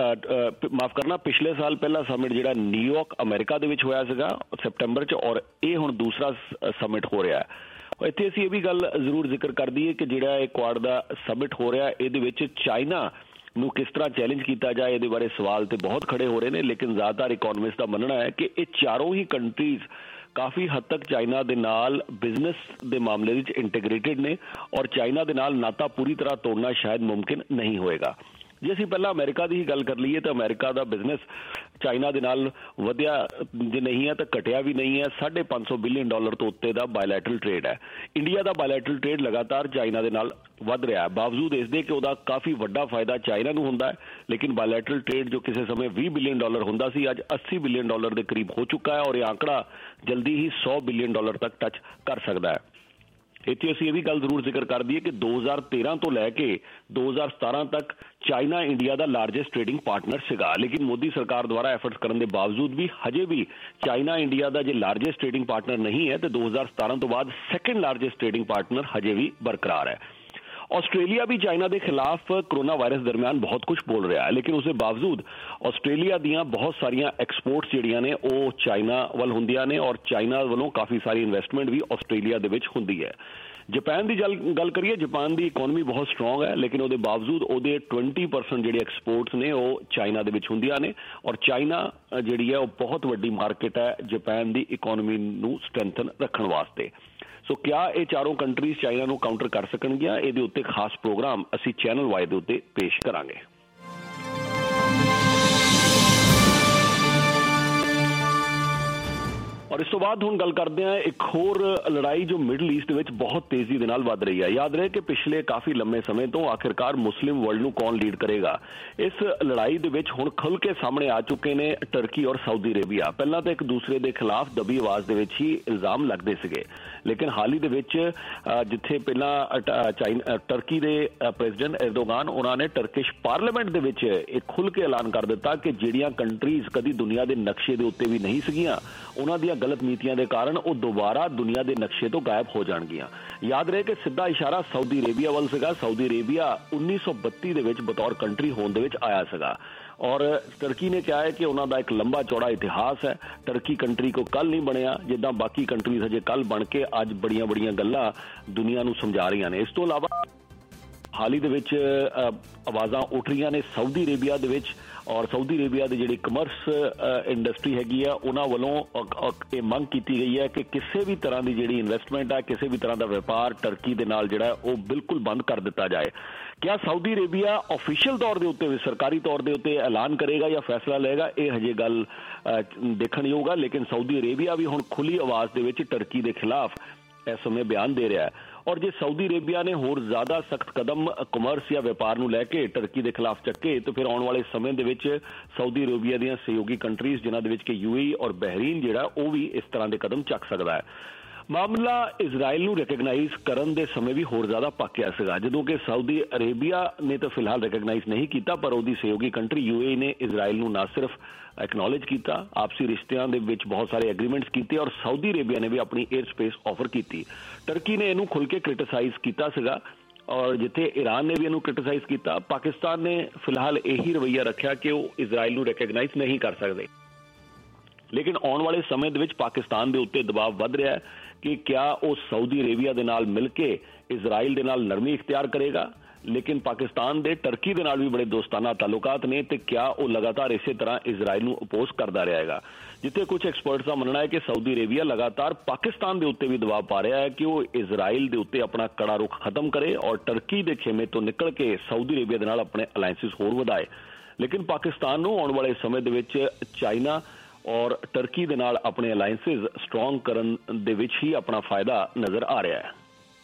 ਮਾਫ ਕਰਨਾ ਪਿਛਲੇ ਸਾਲ ਪਹਿਲਾ ਸਮਿਟ ਜਿਹੜਾ ਨਿਊਯਾਰਕ ਅਮਰੀਕਾ ਦੇ ਵਿੱਚ ਹੋਇਆ ਸੀਗਾ ਸੈਪਟੈਂਬਰ 'ਚ, ਔਰ ਇਹ ਹੁਣ ਦੂਸਰਾ ਸਮਿਟ ਹੋ ਰਿਹਾ ਹੈ। ਇੱਥੇ ਅਸੀਂ ਇਹ ਵੀ ਗੱਲ ਜ਼ਰੂਰ ਜ਼ਿਕਰ ਕਰ ਦਈਏ ਕਿ ਜਿਹੜਾ ਇਹ ਕੁਆਡ ਦਾ ਸਮਿਟ ਹੋ ਰਿਹਾ ਇਹਦੇ ਵਿੱਚ ਚਾਈਨਾ ਨੂੰ ਕਿਸ ਤਰ੍ਹਾਂ ਚੈਲੰਜ ਕੀਤਾ ਜਾਏ, ਇਹਦੇ ਬਾਰੇ ਸਵਾਲ ਤੇ ਬਹੁਤ ਖੜੇ ਹੋ ਰਹੇ ਨੇ। ਲੇਕਿਨ ਜ਼ਿਆਦਾਤਰ ਇਕੋਨੋਮਿਸਟ ਦਾ ਮੰਨਣਾ ਹੈ ਕਿ ਇਹ ਚਾਰੋਂ ਹੀ ਕੰਟਰੀਜ਼ ਕਾਫੀ ਹੱਦ ਤੱਕ ਚਾਈਨਾ ਦੇ ਨਾਲ ਬਿਜ਼ਨਸ ਦੇ ਮਾਮਲੇ ਵਿੱਚ ਇੰਟੀਗ੍ਰੇਟਿਡ ਨੇ, ਔਰ ਚਾਈਨਾ ਦੇ ਨਾਲ ਨਾਤਾ ਪੂਰੀ ਤਰ੍ਹਾਂ ਤੋੜਨਾ ਸ਼ਾਇਦ ਮੁਮਕਿਨ ਨਹੀਂ ਹੋਏਗਾ। ਜੇ ਅਸੀਂ ਪਹਿਲਾਂ ਅਮਰੀਕਾ ਦੀ ਹੀ ਗੱਲ ਕਰ ਲਈਏ ਤਾਂ ਅਮਰੀਕਾ ਦਾ ਬਿਜ਼ਨਸ ਚਾਈਨਾ ਦੇ ਨਾਲ ਵਧਿਆ ਜੇ ਨਹੀਂ ਹੈ ਤਾਂ ਘਟਿਆ ਵੀ ਨਹੀਂ ਹੈ। ਸਾਢੇ ਪੰਜ ਸੌ ਬਿਲੀਅਨ ਡਾਲਰ ਤੋਂ ਉੱਤੇ ਦਾ ਬਾਇਲੈਟਰਲ ਟ੍ਰੇਡ ਹੈ। ਇੰਡੀਆ ਦਾ ਬਾਇਲੈਟਰਲ ਟ੍ਰੇਡ ਲਗਾਤਾਰ ਚਾਈਨਾ ਦੇ ਨਾਲ ਵੱਧ ਰਿਹਾ ਹੈ, ਬਾਵਜੂਦ ਇਸ ਦੇ ਕਿ ਉਹਦਾ ਕਾਫੀ ਵੱਡਾ ਫਾਇਦਾ ਚਾਈਨਾ ਨੂੰ ਹੁੰਦਾ ਹੈ। ਲੇਕਿਨ ਬਾਇਲੈਟਰਲ ਟ੍ਰੇਡ ਜੋ ਕਿਸੇ ਸਮੇਂ ਵੀਹ ਬਿਲੀਅਨ ਡਾਲਰ ਹੁੰਦਾ ਸੀ, ਅੱਜ ਅੱਸੀ ਬਿਲੀਅਨ ਡਾਲਰ ਦੇ ਕਰੀਬ ਹੋ ਚੁੱਕਾ ਹੈ, ਔਰ ਇਹ ਆંકੜਾ ਜਲਦੀ ਹੀ ਸੌ ਬਿਲੀਅਨ ਡਾਲਰ ਤੱਕ ਟੱਚ ਕਰ ਸਕਦਾ ਹੈ। ਇੱਥੇ ਅਸੀਂ ਇਹ ਵੀ ਗੱਲ ਜ਼ਰੂਰ ਜ਼ਿਕਰ ਕਰ ਦਈਏ ਕਿ ਦੋ ਹਜ਼ਾਰ ਤੇਰਾਂ ਤੋਂ ਲੈ ਕੇ ਦੋ ਹਜ਼ਾਰ ਸਤਾਰਾਂ ਤੱਕ ਚਾਈਨਾ ਇੰਡੀਆ ਦਾ ਲਾਰਜੈਸਟ ਟ੍ਰੇਡਿੰਗ ਪਾਰਟਨਰ ਸੀਗਾ, ਲੇਕਿਨ ਮੋਦੀ ਸਰਕਾਰ ਦੁਆਰਾ ਐਫਰਟਸ ਕਰਨ ਦੇ ਬਾਵਜੂਦ ਵੀ ਹਜੇ ਵੀ ਚਾਈਨਾ ਇੰਡੀਆ ਦਾ ਜੇ ਲਾਰਜੈਸਟ ਟ੍ਰੇਡਿੰਗ ਪਾਰਟਨਰ ਨਹੀਂ ਹੈ ਤੇ ਦੋ ਹਜ਼ਾਰ ਸਤਾਰਾਂ ਤੋਂ ਬਾਅਦ ਸੈਕੰਡ ਲਾਰਜੈਸਟ ਟ੍ਰੇਡਿੰਗ ਪਾਰਟਨਰ ਹਜੇ ਵੀ ਬਰਕਰਾਰ ਹੈ। ਆਸਟ੍ਰੇਲੀਆ ਵੀ ਚਾਈਨਾ ਦੇ ਖਿਲਾਫ ਕੋਰੋਨਾ ਵਾਇਰਸ ਦਰਮਿਆਨ ਬਹੁਤ ਕੁਝ ਬੋਲ ਰਿਹਾ ਹੈ, ਲੇਕਿਨ ਉਸ ਦੇ ਬਾਵਜੂਦ ਆਸਟ੍ਰੇਲੀਆ ਦੀਆਂ ਬਹੁਤ ਸਾਰੀਆਂ ਐਕਸਪੋਰਟਸ ਜਿਹੜੀਆਂ ਨੇ ਉਹ ਚਾਈਨਾ ਵੱਲ ਹੁੰਦੀਆਂ ਨੇ, ਔਰ ਚਾਈਨਾ ਵੱਲੋਂ ਕਾਫੀ ਸਾਰੀ ਇਨਵੈਸਟਮੈਂਟ ਵੀ ਆਸਟ੍ਰੇਲੀਆ ਦੇ ਵਿੱਚ ਹੁੰਦੀ ਹੈ। ਜਾਪਾਨ ਦੀ ਗੱਲ ਕਰੀਏ, ਜਾਪਾਨ ਦੀ ਇਕੋਨਮੀ ਬਹੁਤ ਸਟਰੋਂਗ ਹੈ, ਲੇਕਿਨ ਉਹਦੇ ਬਾਵਜੂਦ ਉਹਦੇ ਵੀਹ ਪਰਸੈਂਟ ਜਿਹੜੇ ਐਕਸਪੋਰਟਸ ਨੇ ਉਹ ਚਾਈਨਾ ਦੇ ਵਿੱਚ ਹੁੰਦੀਆਂ ਨੇ, ਔਰ ਚਾਈਨਾ ਜਿਹੜੀ ਹੈ ਉਹ ਬਹੁਤ ਵੱਡੀ ਮਾਰਕੀਟ ਹੈ ਜਾਪਾਨ ਦੀ ਇਕੋਨਮੀ ਨੂੰ ਸਟਰੈਂਥਨ ਰੱਖਣ ਵਾਸਤੇ। ਸੋ ਕਿਆ ਇਹ ਚਾਰੋਂ ਕੰਟਰੀਜ਼ ਚਾਈਨਾ ਨੂੰ ਕਾਊਂਟਰ ਕਰ ਸਕਣਗੀਆਂ? ਇਹਦੇ ਉੱਤੇ ਖਾਸ ਪ੍ਰੋਗਰਾਮ ਅਸੀਂ ਚੈਨਲ ਵਾਈ ਦੇ ਉੱਤੇ ਪੇਸ਼ ਕਰਾਂਗੇ। ਔਰ ਔਰ ਇਸ ਤੋਂ ਬਾਅਦ ਹੁਣ ਗੱਲ ਕਰਦੇ ਹਾਂ ਇੱਕ ਹੋਰ ਲੜਾਈ ਜੋ ਮਿਡਲ ਈਸਟ ਵਿੱਚ ਬਹੁਤ ਤੇਜ਼ੀ ਦੇ ਨਾਲ ਵੱਧ ਰਹੀ ਹੈ। ਯਾਦ ਰਹੇ ਕਿ ਪਿਛਲੇ ਕਾਫੀ ਲੰਮੇ ਸਮੇਂ ਤੋਂ ਆਖਿਰਕਾਰ ਮੁਸਲਿਮ ਵਰਲਡ ਨੂੰ ਕੌਣ ਲੀਡ ਕਰੇਗਾ। ਇਸ ਲੜਾਈ ਦੇ ਵਿੱਚ ਹੁਣ ਖੁੱਲ੍ਹ ਕੇ ਸਾਹਮਣੇ ਆ ਚੁੱਕੇ ਨੇ ਟਰਕੀ ਔਰ ਸਾਊਦੀ ਅਰੇਬੀਆ। ਪਹਿਲਾਂ ਤਾਂ ਇੱਕ ਦੂਸਰੇ ਦੇ ਖਿਲਾਫ ਦਬੀ ਆਵਾਜ਼ ਦੇ ਵਿੱਚ ਹੀ ਇਲਜ਼ਾਮ ਲੱਗਦੇ ਸੀਗੇ, ਲੇਕਿਨ ਹਾਲ ਹੀ ਦੇ ਵਿੱਚ ਜਿੱਥੇ ਪਹਿਲਾਂ ਚਾਈਨਾ ਟਰਕੀ ਦੇ ਪ੍ਰੈਜ਼ੀਡੈਂਟ ਐਰਦੋਗਾਨ ਉਹਨਾਂ ਨੇ ਟਰਕਿਸ਼ ਪਾਰਲੀਮੈਂਟ ਦੇ ਵਿੱਚ ਇੱਕ ਖੁੱਲ੍ਹ ਕੇ ਐਲਾਨ ਕਰ ਦਿੱਤਾ ਕਿ ਜਿਹੜੀਆਂ ਕੰਟਰੀਜ਼ ਕਦੀ ਦੁਨੀਆ ਦੇ ਨਕਸ਼ੇ ਦੇ ਉੱਤੇ ਵੀ ਨਹੀਂ ਸੀਗੀਆਂ, ਉਹਨਾਂ ਦੀਆਂ ਗਲਤ ਨੀਤੀਆਂ ਦੇ ਕਾਰਨ ਉਹ ਦੁਬਾਰਾ ਦੁਨੀਆ ਦੇ ਨਕਸ਼ੇ ਤੋਂ ਗਾਇਬ ਹੋ ਜਾਣਗੀਆਂ। ਯਾਦ ਰਹੇ ਕਿ ਸਿੱਧਾ ਇਸ਼ਾਰਾ ਸਾਊਦੀ ਅਰੇਬੀਆ ਵੱਲ ਸੀਗਾ। ਸਾਊਦੀ ਅਰੇਬੀਆ ਉੱਨੀ ਸੌ ਬੱਤੀ ਦੇ ਵਿੱਚ ਬਤੌਰ ਕੰਟਰੀ ਹੋਣ ਦੇ ਵਿੱਚ ਆਇਆ ਸੀਗਾ ਔਰ ਟਰਕੀ ਨੇ ਕਿਹਾ ਹੈ ਕਿ ਉਹਨਾਂ ਦਾ ਇੱਕ ਲੰਬਾ ਚੌੜਾ ਇਤਿਹਾਸ ਹੈ। ਟਰਕੀ ਕੰਟਰੀ ਕੋ ਕੱਲ ਨਹੀਂ ਬਣਿਆ, ਜਿੱਦਾਂ ਬਾਕੀ ਕੰਟਰੀਜ਼ ਹਜੇ ਕੱਲ ਬਣ ਕੇ ਅੱਜ ਬੜੀਆਂ ਬੜੀਆਂ ਗੱਲਾਂ ਦੁਨੀਆ ਨੂੰ ਸਮਝਾ ਰਹੀਆਂ ਨੇ। ਇਸ ਤੋਂ ਇਲਾਵਾ ਹਾਲ ਹੀ ਦੇ ਵਿੱਚ ਆਵਾਜ਼ਾਂ ਉੱਠ ਰਹੀਆਂ ਨੇ ਸਾਊਦੀ ਅਰੇਬੀਆ ਦੇ ਵਿੱਚ ਔਰ ਸਾਊਦੀ ਅਰੇਬੀਆ ਦੀ ਜਿਹੜੀ ਕਮਰਸ ਇੰਡਸਟਰੀ ਹੈਗੀ ਆ ਉਹਨਾਂ ਵੱਲੋਂ ਇਹ ਮੰਗ ਕੀਤੀ ਗਈ ਹੈ ਕਿ ਕਿਸੇ ਵੀ ਤਰ੍ਹਾਂ ਦੀ ਜਿਹੜੀ ਇਨਵੈਸਟਮੈਂਟ ਹੈ, ਕਿਸੇ ਵੀ ਤਰ੍ਹਾਂ ਦਾ ਵਪਾਰ ਟਰਕੀ ਦੇ ਨਾਲ ਜਿਹੜਾ ਉਹ ਬਿਲਕੁਲ ਬੰਦ ਕਰ ਦਿੱਤਾ ਜਾਏ। ਕਿਆ ਸਾਊਦੀ ਅਰੇਬੀਆ ਆਫੀਸ਼ੀਅਲ ਤੌਰ ਦੇ ਉੱਤੇ ਵੀ ਸਰਕਾਰੀ ਤੌਰ ਦੇ ਉੱਤੇ ਐਲਾਨ ਕਰੇਗਾ ਜਾਂ ਫੈਸਲਾ ਲਏਗਾ, ਇਹ ਹਜੇ ਗੱਲ ਦੇਖਣਯੋਗ ਆ। ਲੇਕਿਨ ਸਾਊਦੀ ਅਰੇਬੀਆ ਵੀ ਹੁਣ ਖੁੱਲੀ ਆਵਾਜ਼ ਦੇ ਵਿੱਚ ਟਰਕੀ ਦੇ ਖਿਲਾਫ ਇਸ ਸਮੇਂ ਬਿਆਨ ਦੇ ਰਿਹਾ ਹੈ ਔਰ ਜੇ ਸਾਊਦੀ ਅਰੇਬੀਆ ਨੇ ਹੋਰ ਜ਼ਿਆਦਾ ਸਖਤ ਕਦਮ ਕਮਰਸ ਜਾਂ ਵਪਾਰ ਨੂੰ ਲੈ ਕੇ ਟਰਕੀ ਦੇ ਖਿਲਾਫ ਚੱਕੇ ਤਾਂ ਫਿਰ ਆਉਣ ਵਾਲੇ ਸਮੇਂ ਦੇ ਵਿੱਚ ਸਾਊਦੀ ਅਰੇਬੀਆ ਦੀਆਂ ਸਹਿਯੋਗੀ ਕੰਟਰੀਜ਼ ਜਿਨ੍ਹਾਂ ਦੇ ਵਿੱਚ ਕਿ ਯੂਏਈ ਔਰ ਬਹਿਰੀਨ ਜਿਹੜਾ ਉਹ ਵੀ ਇਸ ਤਰ੍ਹਾਂ ਦੇ ਕਦਮ ਚੱਕ ਸਕਦਾ ਹੈ। ਮਾਮਲਾ ਇਜ਼ਰਾਈਲ ਨੂੰ ਰੈਕਗਨਾਈਜ਼ ਕਰਨ ਦੇ ਸਮੇਂ ਵੀ ਹੋਰ ਜ਼ਿਆਦਾ ਪੱਕਿਆ ਸੀਗਾ, ਜਦੋਂ ਕਿ ਸਾਊਦੀ ਅਰੇਬੀਆ ਨੇ ਤਾਂ ਫਿਲਹਾਲ ਰੈਕਗਨਾਈਜ਼ ਨਹੀਂ ਕੀਤਾ, ਪਰ ਉਹਦੀ ਸਹਿਯੋਗੀ ਕੰਟਰੀ ਯੂਏਈ ਨੇ ਇਜ਼ਰਾਈਲ ਨੂੰ ਨਾ ਸਿਰਫ ਐਕਨੋਲੇਜ ਕੀਤਾ, ਆਪਸੀ ਰਿਸ਼ਤਿਆਂ ਦੇ ਵਿੱਚ ਬਹੁਤ ਸਾਰੇ ਐਗਰੀਮੈਂਟਸ ਕੀਤੇ ਔਰ ਸਾਊਦੀ ਅਰੇਬੀਆ ਨੇ ਵੀ ਆਪਣੀ 에ਅਰ ਸਪੇਸ ਆਫਰ ਕੀਤੀ। ਟਰਕੀ ਨੇ ਇਹਨੂੰ ਖੁੱਲ੍ਹ ਕੇ ਕ੍ਰਿਟਿਸਾਈਜ਼ ਕੀਤਾ ਸੀਗਾ ਔਰ ਜਿੱਥੇ ਈਰਾਨ ਨੇ ਵੀ ਇਹਨੂੰ ਕ੍ਰਿਟਿਸਾਈਜ਼ ਕੀਤਾ, ਪਾਕਿਸਤਾਨ ਨੇ ਫਿਲਹਾਲ ਇਹੀ ਰਵੱਈਆ ਰੱਖਿਆ ਕਿ ਉਹ ਇਜ਼ਰਾਈਲ ਨੂੰ ਰੈਕਗਨਾਈਜ਼ ਨਹੀਂ ਕਰ ਸਕਦੇ। ਲੇਕਿਨ ਆਉਣ ਵਾਲੇ ਸਮੇਂ ਦੇ ਵਿੱਚ ਪਾਕਿਸਤਾਨ ਦੇ ਉੱਤੇ ਦਬਾਅ ਵੱਧ ਰਿਹਾ ਹੈ ਕਿ ਕਿਆ ਉਹ ਸਾਊਦੀ ਅਰੇਬੀਆ ਦੇ ਨਾਲ ਮਿਲ ਕੇ ਇਜ਼ਰਾਈਲ ਦੇ ਨਾਲ ਨਰਮੀ ਇਖਤਿਆਰ ਕਰੇਗਾ। ਲੇਕਿਨ ਪਾਕਿਸਤਾਨ ਦੇ ਟਰਕੀ ਦੇ ਨਾਲ ਵੀ ਬੜੇ ਦੋਸਤਾਨਾ ਤਾਲੁਕਾਤ ਨੇ ਤੇ ਕਿਆ ਉਹ ਲਗਾਤਾਰ ਇਸੇ ਤਰ੍ਹਾਂ ਇਜ਼ਰਾਈਲ ਨੂੰ ਅਪੋਜ਼ ਕਰਦਾ ਰਹੇਗਾ। ਜਿੱਥੇ ਕੁਝ ਐਕਸਪਰਟਸ ਦਾ ਮੰਨਣਾ ਹੈ ਕਿ ਸਾਊਦੀ ਅਰੇਬੀਆ ਲਗਾਤਾਰ ਪਾਕਿਸਤਾਨ ਦੇ ਉੱਤੇ ਵੀ ਦਬਾਅ ਪਾ ਰਿਹਾ ਹੈ ਕਿ ਉਹ ਇਜ਼ਰਾਈਲ ਦੇ ਉੱਤੇ ਆਪਣਾ ਕੜਾ ਰੁਖ ਖਤਮ ਕਰੇ ਔਰ ਟਰਕੀ ਦੇ ਖੇਮੇ ਤੋਂ ਨਿਕਲ ਕੇ ਸਾਊਦੀ ਅਰੇਬੀਆ ਦੇ ਨਾਲ ਆਪਣੇ ਅਲਾਇੰਸਿਸ ਹੋਰ ਵਧਾਏ। ਲੇਕਿਨ ਪਾਕਿਸਤਾਨ ਨੂੰ ਆਉਣ ਵਾਲੇ ਸਮੇਂ ਦੇ ਵਿੱਚ ਚਾਈਨਾ ਔਰ ਟਰਕੀ ਦੇ ਨਾਲ ਆਪਣੇ ਅਲਾਇੰਸਿਸ ਸਟਰੋਂਗ ਕਰਨ ਦੇ ਵਿੱਚ ਹੀ ਆਪਣਾ ਫਾਇਦਾ ਨਜ਼ਰ ਆ ਰਿਹਾ ਹੈ।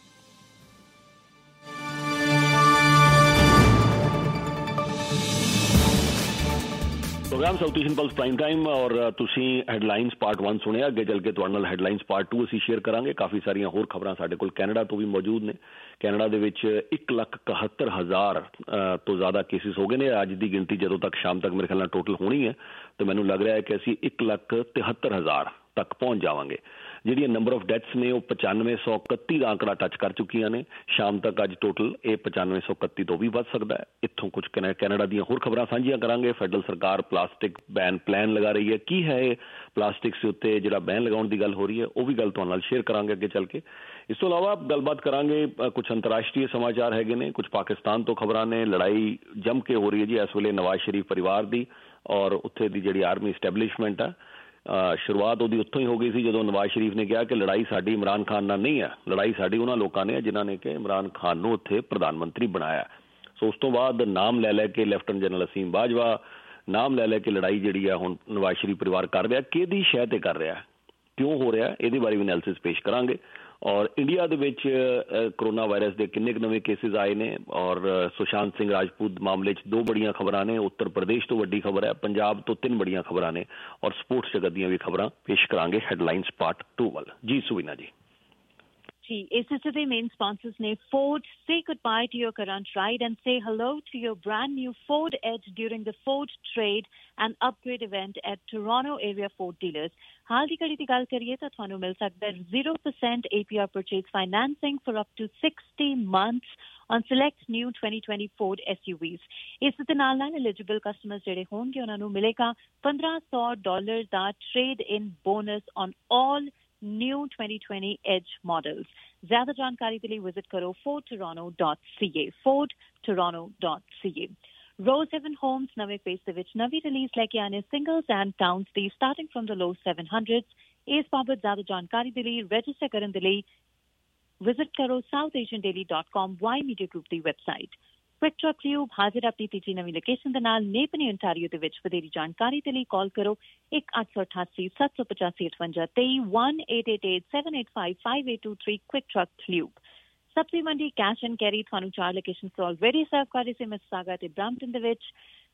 Program South Asian plus prime time ਔਰ ਤੁਸੀਂ ਹੈਡਲਾਈਨਸ ਪਾਰਟ ਵਨ ਸੁਣਿਆ। ਅੱਗੇ ਚੱਲ ਕੇ ਤੁਹਾਡੇ ਨਾਲ ਹੈਡਲਾਈਨਸ ਪਾਰਟ ਟੂ ਅਸੀਂ ਸ਼ੇਅਰ ਕਰਾਂਗੇ। ਕਾਫੀ ਸਾਰੀਆਂ ਹੋਰ ਖਬਰਾਂ ਸਾਡੇ ਕੋਲ ਕੈਨੇਡਾ ਤੋਂ ਵੀ ਮੌਜੂਦ ਨੇ। ਕੈਨੇਡਾ ਦੇ ਵਿੱਚ ਇੱਕ ਲੱਖ ਇਕਹੱਤਰ ਹਜ਼ਾਰ ਤੋਂ ਜ਼ਿਆਦਾ ਕੇਸਿਸ ਹੋ ਗਏ ਨੇ। ਅੱਜ ਦੀ ਗਿਣਤੀ ਜਦੋਂ ਤੱਕ ਸ਼ਾਮ ਤੱਕ ਮੇਰੇ ਖਿਆਲ ਨਾਲ ਟੋਟਲ ਹੋਣੀ ਹੈ ਤੇ ਮੈਨੂੰ ਲੱਗ ਰਿਹਾ ਹੈ ਕਿ ਅਸੀਂ ਇੱਕ ਲੱਖ ਤਿਹੱਤਰ ਹਜ਼ਾਰ ਤੱਕ ਪਹੁੰਚ ਜਾਵਾਂਗੇ। ਜਿਹੜੀਆਂ ਨੰਬਰ ਆਫ ਡੈਥਸ ਨੇ ਉਹ ਪਚਾਨਵੇਂ ਸੌ ਇਕੱਤੀ ਦਾ ਅੰਕੜਾ ਟੱਚ ਕਰ ਚੁੱਕੀਆਂ ਨੇ। ਸ਼ਾਮ ਤੱਕ ਅੱਜ ਟੋਟਲ ਇਹ ਪਚਾਨਵੇਂ ਸੌ ਇਕੱਤੀ ਤੋਂ ਵੀ ਵੱਧ ਸਕਦਾ ਹੈ। ਇੱਥੋਂ ਕੁਝ ਕੈਨੇਡਾ ਦੀਆਂ ਹੋਰ ਖਬਰਾਂ ਸਾਂਝੀਆਂ ਕਰਾਂਗੇ। ਫੈਡਰਲ ਸਰਕਾਰ ਪਲਾਸਟਿਕ ਬੈਨ ਪਲਾਨ ਲਗਾ ਰਹੀ ਹੈ। ਕੀ ਹੈ ਇਹ ਪਲਾਸਟਿਕਸ ਦੇ ਉੱਤੇ ਜਿਹੜਾ ਬੈਨ ਲਗਾਉਣ ਦੀ ਗੱਲ ਹੋ ਰਹੀ ਹੈ, ਉਹ ਵੀ ਗੱਲ ਤੁਹਾਡੇ ਨਾਲ ਸ਼ੇਅਰ ਕਰਾਂਗੇ ਅੱਗੇ ਚੱਲ ਕੇ। ਇਸ ਤੋਂ ਇਲਾਵਾ ਗੱਲਬਾਤ ਕਰਾਂਗੇ ਕੁਝ ਅੰਤਰਰਾਸ਼ਟਰੀ ਸਮਾਚਾਰ ਹੈਗੇ ਨੇ, ਕੁਝ ਪਾਕਿਸਤਾਨ ਤੋਂ ਖਬਰਾਂ ਨੇ। ਲੜਾਈ ਜੰਮ ਕੇ ਹੋ ਰਹੀ ਹੈ ਜੀ ਇਸ ਵੇਲੇ ਨਵਾਜ਼ ਸ਼ਰੀਫ ਪਰਿਵਾਰ ਦੀ ਔਰ ਉੱਥੇ ਦੀ ਜਿਹੜੀ ਆਰਮੀ ਸਟੈਬਲਿਸ਼ਮੈਂਟ ਆ। ਸ਼ੁਰੂਆਤ ਉਹਦੀ ਉੱਥੋਂ ਹੀ ਹੋ ਗਈ ਸੀ ਜਦੋਂ ਨਵਾਜ਼ ਸ਼ਰੀਫ ਨੇ ਕਿਹਾ ਕਿ ਲੜਾਈ ਸਾਡੀ ਇਮਰਾਨ ਖਾਨ ਨਾਲ ਨਹੀਂ ਹੈ, ਲੜਾਈ ਸਾਡੀ ਉਹਨਾਂ ਲੋਕਾਂ ਨੇ ਜਿਨ੍ਹਾਂ ਨੇ ਕਿ ਇਮਰਾਨ ਖਾਨ ਨੂੰ ਉੱਥੇ ਪ੍ਰਧਾਨ ਮੰਤਰੀ ਬਣਾਇਆ। ਸੋ ਉਸ ਤੋਂ ਬਾਅਦ ਨਾਮ ਲੈ ਲੈ ਕੇ ਲੈਫਟੀਨੈਂਟ ਜਨਰਲ ਅਸੀਮ ਬਾਜਵਾ ਨਾਮ ਲੈ ਲੈ ਕੇ ਲੜਾਈ ਜਿਹੜੀ ਆ ਹੁਣ ਨਵਾਜ਼ ਸ਼ਰੀਫ ਪਰਿਵਾਰ ਕਰ ਰਿਹਾ। ਕਿਹਦੀ ਸ਼ਹਿ ਤੇ ਕਰ ਰਿਹਾ, ਕਿਉਂ ਹੋ ਰਿਹਾ, ਇਹਦੇ ਬਾਰੇ ਵੀ ਐਨਾਲਿਸਿਸ ਪੇਸ਼ ਕਰਾਂਗੇ। ਔਰ ਇੰਡੀਆ ਦੇ ਵਿੱਚ ਕਰੋਨਾ ਵਾਇਰਸ ਦੇ ਕਿੰਨੇ ਕੁ ਨਵੇਂ ਕੇਸਿਸ ਆਏ ਨੇ ਔਰ ਸੁਸ਼ਾਂਤ ਸਿੰਘ ਰਾਜਪੂਤ ਮਾਮਲੇ 'ਚ ਦੋ ਬੜੀਆਂ ਖਬਰਾਂ ਨੇ। ਉੱਤਰ ਪ੍ਰਦੇਸ਼ ਤੋਂ ਵੱਡੀ ਖਬਰ ਹੈ, ਪੰਜਾਬ ਤੋਂ ਤਿੰਨ ਬੜੀਆਂ ਖਬਰਾਂ ਨੇ ਔਰ ਸਪੋਰਟਸ ਜਗਤ ਦੀਆਂ ਵੀ ਖਬਰਾਂ ਪੇਸ਼ ਕਰਾਂਗੇ ਹੈਡਲਾਈਨਸ ਪਾਰਟ ਟੂ ਵੱਲ। ਜੀ ਸੁਵੀਨਾ ਜੀ। जी, इस ਦੇ ਮੇਨ ਸਪਾਂਸਰਸ ਨੇ Ford. Say goodbye to your current ride and say hello to your brand new Ford Edge during the Ford Trade and Upgrade event at Toronto area Ford dealers. ਹਾਲ ਦੀ ਘੜੀ ਦੀ ਗੱਲ ਕਰੀਏ ਤਾਂ ਤੁਹਾਨੂੰ ਮਿਲ ਸਕਦਾ ਹੈ zero percent A P R purchase financing for up to sixty months on select new twenty twenty Ford S U Vs. ਇਸ ਦੇ ਨਾਲ ਨਾਲ eligible customers ਜਿਹੜੇ ਹੋਣਗੇ ਉਹਨਾਂ ਨੂੰ ਮਿਲੇਗਾ ਪੰਦਰਾਂ ਸੌ ਡਾਲਰ ਦਾ trade in bonus on all new twenty twenty Edge models. zyada jankari ke liye visit karo ford toronto dot c a ford toronto dot c a. Rosehaven Homes nave phase de vich navi release leke aane singles and towns di starting from the low seven hundreds. is babat zyada jankari de liye register karan de liye visit karo south asian daily dot com y media group di website. Quick truck tube हाजिर अपनी तीजी नवी location के नाल नेपनी Ontario दे विच वधेरी जानकारी के लिए call करो एक अठ सौ अठासी सत्त सौ पचासी अठवंजा तेई one eight eight eight seven eight five five eight two three quick truck tube. सब्जी मंडी कैश एंड कैरी थानू चार लोकेशन से ऑलरेडी सर्व कर रहे से मिसिसागा ते ब्रैम्पटन दे विच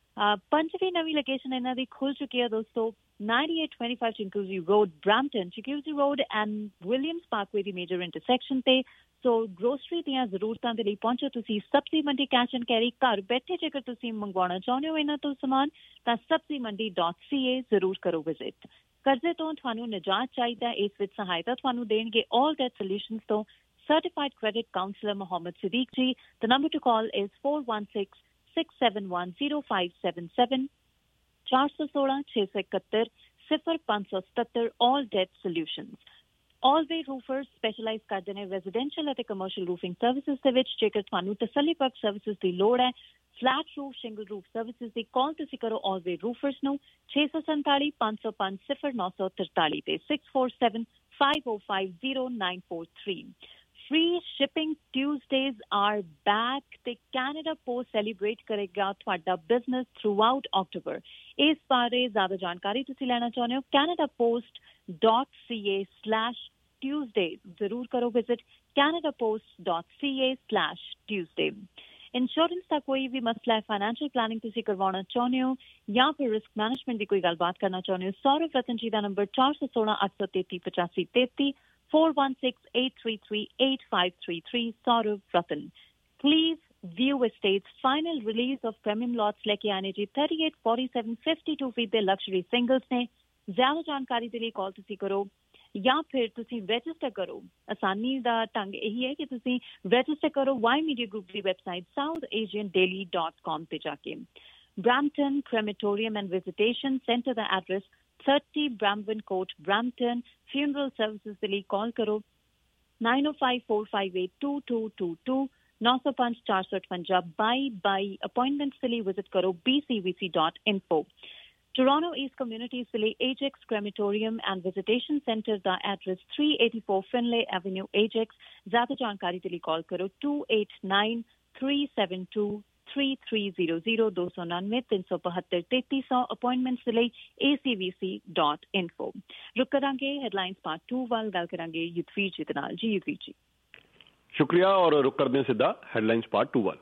पंजवीं नवी लोकेशन इन्हां दी खुल चुकी है दोस्तों ninety-eight twenty-five Chinguzi Road, Brampton, Chinguzi Road and Williams Parkway the major intersection te। So grocery ਦੀਆਂ ਜ਼ਰੂਰਤਾਂ ਦੇ ਲਈ ਪਹੁੰਚੋ ਤੁਸੀਂ ਸਬਜ਼ੀ ਮੰਡੀ ਕੈਸ਼ ਐਂਡ ਕੈਰੀ। ਘਰ ਬੈਠੇ ਜੇਕਰ ਤੁਸੀਂ ਮੰਗਵਾਉਣਾ ਚਾਹੁੰਦੇ ਹੋ ਇਹਨਾਂ ਤੋਂ ਸਮਾਨ ਤਾਂ ਸਬਜ਼ੀ ਮੰਡੀ ਡਾਟ ਸੀ ਏ ਜ਼ਰੂਰ ਕਰੋ ਵਿਜ਼ਿਟ। ਕਰਜ਼ੇ ਤੋਂ ਤੁਹਾਨੂੰ ਨਿਜਾਤ ਚਾਹੀਦਾ, ਇਸ ਵਿੱਚ ਸਹਾਇਤਾ ਤੁਹਾਨੂੰ ਦੇਣਗੇ ਆਲ ਡੈਟ ਸੋਲਿਊਸ਼ਨਸ ਤੋਂ certified credit counselor Mohammed Siddiq ji। The number to call is four one six six seven one zero five seven seven four one six six one one zero five seven seven all debt solutions। Allway Roofers specialize ਕਰਦੇ ਨੇ residential ਅਤੇ commercial roofing services ਦੇ ਵਿੱਚ। ਜੇਕਰ ਤੁਹਾਨੂੰ ਤਸੱਲੀ ਬਖਸ਼ services ਦੀ ਲੋੜ ਹੈ, flat roof, shingle roof services ਦੀ ਕਾਲ ਤੁਸੀਂ ਕਰੋ Allway Roofers ਨੂੰ ਛੇ ਸੌ ਸੰਤਾਲੀ ਪੰਜ ਸੌ ਪੰਜ ਜ਼ੀਰੋ ਨੌ ਸੌ ਤਰਤਾਲੀ ਤੇ six four seven five zero five zero nine four three। Free shipping Tuesdays are back ਤੇ Canada Post celebrate ਕਰੇਗਾ ਤੁਹਾਡਾ business throughout October। ਇਸ ਬਾਰੇ ਜ਼ਿਆਦਾ ਜਾਣਕਾਰੀ ਤੁਸੀਂ ਲੈਣਾ ਚਾਹੁੰਦੇ ਹੋ canada post dot c a slash tuesday ਜ਼ਰੂਰ ਕਰੋ ਵਿਜ਼ਿਟ canada post dot c a slash tuesday। Insurance ਦਾ ਕੋਈ ਵੀ ਮਸਲਾ ਹੈ, ਫਾਈਨੈਂਸ਼ੀਅਲ ਪਲਾਨਿੰਗ ਤੁਸੀਂ ਕਰਵਾਉਣਾ ਚਾਹੁੰਦੇ ਹੋ ਜਾਂ ਫਿਰ ਰਿਸਕ ਮੈਨੇਜਮੈਂਟ ਦੀ ਕੋਈ ਗੱਲਬਾਤ ਕਰਨਾ ਚਾਹੁੰਦੇ ਹੋ, ਸੌਰਵ ਰਤਨ ਜੀ ਦਾ ਨੰਬਰ ਚਾਰ ਇੱਕ ਛੇ ਅੱਠ ਸੌ ਤੇਤੀ ਪਚਾਸੀ ਤੇਤੀ four one six eight three three eight five three three Saurav Ratan। Please view estates final release of premium lots लेके आने जी thirty-eight forty-seven fifty-two feet ਦੇ luxury singles ਨੇ। ਜ਼ਿਆਦਾ ਜਾਣਕਾਰੀ ਦੇ ਲਈ ਕਾਲ ਤੁਸੀਂ ਕਰੋ ਜਾਂ ਫਿਰ ਤੁਸੀਂ ਰਜਿਸਟਰ ਕਰੋ। ਆਸਾਨੀ ਦਾ ਢੰਗ ਇਹੀ ਹੈ ਕਿ ਤੁਸੀਂ ਰਜਿਸਟਰ ਕਰੋ ਵਾਈ ਮੀਡੀਆ ਗਰੁੱਪ ਦੀ website South Asian Daily dot com ਤੇ ਜਾ ਕੇ। Brampton Crematorium and Visitation Center ਦਾ address thirty Bramwin Court, Brampton। Funeral services ਦੇ ਲਈ ਕਾਲ ਕਰੋ nine oh five four five eight two two two two nine oh five four five eight ਬਾਈ ਬਾਈ। Appointments ਦੇ ਲਈ ਵਿਜ਼ਿਟ ਕਰੋ b c v c dot info। Toronto East Communities ਦੇ ਲਈ Ajax Crematorium and Visitation Center ਦਾ address three eighty-four Finlay Avenue, Ajax। ਜ਼ਿਆਦਾ ਜਾਣਕਾਰੀ ਦੇ ਲਈ ਕਾਲ ਕਰੋ two eight nine three seven two three three zero zero two nine nine three seven five three three zero zero। Appointments ਦੇ ਲਈ a c v c dot info। ਰੁਕ ਕਰਾਂਗੇ headlines part two ਵੱਲ, ਗੱਲ ਕਰਾਂਗੇ ਯੁਧਵੀਰ ਜੀ ਦੇ ਨਾਲ। ਜੀ ਯੁਧਵੀਰ ਜੀ ਸ਼ੁਕਰੀਆ ਔਰ ਰੁਕ ਕਰਦੇ ਹਾਂ ਸਿੱਧਾ ਹੈਡਲਾਈਨਸ ਪਾਰਟ two ਵੱਲ।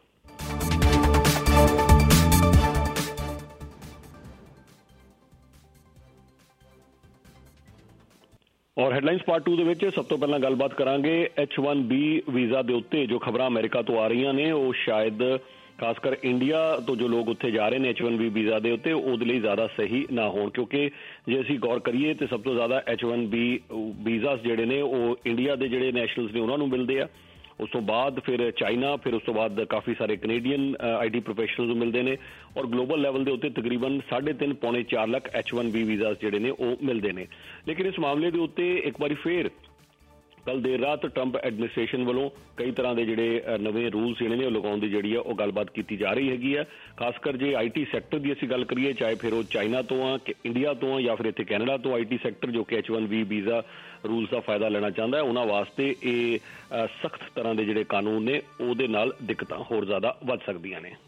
ਔਰ ਹੈਡਲਾਈਨਸ ਪਾਰਟ two ਦੇ ਵਿੱਚ ਸਭ ਤੋਂ ਪਹਿਲਾਂ ਗੱਲਬਾਤ ਕਰਾਂਗੇ H one B ਵੀਜ਼ਾ ਦੇ ਉੱਤੇ ਜੋ ਖਬਰਾਂ ਅਮਰੀਕਾ ਤੋਂ ਆ ਰਹੀਆਂ ਨੇ ਉਹ ਸ਼ਾਇਦ ਖਾਸ ਕਰ ਇੰਡੀਆ ਤੋਂ ਜੋ ਲੋਕ ਉੱਥੇ ਜਾ ਰਹੇ ਨੇ H one B ਵੀਜ਼ਾ ਦੇ ਉੱਤੇ ਉਹਦੇ ਲਈ ਜ਼ਿਆਦਾ ਸਹੀ ਨਾ ਹੋਣ, ਕਿਉਂਕਿ ਜੇ ਅਸੀਂ ਗੌਰ ਕਰੀਏ ਤੇ ਸਭ ਤੋਂ ਜ਼ਿਆਦਾ H one B ਵੀਜ਼ਾਸ ਜਿਹੜੇ ਨੇ ਉਹ ਇੰਡੀਆ ਦੇ ਜਿਹੜੇ ਨੈਸ਼ਨਲਸ ਨੇ ਉਹਨਾਂ ਨੂੰ ਮਿਲਦੇ ਆ। ਉਸ ਤੋਂ ਬਾਅਦ ਫਿਰ ਚਾਈਨਾ, ਫਿਰ ਉਸ ਤੋਂ ਬਾਅਦ ਕਾਫੀ ਸਾਰੇ ਕੈਨੇਡੀਅਨ ਆਈ ਟੀ ਪ੍ਰੋਫੈਸ਼ਨਲਸ ਨੂੰ ਮਿਲਦੇ ਨੇ ਔਰ ਗਲੋਬਲ ਲੈਵਲ ਦੇ ਉੱਤੇ ਤਕਰੀਬਨ ਸਾਢੇ ਤਿੰਨ ਪੌਣੇ ਚਾਰ lakh H one B visas ਜਿਹੜੇ ਨੇ ਉਹ ਮਿਲਦੇ ਨੇ। ਲੇਕਿਨ ਇਸ ਮਾਮਲੇ ਦੇ ਉੱਤੇ ਇੱਕ ਵਾਰੀ ਫੇਰ ਕੱਲ ਦੇਰ ਰਾਤ ਟਰੰਪ ਐਡਮਿਨਿਸਟ੍ਰੇਸ਼ਨ ਵੱਲੋਂ ਕਈ ਤਰ੍ਹਾਂ ਦੇ ਜਿਹੜੇ ਨਵੇਂ ਰੂਲਸ ਜਿਹੜੇ ਨੇ ਉਹ ਲਗਾਉਣ ਦੀ ਜਿਹੜੀ ਆ ਉਹ ਗੱਲਬਾਤ ਕੀਤੀ ਜਾ ਰਹੀ ਹੈਗੀ ਆ। ਖਾਸ ਕਰ ਜੇ ਆਈ ਟੀ ਸੈਕਟਰ ਦੀ ਅਸੀਂ ਗੱਲ ਕਰੀਏ, ਚਾਹੇ ਫਿਰ ਉਹ ਚਾਈਨਾ ਤੋਂ ਆ, ਇੰਡੀਆ ਤੋਂ ਆ ਜਾਂ ਫਿਰ ਇੱਥੇ ਕੈਨੇਡਾ ਤੋਂ ਆਈ ਟੀ ਸੈਕਟਰ ਜੋ ਕਿ H one B visa rules ਦਾ ਫਾਇਦਾ ਲੈਣਾ ਚਾਹੁੰਦਾ ਹੈ, ਉਹਨਾਂ ਵਾਸਤੇ ਇਹ ਸਖਤ ਤਰ੍ਹਾਂ ਦੇ ਜਿਹੜੇ ਕਾਨੂੰਨ ਨੇ ਉਹਦੇ ਨਾਲ ਦਿੱਕਤਾਂ ਹੋਰ ਜ਼ਿਆਦਾ ਵੱਧ ਸਕਦੀਆਂ ਨੇ।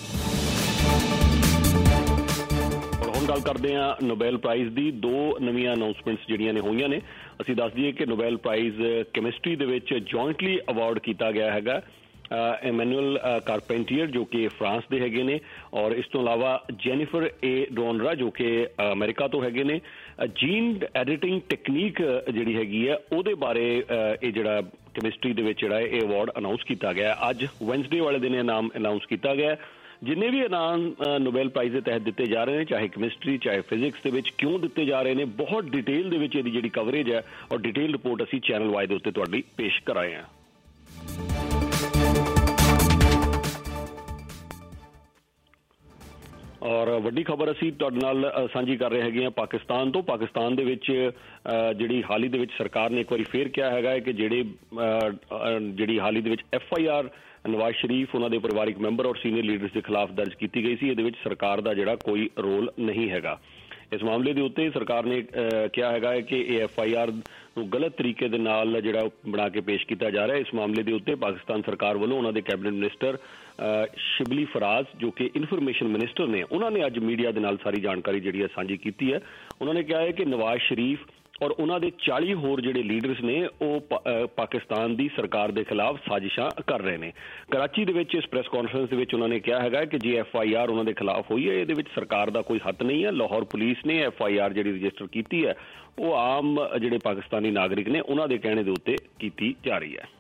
ਹੁਣ ਗੱਲ ਕਰਦੇ ਹਾਂ ਨੋਬੈਲ ਪ੍ਰਾਈਜ਼ ਦੀ। ਦੋ ਨਵੀਆਂ ਅਨਾਊਂਸਮੈਂਟਸ ਜਿਹੜੀਆਂ ਨੇ ਹੋਈਆਂ ਨੇ। ਅਸੀਂ ਦੱਸ ਦਈਏ ਕਿ ਨੋਬੈਲ ਪ੍ਰਾਈਜ਼ ਕੈਮਿਸਟਰੀ ਦੇ ਵਿੱਚ ਜੁਆਇੰਟਲੀ ਅਵਾਰਡ ਕੀਤਾ ਗਿਆ ਹੈਗਾ ਐਮੈਨੂਅਲ ਕਾਰਪੈਂਟੀਅਰ ਜੋ ਕਿ ਫਰਾਂਸ ਦੇ ਹੈਗੇ ਨੇ ਔਰ ਇਸ ਤੋਂ ਇਲਾਵਾ ਜੈਨੀਫਰ ਏ ਡੋਨਰਾ ਜੋ ਕਿ ਅਮਰੀਕਾ ਤੋਂ ਹੈਗੇ ਨੇ। ਜੀਨ ਐਡੀਟਿੰਗ ਟੈਕਨੀਕ ਜਿਹੜੀ ਹੈਗੀ ਹੈ ਉਹਦੇ ਬਾਰੇ ਇਹ ਜਿਹੜਾ ਕੈਮਿਸਟਰੀ ਦੇ ਵਿੱਚ ਜਿਹੜਾ ਇਹ ਅਵਾਰਡ ਅਨਾਊਂਸ ਕੀਤਾ ਗਿਆ ਅੱਜ ਵੈਨਸਡੇ ਵਾਲੇ ਦਿਨ ਇਹ ਨਾਮ ਅਨਾਊਂਸ ਕੀਤਾ ਗਿਆ। ਜਿੰਨੇ ਵੀ ਇਨਾਮ ਨੋਬੈਲ ਪ੍ਰਾਈਜ਼ ਦੇ ਤਹਿਤ ਦਿੱਤੇ ਜਾ ਰਹੇ ਨੇ, ਚਾਹੇ ਕੈਮਿਸਟਰੀ ਚਾਹੇ ਫਿਜ਼ਿਕਸ ਦੇ ਵਿੱਚ ਕਿਉਂ ਦਿੱਤੇ ਜਾ ਰਹੇ ਨੇ, ਬਹੁਤ ਡਿਟੇਲ ਦੇ ਵਿੱਚ ਇਹਦੀ ਜਿਹੜੀ ਕਵਰੇਜ ਹੈ ਔਰ ਡਿਟੇਲ ਰਿਪੋਰਟ ਅਸੀਂ ਚੈਨਲ ਵਾਈ ਦੇ ਉੱਤੇ ਤੁਹਾਡੀ ਪੇਸ਼ ਕਰਾਏ ਹਾਂ। ਔਰ ਵੱਡੀ ਖਬਰ ਅਸੀਂ ਤੁਹਾਡੇ ਨਾਲ ਸਾਂਝੀ ਕਰ ਰਹੇ ਹੈਗੇ ਹਾਂ ਪਾਕਿਸਤਾਨ ਤੋਂ। ਪਾਕਿਸਤਾਨ ਦੇ ਵਿੱਚ ਜਿਹੜੀ ਹਾਲ ਹੀ ਦੇ ਵਿੱਚ ਸਰਕਾਰ ਨੇ ਇੱਕ ਵਾਰੀ ਫੇਰ ਕਿਹਾ ਹੈਗਾ ਹੈ ਕਿ ਜਿਹੜੇ ਜਿਹੜੀ ਹਾਲ ਹੀ ਦੇ ਵਿੱਚ F I R Nawaz Sharif ਉਹਨਾਂ ਦੇ ਪਰਿਵਾਰਿਕ ਮੈਂਬਰ ਔਰ ਸੀਨੀਅਰ ਲੀਡਰਸ ਦੇ ਖਿਲਾਫ ਦਰਜ ਕੀਤੀ ਗਈ ਸੀ, ਇਹਦੇ ਵਿੱਚ ਸਰਕਾਰ ਦਾ ਜਿਹੜਾ ਕੋਈ ਰੋਲ ਨਹੀਂ ਹੈਗਾ। ਇਸ ਮਾਮਲੇ ਦੇ ਉੱਤੇ ਸਰਕਾਰ ਨੇ ਕਿਹਾ ਹੈਗਾ ਹੈ ਕਿ ਇਹ ਐਫ ਆਈ ਆਰ ਨੂੰ ਗਲਤ ਤਰੀਕੇ ਦੇ ਨਾਲ ਜਿਹੜਾ ਬਣਾ ਕੇ ਪੇਸ਼ ਕੀਤਾ ਜਾ ਰਿਹਾ ਹੈ। ਇਸ ਮਾਮਲੇ ਦੇ ਉੱਤੇ ਪਾਕਿਸਤਾਨ ਸਰਕਾਰ ਵੱਲੋਂ ਉਹਨਾਂ ਦੇ ਕੈਬਨਿਟ ਮਿਨਿਸਟਰ शिबली फराज जो कि इन्फॉर्मेशन मिनिस्टर ने, उन्होंने अज मीडिया के नाल सारी जानकारी जिहड़ी है साझी की है। उन्होंने कहा है कि नवाज शरीफ और उन्होंने चाली होर जिहड़े लीडर्स ने वो पा, पाकिस्तान की सरकार के खिलाफ साजिशां कर रहे हैं। कराची दे विच इस प्रेस कॉन्फ्रेंस दे विच उन्होंने कहा है कि जे एफ आई आर उन्होंने खिलाफ हुई है, ये सरकार का कोई हथ नहीं है। लाहौर पुलिस ने एफ आई आर जी रजिस्टर की है वो आम जिहड़े पाकिस्तानी नागरिक ने उन्होंने कहने के उत्ते की जा रही है।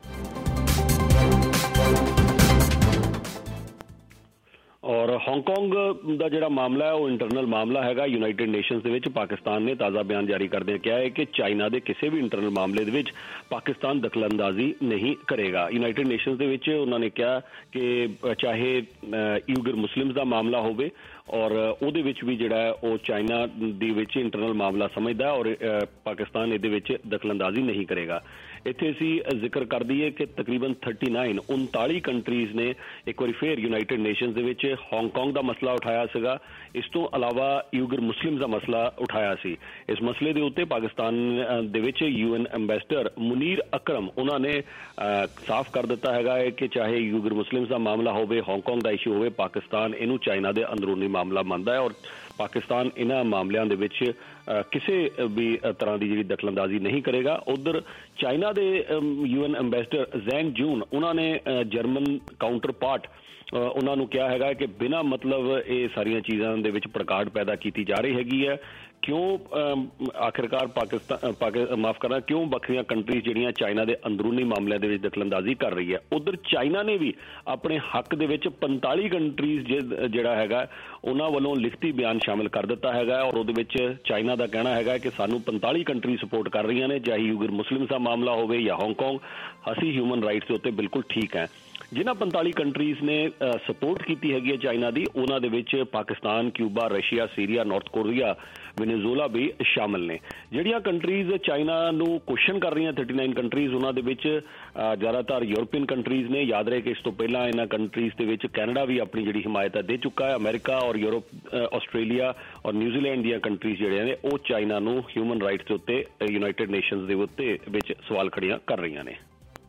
और हांगकांग का जिहड़ा मामला है वो इंटरनल मामला है। यूनाइटेड नेशनस दे विच पाकिस्तान ने ताज़ा बयान जारी करदे कहा है कि चाइना के किसी भी इंटरनल मामले दे विच पाकिस्तान दखलअंदाजी नहीं करेगा। यूनाइटेड नेशनस दे विच उन्होंने कहा कि चाहे यूगर मुस्लिम्स का मामला होवे और उहदे विच भी जिहड़ा है वो चाइना दे विच इंटरनल मामला समझदा है और पाकिस्तान इहदे विच दखलअंदाजी नहीं करेगा। इत्थे असीं जिक्र कर दईए कि तकरीबन थर्टी नाइन उनताली कंट्रीज़ ने एक बार फिर यूनाइटेड नेशनस दे विच हांगकांग का मसला उठाया सीगा। इस तो अलावा यूगर मुस्लिम्स का मसला उठाया सी। इस मसले के उत्ते पाकिस्तान दे विच U N ambassador Munir Akram उन्होंने साफ कर दिता है कि चाहे यूगर मुस्लिम्स का मामला होवे, हांगकांग का इशू होवे, पाकिस्तान इनू चाइना के अंदरूनी मामला मानता है और पाकिस्तान इन्हां मामलों के विच किसी भी तरह की जी दखलअंदाजी नहीं करेगा। उधर चाइना के U N ambassador Zhang Jun उन्होंने जर्मन काउंटर पार्ट उन्होंने कहा है कि बिना मतलब ये सारिया चीज़ों के विच प्रकाट पैदा की जा रही हैगी है। क्यों आखिरकार पाकिस्तान पाकि, माफ करना क्यों बखरिया कंट्रीज जिहड़ियां चाइना के अंदरूनी मामलों के विच दखलअंदाजी कर रही है। उधर चाइना ने भी अपने हक दे विच पैंताली कंट्रीज जिहड़ा हैगा उन्हां वल्लों लिखती बयान शामिल कर दिता है और उहदे विच चाइना का कहना है कि सानू पैंताली कंट्री सपोर्ट कर रही ने, चाहे यूगर मुस्लिम्स का मामला होवे या हांगकांग, असी ह्यूमन राइट्स के उत्ते बिल्कुल ठीक है। जिन्हां पैंताली कंट्रीज़ ने सपोर्ट की हैगी चाइना की उन्हां दे विच Pakistan, Cuba, Russia, Syria, North Korea, Venezuela भी शामिल ने। जिहड़ियां कंट्रीज़ चाइना नू क्वेश्चन कर रही थर्टी नाइन कंट्रीज़ उन्हां दे विच ज़्यादातर यूरोपियन कंट्रीज़ ने। याद रहे कि इस तो पहला इन्हां कंट्रीज़ दे विच कैनेडा भी अपनी जिहड़ी हिमायत दे चुका है। अमेरिका और यूरोप आस्ट्रेलिया और न्यूजीलैंड दीयां कंट्रीज़ जिहड़ियां ने वो चाइना नू ह्यूमन राइट्स के उत्ते यूनाइटेड नेशनस दे उत्ते विच सवाल खड़ियां कर रही ने।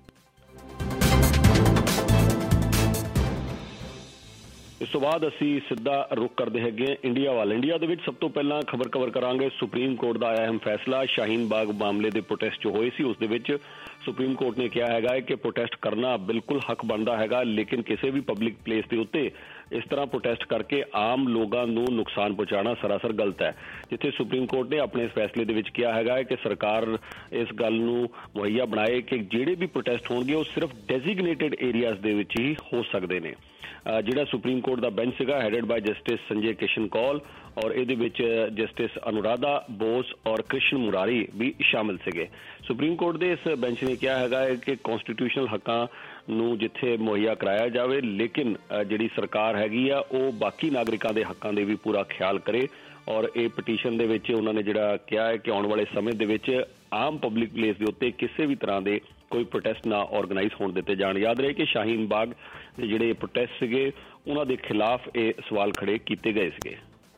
इस तो बाद असी सीधा रुख करते हैं इंडिया वाल। इंडिया दे विच सब तो पहला खबर कवर करांगे सुप्रीम कोर्ट का अहम फैसला। शाहीन बाग मामले के प्रोटेस्ट जो होए सी उस दे विच सुप्रीम कोर्ट ने कहा है कि प्रोटेस्ट करना बिल्कुल हक बनता है, लेकिन किसी भी पब्लिक प्लेस के उत्ते इस तरह प्रोटेस्ट करके आम लोगों को नुकसान पहुंचाना सरासर गलत है। जिथे सुप्रीम कोर्ट ने अपने इस फैसले के विच कहा है कि सरकार इस गल नूं मुहैया बनाए कि जिहड़े भी प्रोटेस्ट होणगे वो सिर्फ डेजिग्नेटेड एरियाज दे विच ही हो सकते हैं। जिहड़ा सुप्रीम कोर्ट का बेंच सीगा headed by justice Sanjay Kishan Kaul और इहदे विच जस्टिस अनुराधा बोस और कृष्ण मुरारी भी शामिल सीगे। सुप्रीम कोर्ट के इस बेंच ने कहा है कि कॉन्स्टिट्यूशनल हकां नूं जिथे मुहैया कराया जाए, लेकिन जिहड़ी सरकार हैगी आ वो बाकी नागरिकों के हकां दे भी पूरा ख्याल करे। और ये पटीशन दे विच उन्होंने जिहड़ा कहा है कि आने वाले समय दे विच आम पब्लिक प्लेस के उत्ते किसी भी तरह के कोई प्रोटेस्ट ना ऑर्गेनाइज होने दिते जाण। याद रहे कि शाहीन बाग के जिहड़े प्रोटेस्ट सीगे उन्हां दे खिलाफ ये सवाल खड़े किए गए सीगे।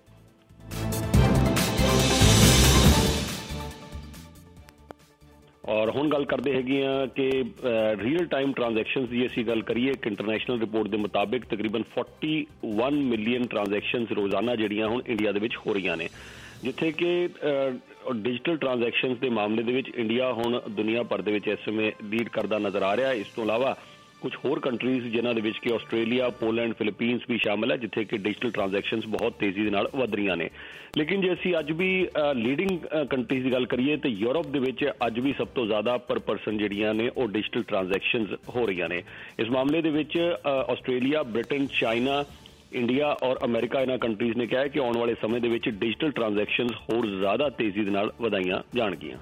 और हुण गल करते हैं कि रियल टाइम ट्रांजैक्शनस की असीं गल करिए। एक इंटरनेशनल रिपोर्ट के मुताबिक तकरीबन फोर्टी वन मिलियन ट्रांजैक्शनस रोजाना जिहड़ियां हुण इंडिया दे विच हो रही ने, जिथे कि डिजिटल ट्रांजैक्शनस के मामले दे विच इंडिया हुण दुनिया भर दे विच इस समय लीड करता नज़र आ रहा है। इस तो अलावा कुछ होर कंट्रीज़ जिन्हां दे विच कि आस्ट्रेलिया, पोलैंड, फिलीपीनस भी शामिल है, जिथे कि डिजिटल ट्रांजैक्शनस बहुत तेजी दे नाल वध रही ने। लेकिन जे असीं अज भी लीडिंग कंट्रीज़ की गल करिए तो यूरोप दे विच अज भी सब तो ज़्यादा पर परसन जिहड़ियां ने वो डिजिटल ट्रांजैक्शनस हो रही ने। इस मामले दे विच आस्ट्रेलिया, ब्रिटेन, चाइना, इंडिया और अमेरिका इन्हां कंट्रीज़ ने कहा है कि आने वाले समय दे विच डिजिटल ट्रांजैक्शनस होर ज़्यादा तेजी दे नाल वधाईआं जाणगीआं।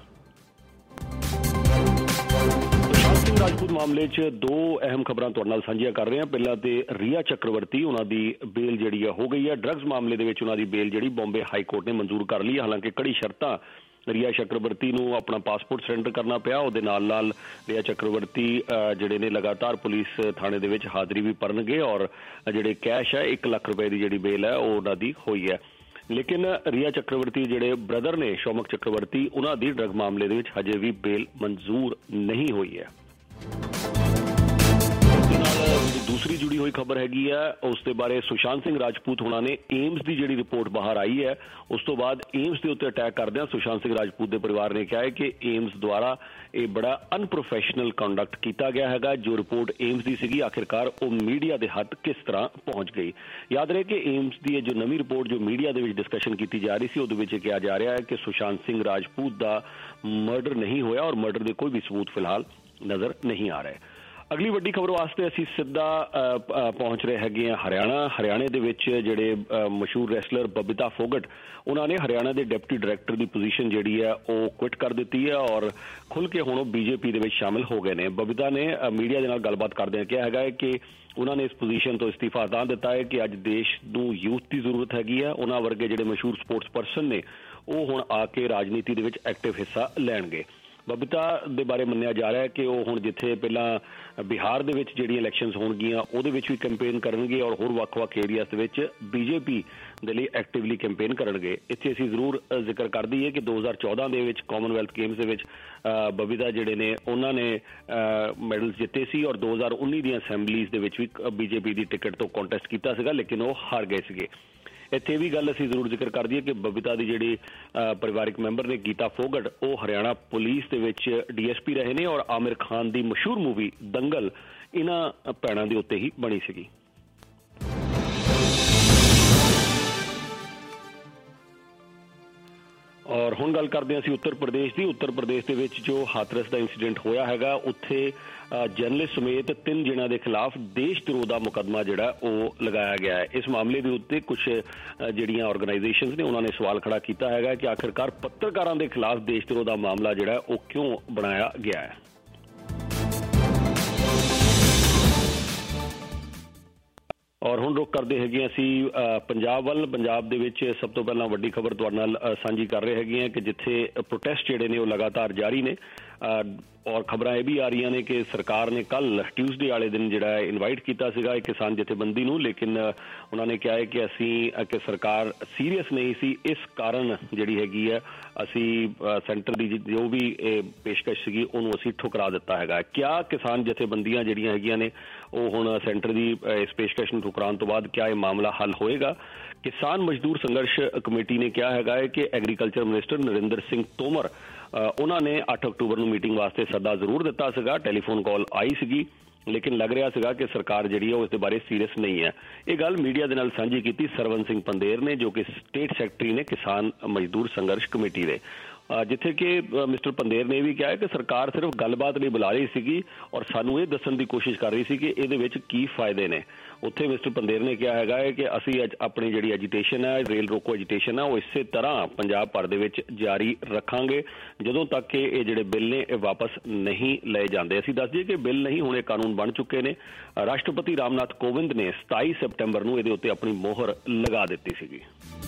राजपूत मामले च दो अहम खबरां तुहाडे नाल साझीआं कर रहे हैं। पहला ते रिया चक्रवर्ती उन्हां दी बेल जिहड़ी हो गई है। ड्रग्स मामले दे विच उन्हां दी बेल जिहड़ी बॉम्बे हाई कोर्ट ने मंजूर कर ली। हालांकि कड़ी शर्तां रिया चक्रवर्ती नूं अपना पासपोर्ट सरेंडर करना पिया। उहदे नाल नाल रिया चक्रवर्ती जिहड़े ने लगातार पुलिस थाणे दे विच हाज़री भी भरनगे और जिहड़े कैश है एक लाख रुपए की जिहड़ी बेल है वो उन्हां दी होई है। लेकिन रिया चक्रवर्ती जिहड़े ब्रदर ने शौमक चक्रवर्ती उन्हां दी ड्रग मामले दे विच हजे भी बेल मंजूर नहीं हुई है। दूसरी जुड़ी हुई खबर हैगी है उसके बारे सुशांत सिंह राजपूत होना ने एम्स की जिहड़ी रिपोर्ट बाहर आई है उस तो बाद एम्स के उत्ते अटैक करदे सुशांत सिंह राजपूत के परिवार ने कहा है कि एम्स द्वारा ये बड़ा अनप्रोफैशनल कंडक्ट किया गया है। जो रिपोर्ट एम्स की सीगी आखिरकार वो मीडिया के हथ किस तरह पहुंच गई। याद रहे कि एम्स की जो नवी रिपोर्ट जो मीडिया के डिस्कशन की जा रही थी उहदे कहा जा रहा है कि सुशांत सिंह राजपूत का मर्डर नहीं होया और मर्डर के कोई भी सबूत फिलहाल नजर नहीं आ रहे। अगली वड्डी खबर वास्ते असीं सिद्धा पहुंच रहे हैं हरियाणा। हरियाणे दे विच जिहड़े मशहूर रैसलर बबीता फोगट उन्होंने हरियाणा के डिप्टी डायरैक्टर की पोजीशन जिहड़ी है वो क्विट कर दी है और खुल के हुण बीजेपी दे विच शामिल हो गए हैं। बबीता ने मीडिया के नाल गलबात करदे कहा है कि उन्होंने इस पोजीशन तो इस्तीफा तां दिता है कि अज देश नूं यूथ की जरूरत हैगी है। उन्हां वर्गे जिहड़े मशहूर स्पोर्ट्स परसन ने वो हुण आके राजनीति दे विच एक्टिव हिस्सा लैणगे। बबीता के बारे मन्निया जा रहा है कि वो हुण जिथे पहला बिहार दे विच जिहड़ियां इलैक्शनस होणगियां उहदे विच भी कैंपेन करनगे और होर वख-वख एरियाज दे विच बीजेपी दे लई एक्टिवली कैंपेन करनगे। इत्थे असीं जरूर जिक्र कर दईए कि दो हज़ार चौदह दे विच कॉमनवैल्थ गेम्स दे विच बबीता जिहड़े ने उन्हां ने मैडल्स जिते सी और दो हज़ार उन्नी दी असैंबलीज दे विच भी बीजेपी की टिकट तो कॉन्टेस्ट कीता सीगा लेकिन वो हार गए सीगे। इत्थे भी गल असीं जरूर जिक्र कर दईए कि बबीता की जिहड़ी परिवारिक मैंबर ने गीता फोगट वो हरियाणा पुलिस दे विच डी एस पी रहे ने और आमिर खान की मशहूर मूवी दंगल इन्हां भैणां दे उत्ते ही बनी सीगी। और हुण गल करदे असीं उत्तर प्रदेश की। उत्तर प्रदेश दे विच जो हाथरस का इंसीडेंट होया हैगा उत्थे जर्नलिस्ट समेत तीन जिन्हां दे खिलाफ देश विरोध का मुकदमा जिहड़ा वो लगाया गया है। इस मामले के उत्ते कुछ जिहड़ियां ऑर्गेनाइजेशनस ने उन्होंने सवाल खड़ा किया है कि आखिरकार पत्रकारां दे खिलाफ देश विरोध का मामला जिहड़ा वो क्यों बनाया गया है। और हुण रुख करते हैं असी पंजाब वल। पंजाब दे विच सब तो पहला वड्डी खबर तुहाडे नाल सांझी कर रहे हैं कि जिथे प्रोटेस्ट जिहड़े ने वो लगातार जारी ने और खबरां ये भी आ रही ने कि सरकार ने कल ट्यूसडे वाले दिन जिहड़ा इनवाइट किया सीगा एक किसान जथेबंदी नूं लेकिन उन्होंने कहा है कि असीं कि सरकार सीरीयस नहीं सी इस कारण जिहड़ी हैगी है असी सेंटर की जो भी पेशकश सीगी उहनूं असीं ठुकरा दिता हैगा। क्या किसान जथेबंदियां जिहड़ियां हैगियां ने वो हुण सेंटर की इस पेशकश नूं ठुकराउण तो बाद क्या ये मामला हल होएगा? किसान मजदूर संघर्ष कमेटी ने कहा हैगा है कि एग्रीकल्चर मिनिस्टर नरेंद्र सिंह तोमर उन्होंने अठ अक्टूबर को मीटिंग वास्ते सदा जरूर दिता सीगा। टैलीफोन कॉल आई सीगी लेकिन लग रहा सीगा कि सरकार जिहड़ी है उसके बारे सीरीयस नहीं है। ये गल मीडिया के नाल सांझी की सरवन सिंह पंदेर ने जो कि स्टेट सैकटरी ने किसान मजदूर संघर्ष कमेटी के जिथे कि मिस्टर पंदेर ने भी कहा है कि सरकार सिर्फ गलबात नहीं बुला रही सी और सानू ये दसन की कोशिश कर रही थी कि ये की फायदे ने। उत्थे मिस्टर पंदेर ने कहा है कि असी अपनी जिहड़ी एजिटेशन है रेल रोको एजिटेशन है वो इस तरह पंजाब भर दे विच जारी रखांगे जदों तक कि ये जिहड़े बिल ने वापस नहीं लए जाते। असीं दस दईए कि बिल नहीं हुणे कानून बन चुके ने। राष्ट्रपति रामनाथ कोविंद ने सताई सितंबर नूं इहदे उत्ते अपनी मोहर लगा दित्ती सीगी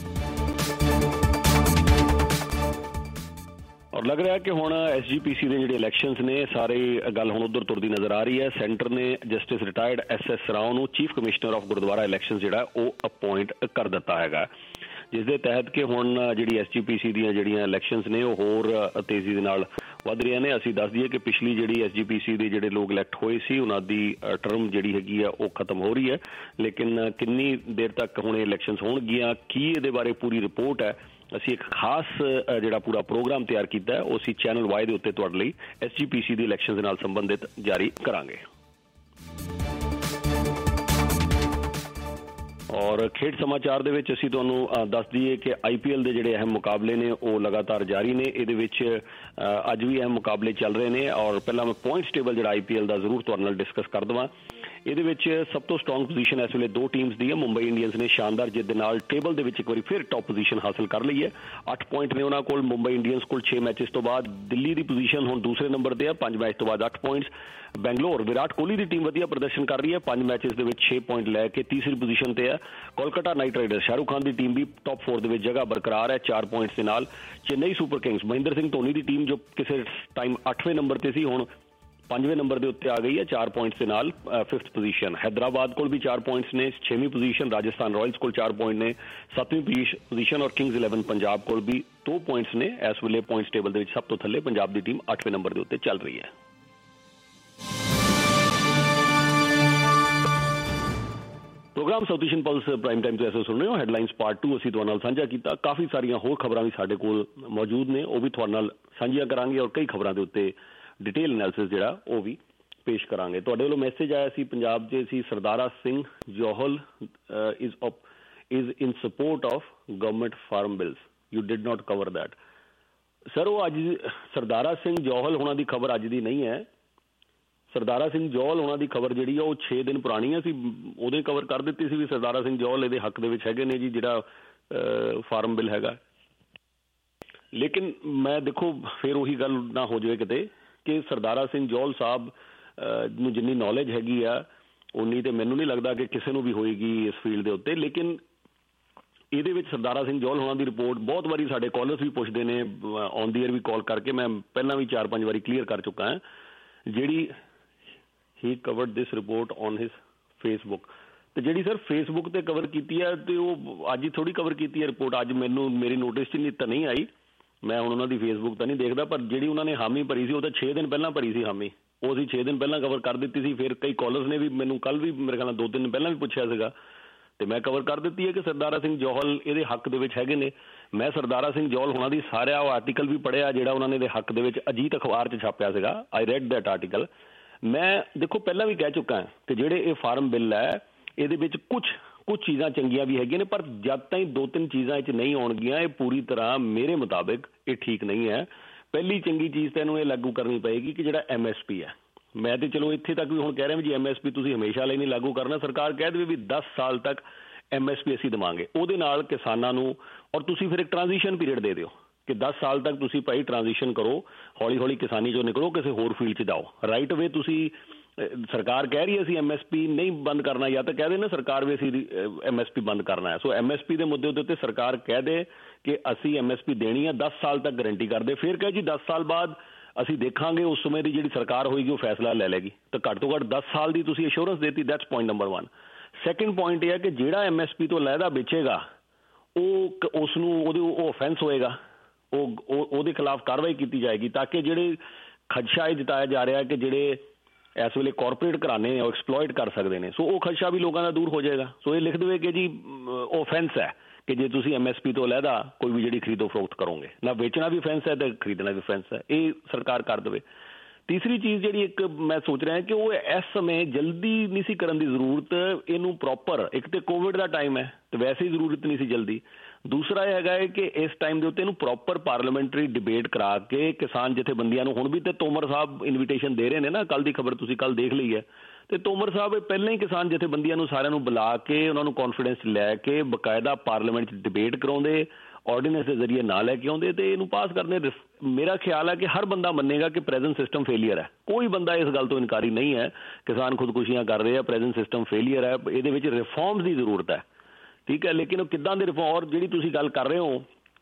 और लग रहा है कि हुण एस जी पी सी के जिहड़े इलैक्शनस ने सारी गल हुण उधर तुरदी नज़र आ रही है। सेंटर ने justice retired S S Rao नूं chief commissioner of gurdwara election जिहड़ा वो अपॉइंट कर दिता है जिस दे तहत कि हुण जिहड़ी एस जी पी सी दीयां जिहड़ियां इलैक्शनस ने वो होर तेजी दे नाल वध रहियां ने। असीं दस दईए कि पिछली जिहड़ी एस जी पी सी दे जिहड़े लोग इलैक्ट होए सी उन्हां दी टर्म जिहड़ी हैगी आ वो खत्म हो रही है लेकिन किन्नी देर तक हुण इलैक्शनस होणगियां की इहदे बारे पूरी रिपोर्ट है असी एक खास जिहड़ा पूरा प्रोग्राम तैयार किया है वो असी चैनल वाई दे उत्ते तुहाडे लई एस जी पी सी दी इलैक्शन दे नाल संबंधित जारी करांगे। और खेड समाचार दे विच असीं तुहानूं दस दईए कि आई पी एल दे जिहड़े अहम मुकाबले ने वो लगातार जारी ने। इहदे विच अज भी अहम मुकाबले चल रहे हैं और पहला मैं पॉइंट्स टेबल जिहड़ा आई पी एल दा जरूर तुहाडे नाल डिस्कस कर देवां। ਇਹਦੇ ਵਿੱਚ ਸਭ ਤੋਂ ਸਟਰੋਂਗ ਪੋਜੀਸ਼ਨ ਇਸ ਵੇਲੇ ਦੋ ਟੀਮਸ ਦੀ ਹੈ। ਮੁੰਬਈ ਇੰਡੀਅਨਸ ਨੇ ਸ਼ਾਨਦਾਰ ਜਿੱਤ ਦੇ ਨਾਲ ਟੇਬਲ ਦੇ ਵਿੱਚ ਇੱਕ ਵਾਰੀ ਫਿਰ ਟੌਪ ਪੋਜੀਸ਼ਨ ਹਾਸਲ ਕਰ ਲਈ ਹੈ। ਅੱਠ ਪੁਆਇੰਟ ਨੇ ਉਹਨਾਂ ਕੋਲ। ਮੁੰਬਈ ਇੰਡੀਅਨਸ ਕੋਲ ਛੇ ਮੈਚਸ ਤੋਂ ਬਾਅਦ ਦਿੱਲੀ ਦੀ ਪੋਜੀਸ਼ਨ ਹੁਣ ਦੂਸਰੇ ਨੰਬਰ ਤੇ ਹੈ ਪੰਜ ਮੈਚ ਤੋਂ ਬਾਅਦ ਅੱਠ ਪੁਆਇੰਟਸ। ਬੈਂਗਲੋਰ ਵਿਰਾਟ ਕੋਹਲੀ ਦੀ ਟੀਮ ਵਧੀਆ ਪ੍ਰਦਰਸ਼ਨ ਕਰ ਰਹੀ ਹੈ ਪੰਜ ਮੈਚਸ ਦੇ ਵਿੱਚ ਛੇ ਪੁਆਇੰਟ ਲੈ ਕੇ ਤੀਸਰੀ ਪੋਜੀਸ਼ਨ ਤੇ ਹੈ। ਕੋਲਕਾਤਾ ਨਾਈਟ ਰਾਈਡਰਸ ਸ਼ਾਹਰੁਖ ਖਾਨ ਦੀ ਟੀਮ ਵੀ ਟੌਪ फोर ਦੇ ਵਿੱਚ ਜਗ੍ਹਾ ਬਰਕਰਾਰ ਹੈ ਚਾਰ ਪੁਆਇੰਟਸ ਦੇ ਨਾਲ। ਚੇਨਈ ਸੁਪਰ ਕਿੰਗਸ ਮਹਿੰਦਰ ਸਿੰਘ ਧੋਨੀ ਦੀ ਟੀਮ ਜੋ ਕਿਸੇ ਟਾਈਮ ਅੱਠਵੇਂ ਨੰਬਰ ਤੇ ਸੀ ਹੁਣ पंजवें नंबर के उत्ते आ गई है चार पॉइंट्स के नाल फिफ्थ पोजीशन। हैदराबाद को भी चार पॉइंट्स ने छेवीं पोजीशन। राजस्थान रॉयल्स को चार पॉइंट ने सत्तवीं पोजीशन और किंग्स इलेवन पंजाब को भी दो पॉइंट्स ने। इस वेले पॉइंट्स टेबल के सब तो थले पंजाब की टीम अठवें नंबर के उत्ते चल रही है। Programme South Asian plus prime time ਤੋਂ ਐਸੇ ਸੁਣ ਰਹੇ ਹੋ। ਹੈਡਲਾਈਨਸ ਪਾਰਟ ਟੂ ਅਸੀਂ ਤੁਹਾਡੇ ਨਾਲ ਸਾਂਝਾ ਕੀਤਾ। ਕਾਫੀ ਸਾਰੀਆਂ ਹੋਰ ਖਬਰਾਂ ਵੀ ਸਾਡੇ ਕੋਲ ਮੌਜੂਦ ਨੇ, ਉਹ ਵੀ ਤੁਹਾਡੇ ਨਾਲ ਸਾਂਝੀਆਂ ਕਰਾਂਗੇ ਔਰ ਕਈ ਖਬਰਾਂ ਦੇ ਉੱਤੇ ਡਿਟੇਲ ਐਨਾਲਿਸਿਸ ਜਿਹੜਾ ਉਹ ਵੀ ਪੇਸ਼ ਕਰਾਂਗੇ। ਤੁਹਾਡੇ ਵੱਲੋਂ ਮੈਸੇਜ ਆਇਆ ਸੀ ਪੰਜਾਬ 'ਚ ਸੀ Sardara Singh Johal is is in support of government farm bills, you did not cover that. Sir ਉਹ ਅੱਜ ਸਰਦਾਰਾ ਸਿੰਘ ਜੌਹਲ ਹੋਣਾ ਦੀ ਖਬਰ ਅੱਜ ਦੀ ਨਹੀਂ ਹੈ। ਸਰਦਾਰਾ ਸਿੰਘ ਜੌਹਲ ਹੋਣਾ ਦੀ ਖਬਰ ਜਿਹੜੀ ਆ ਉਹ ਛੇ ਦਿਨ ਪੁਰਾਣੀ ਹੈ। ਅਸੀਂ ਉਦੋਂ ਕਵਰ ਕਰ ਦਿੱਤੀ ਸੀ ਵੀ ਸਰਦਾਰਾ ਸਿੰਘ ਜੌਹਲ ਇਹਦੇ ਹੱਕ ਦੇ ਵਿੱਚ ਹੈਗੇ ਨੇ ਜੀ, ਜਿਹੜਾ ਫਾਰਮ ਬਿੱਲ ਹੈਗਾ। ਲੇਕਿਨ ਮੈਂ ਦੇਖੋ ਫਿਰ ਉਹੀ ਗੱਲ ਨਾ ਹੋ ਜਾਵੇ ਕਿਤੇ ਕਿ ਸਰਦਾਰਾ ਸਿੰਘ ਜੌਹਲ ਸਾਹਿਬ ਨੂੰ ਜਿੰਨੀ ਨੌਲੇਜ ਹੈਗੀ ਆ ਉਨੀ ਤੇ ਮੈਨੂੰ ਨਹੀਂ ਲੱਗਦਾ ਕਿ ਕਿਸੇ ਨੂੰ ਵੀ ਹੋਏਗੀ ਇਸ ਫੀਲਡ ਦੇ ਉੱਤੇ। ਲੇਕਿਨ ਇਹਦੇ ਵਿੱਚ ਸਰਦਾਰਾ ਸਿੰਘ ਜੌਹਲ ਹੋਣਾ ਦੀ ਰਿਪੋਰਟ ਬਹੁਤ ਵਾਰੀ ਸਾਡੇ ਕਾਲਰਸ ਵੀ ਪੁੱਛਦੇ ਨੇ, ਔਨ ਦੀ ਏਅਰ ਵੀ ਕਾਲ ਕਰਕੇ ਮੈਂ ਪਹਿਲਾਂ ਵੀ ਚਾਰ ਪੰਜ ਵਾਰੀ ਕਲੀਅਰ ਕਰ ਚੁੱਕਾ ਹਾਂ, ਜਿਹੜੀ ਹੀ covered this report on his Facebook. ਅਤੇ ਜਿਹੜੀ ਸਰ ਫੇਸਬੁੱਕ 'ਤੇ ਕਵਰ ਕੀਤੀ ਹੈ ਅਤੇ ਉਹ ਅੱਜ ਹੀ ਥੋੜ੍ਹੀ ਕਵਰ ਕੀਤੀ ਹੈ ਰਿਪੋਰਟ। ਅੱਜ ਮੈਨੂੰ ਮੇਰੀ ਨੋਟਿਸ 'ਚ ਨਹੀਂ ਤਾਂ ਨਹੀਂ ਆਈ, ਮੈਂ ਹੁਣ ਉਹਨਾਂ ਦੀ ਫੇਸਬੁੱਕ ਤਾਂ ਨਹੀਂ ਦੇਖਦਾ, ਪਰ ਜਿਹੜੀ ਉਹਨਾਂ ਨੇ ਹਾਮੀ ਭਰੀ ਸੀ ਉਹ ਤਾਂ ਛੇ ਦਿਨ ਪਹਿਲਾਂ ਭਰੀ ਸੀ ਹਾਮੀ, ਉਹ ਅਸੀਂ ਛੇ ਦਿਨ ਪਹਿਲਾਂ ਕਵਰ ਕਰ ਦਿੱਤੀ ਸੀ। ਫਿਰ ਕਈ ਕਾਲਰਸ ਨੇ ਵੀ ਮੈਨੂੰ ਕੱਲ੍ਹ ਵੀ ਮੇਰੇ ਖਿਆਲ ਨਾਲ ਦੋ ਤਿੰਨ ਦਿਨ ਪਹਿਲਾਂ ਵੀ ਪੁੱਛਿਆ ਸੀਗਾ ਅਤੇ ਮੈਂ ਕਵਰ ਕਰ ਦਿੱਤੀ ਹੈ ਕਿ ਸਰਦਾਰਾ ਸਿੰਘ ਜੌਹਲ ਇਹਦੇ ਹੱਕ ਦੇ ਵਿੱਚ ਹੈਗੇ ਨੇ। ਮੈਂ ਸਰਦਾਰਾ ਸਿੰਘ ਜੌਹਲ ਹੋਣਾ ਦੀ ਸਾਰਾ ਉਹ ਆਰਟੀਕਲ ਵੀ ਪੜ੍ਹਿਆ ਜਿਹੜਾ ਉਹਨਾਂ ਨੇ ਇਹਦੇ ਹੱਕ ਦੇ ਵਿੱਚ ਅਜੀਤ ਅਖਬਾਰ 'ਚ ਛਾਪਿਆ ਸੀਗਾ। I read that article. ਮੈਂ ਦੇਖੋ ਪਹਿਲਾਂ ਵੀ ਕਹਿ ਚੁੱਕਾ ਕਿ ਜਿਹੜੇ ਇਹ ਫਾਰਮ ਬਿੱਲ ਹੈ ਇਹਦੇ ਵਿੱਚ ਕੁਛ ਕੁਛ ਚੀਜ਼ਾਂ ਚੰਗੀਆਂ ਵੀ ਹੈਗੀਆਂ ਨੇ, ਪਰ ਜਦ ਤਾਈਂ ਦੋ ਤਿੰਨ ਚੀਜ਼ਾਂ ਇਹ 'ਚ ਨਹੀਂ ਆਉਣਗੀਆਂ ਇਹ ਪੂਰੀ ਤਰ੍ਹਾਂ ਮੇਰੇ ਮੁਤਾਬਿਕ ਇਹ ਠੀਕ ਨਹੀਂ ਹੈ। ਪਹਿਲੀ ਚੰਗੀ ਚੀਜ਼ ਤਾਂ ਇਹਨੂੰ ਇਹ ਲਾਗੂ ਕਰਨੀ ਪਏਗੀ ਕਿ ਜਿਹੜਾ ਐਮ ਐਸ ਪੀ ਹੈ, ਮੈਂ ਤਾਂ ਚਲੋ ਇੱਥੇ ਤੱਕ ਵੀ ਹੁਣ ਕਹਿ ਰਿਹਾ ਵੀ ਜੀ ਐਮ ਐਸ ਪੀ ਤੁਸੀਂ ਹਮੇਸ਼ਾ ਲਈ ਨਹੀਂ ਲਾਗੂ ਕਰਨਾ। ਸਰਕਾਰ ਕਹਿ ਦੇਵੇ ਵੀ ਦਸ ਸਾਲ ਤੱਕ ਐਮ ਐਸ ਪੀ ਅਸੀਂ ਦੇਵਾਂਗੇ, ਉਹਦੇ ਨਾਲ ਕਿਸਾਨਾਂ ਨੂੰ ਔਰ ਤੁਸੀਂ ਫਿਰ ਇੱਕ ਟ੍ਰਾਂਜੀਸ਼ਨ ਪੀਰੀਅਡ ਦੇ ਦਿਓ ਕਿ ਦਸ ਸਾਲ ਤੱਕ ਤੁਸੀਂ ਭਾਈ ਟ੍ਰਾਂਜੀਸ਼ਨ ਕਰੋ, ਹੌਲੀ ਹੌਲੀ ਕਿਸਾਨੀ 'ਚੋਂ ਨਿਕਲੋ, ਕਿਸੇ ਹੋਰ ਫੀਲਡ 'ਚ ਜਾਓ। ਰਾਈਟ ਵੇ ਤੁਸੀਂ ਸਰਕਾਰ ਕਹਿ ਰਹੀ ਹੈ ਅਸੀਂ ਐਮ ਐਸ ਪੀ ਨਹੀਂ ਬੰਦ ਕਰਨਾ, ਜਾਂ ਤਾਂ ਕਹਿ ਦੇ ਨਾ ਸਰਕਾਰ ਵੀ ਅਸੀਂ ਐਮ ਐਸ ਪੀ ਬੰਦ ਕਰਨਾ ਹੈ। ਸੋ ਐਮ ਐਸ ਪੀ ਦੇ ਮੁੱਦੇ ਦੇ ਉੱਤੇ ਸਰਕਾਰ ਕਹਿ ਦੇ ਕਿ ਅਸੀਂ ਐਮ ਐਸ ਪੀ ਦੇਣੀ ਹੈ, ਦਸ ਸਾਲ ਤੱਕ ਗਰੰਟੀ ਕਰਦੇ, ਫਿਰ ਕਹੇ ਜੀ ਦਸ ਸਾਲ ਬਾਅਦ ਅਸੀਂ ਦੇਖਾਂਗੇ, ਉਸ ਸਮੇਂ ਦੀ ਜਿਹੜੀ ਸਰਕਾਰ ਹੋਏਗੀ ਉਹ ਫੈਸਲਾ ਲੈ ਲਏਗੀ। ਤਾਂ ਘੱਟ ਤੋਂ ਘੱਟ ਦਸ ਸਾਲ ਦੀ ਤੁਸੀਂ ਅਸ਼ੋਰੈਂਸ ਦੇਤੀ। That's point number one. Second point ਇਹ ਹੈ ਕਿ ਜਿਹੜਾ ਐਮ ਐਸ ਪੀ ਤੋਂ ਲਹਿਦਾ ਵੇਚੇਗਾ ਉਹ ਉਸ ਨੂੰ ਉਹਦੇ ਉਹ ਅਫੈਂਸ ਹੋਏਗਾ, ਉਹ ਉਹਦੇ ਖਿਲਾਫ ਕਾਰਵਾਈ ਕੀਤੀ ਜਾਏਗੀ, ਤਾਂ ਕਿ ਜਿਹੜੇ ਖਦਸ਼ਾ ਇਹ ਜਤਾਇਆ ਜਾ ਰਿਹਾ ਕਿ ਜਿਹੜੇ ਇਸ ਵੇਲੇ ਕਾਰਪੋਰੇਟ ਘਰਾਣੇ ਨੇ ਉਹ ਐਕਸਪਲੋਇਟ ਕਰ ਸਕਦੇ ਨੇ, ਸੋ ਉਹ ਖਦਸ਼ਾ ਵੀ ਲੋਕਾਂ ਦਾ ਦੂਰ ਹੋ ਜਾਏਗਾ। ਸੋ ਇਹ ਲਿਖ ਦੇਵੇ ਕਿ ਜੀ ਉਹ ਅਫੈਂਸ ਹੈ ਕਿ ਜੇ ਤੁਸੀਂ ਐਮ ਐਸ ਪੀ ਤੋਂ ਲਹਿਦਾ ਕੋਈ ਵੀ ਜਿਹੜੀ ਖਰੀਦੋ ਫਰੋਖਤ ਕਰੋਗੇ, ਨਾ ਵੇਚਣਾ ਵੀ ਅਫੈਂਸ ਹੈ ਅਤੇ ਖਰੀਦਣਾ ਵੀ ਅਫੈਂਸ ਹੈ, ਇਹ ਸਰਕਾਰ ਕਰ ਦੇਵੇ। ਤੀਸਰੀ ਚੀਜ਼ ਜਿਹੜੀ ਇੱਕ ਮੈਂ ਸੋਚ ਰਿਹਾ ਕਿ ਉਹ ਇਸ ਸਮੇਂ ਜਲਦੀ ਨਹੀਂ ਸੀ ਕਰਨ ਦੀ ਜ਼ਰੂਰਤ, ਇਹਨੂੰ ਪ੍ਰੋਪਰ, ਇੱਕ ਤਾਂ ਕੋਵਿਡ ਦਾ ਟਾਈਮ ਹੈ ਅਤੇ ਵੈਸੇ ਹੀ ਜ਼ਰੂਰਤ ਨਹੀਂ ਸੀ ਜਲਦੀ। ਦੂਸਰਾ ਇਹ ਹੈਗਾ ਹੈ ਕਿ ਇਸ ਟਾਈਮ ਦੇ ਉੱਤੇ ਇਹਨੂੰ ਪ੍ਰੋਪਰ ਪਾਰਲੀਮੈਂਟਰੀ ਡਿਬੇਟ ਕਰਾ ਕੇ ਕਿਸਾਨ ਜਥੇਬੰਦੀਆਂ ਨੂੰ, ਹੁਣ ਵੀ ਤਾਂ ਤੋਮਰ ਸਾਹਿਬ ਇਨਵੀਟੇਸ਼ਨ ਦੇ ਰਹੇ ਨੇ ਨਾ, ਕੱਲ੍ਹ ਦੀ ਖਬਰ ਤੁਸੀਂ ਕੱਲ੍ਹ ਦੇਖ ਲਈ ਹੈ, ਅਤੇ ਤੋਮਰ ਸਾਹਿਬ ਪਹਿਲਾਂ ਹੀ ਕਿਸਾਨ ਜਥੇਬੰਦੀਆਂ ਨੂੰ ਸਾਰਿਆਂ ਨੂੰ ਬੁਲਾ ਕੇ ਉਹਨਾਂ ਨੂੰ ਕਾਨਫੀਡੈਂਸ ਲੈ ਕੇ ਬਕਾਇਦਾ ਪਾਰਲੀਮੈਂਟ 'ਚ ਡਿਬੇਟ ਕਰਾਉਂਦੇ, ਆਰਡੀਨੈਂਸ ਦੇ ਜ਼ਰੀਏ ਨਾ ਲੈ ਕੇ ਆਉਂਦੇ ਅਤੇ ਇਹਨੂੰ ਪਾਸ ਕਰਦੇ। ਮੇਰਾ ਖਿਆਲ ਹੈ ਕਿ ਹਰ ਬੰਦਾ ਮੰਨੇਗਾ ਕਿ ਪ੍ਰੈਜ਼ੈਂਟ ਸਿਸਟਮ ਫੇਲੀਅਰ ਹੈ, ਕੋਈ ਬੰਦਾ ਇਸ ਗੱਲ ਤੋਂ ਇਨਕਾਰੀ ਨਹੀਂ ਹੈ। ਕਿਸਾਨ ਖੁਦਕੁਸ਼ੀਆਂ ਕਰ ਰਹੇ ਆ, ਪ੍ਰੈਜ਼ੈਂਟ ਸਿਸਟਮ ਫੇਲੀਅਰ ਹੈ, ਇਹਦੇ ਵਿੱਚ ਰਿਫੋਰਮਸ ਦੀ ਜ਼ਰੂਰਤ ਹੈ, ਠੀਕ ਹੈ। ਲੇਕਿਨ ਉਹ ਕਿੱਦਾਂ ਦੇ ਰਿਫੋਰਮ, ਔਰ ਜਿਹੜੀ ਤੁਸੀਂ ਗੱਲ ਕਰ ਰਹੇ ਹੋ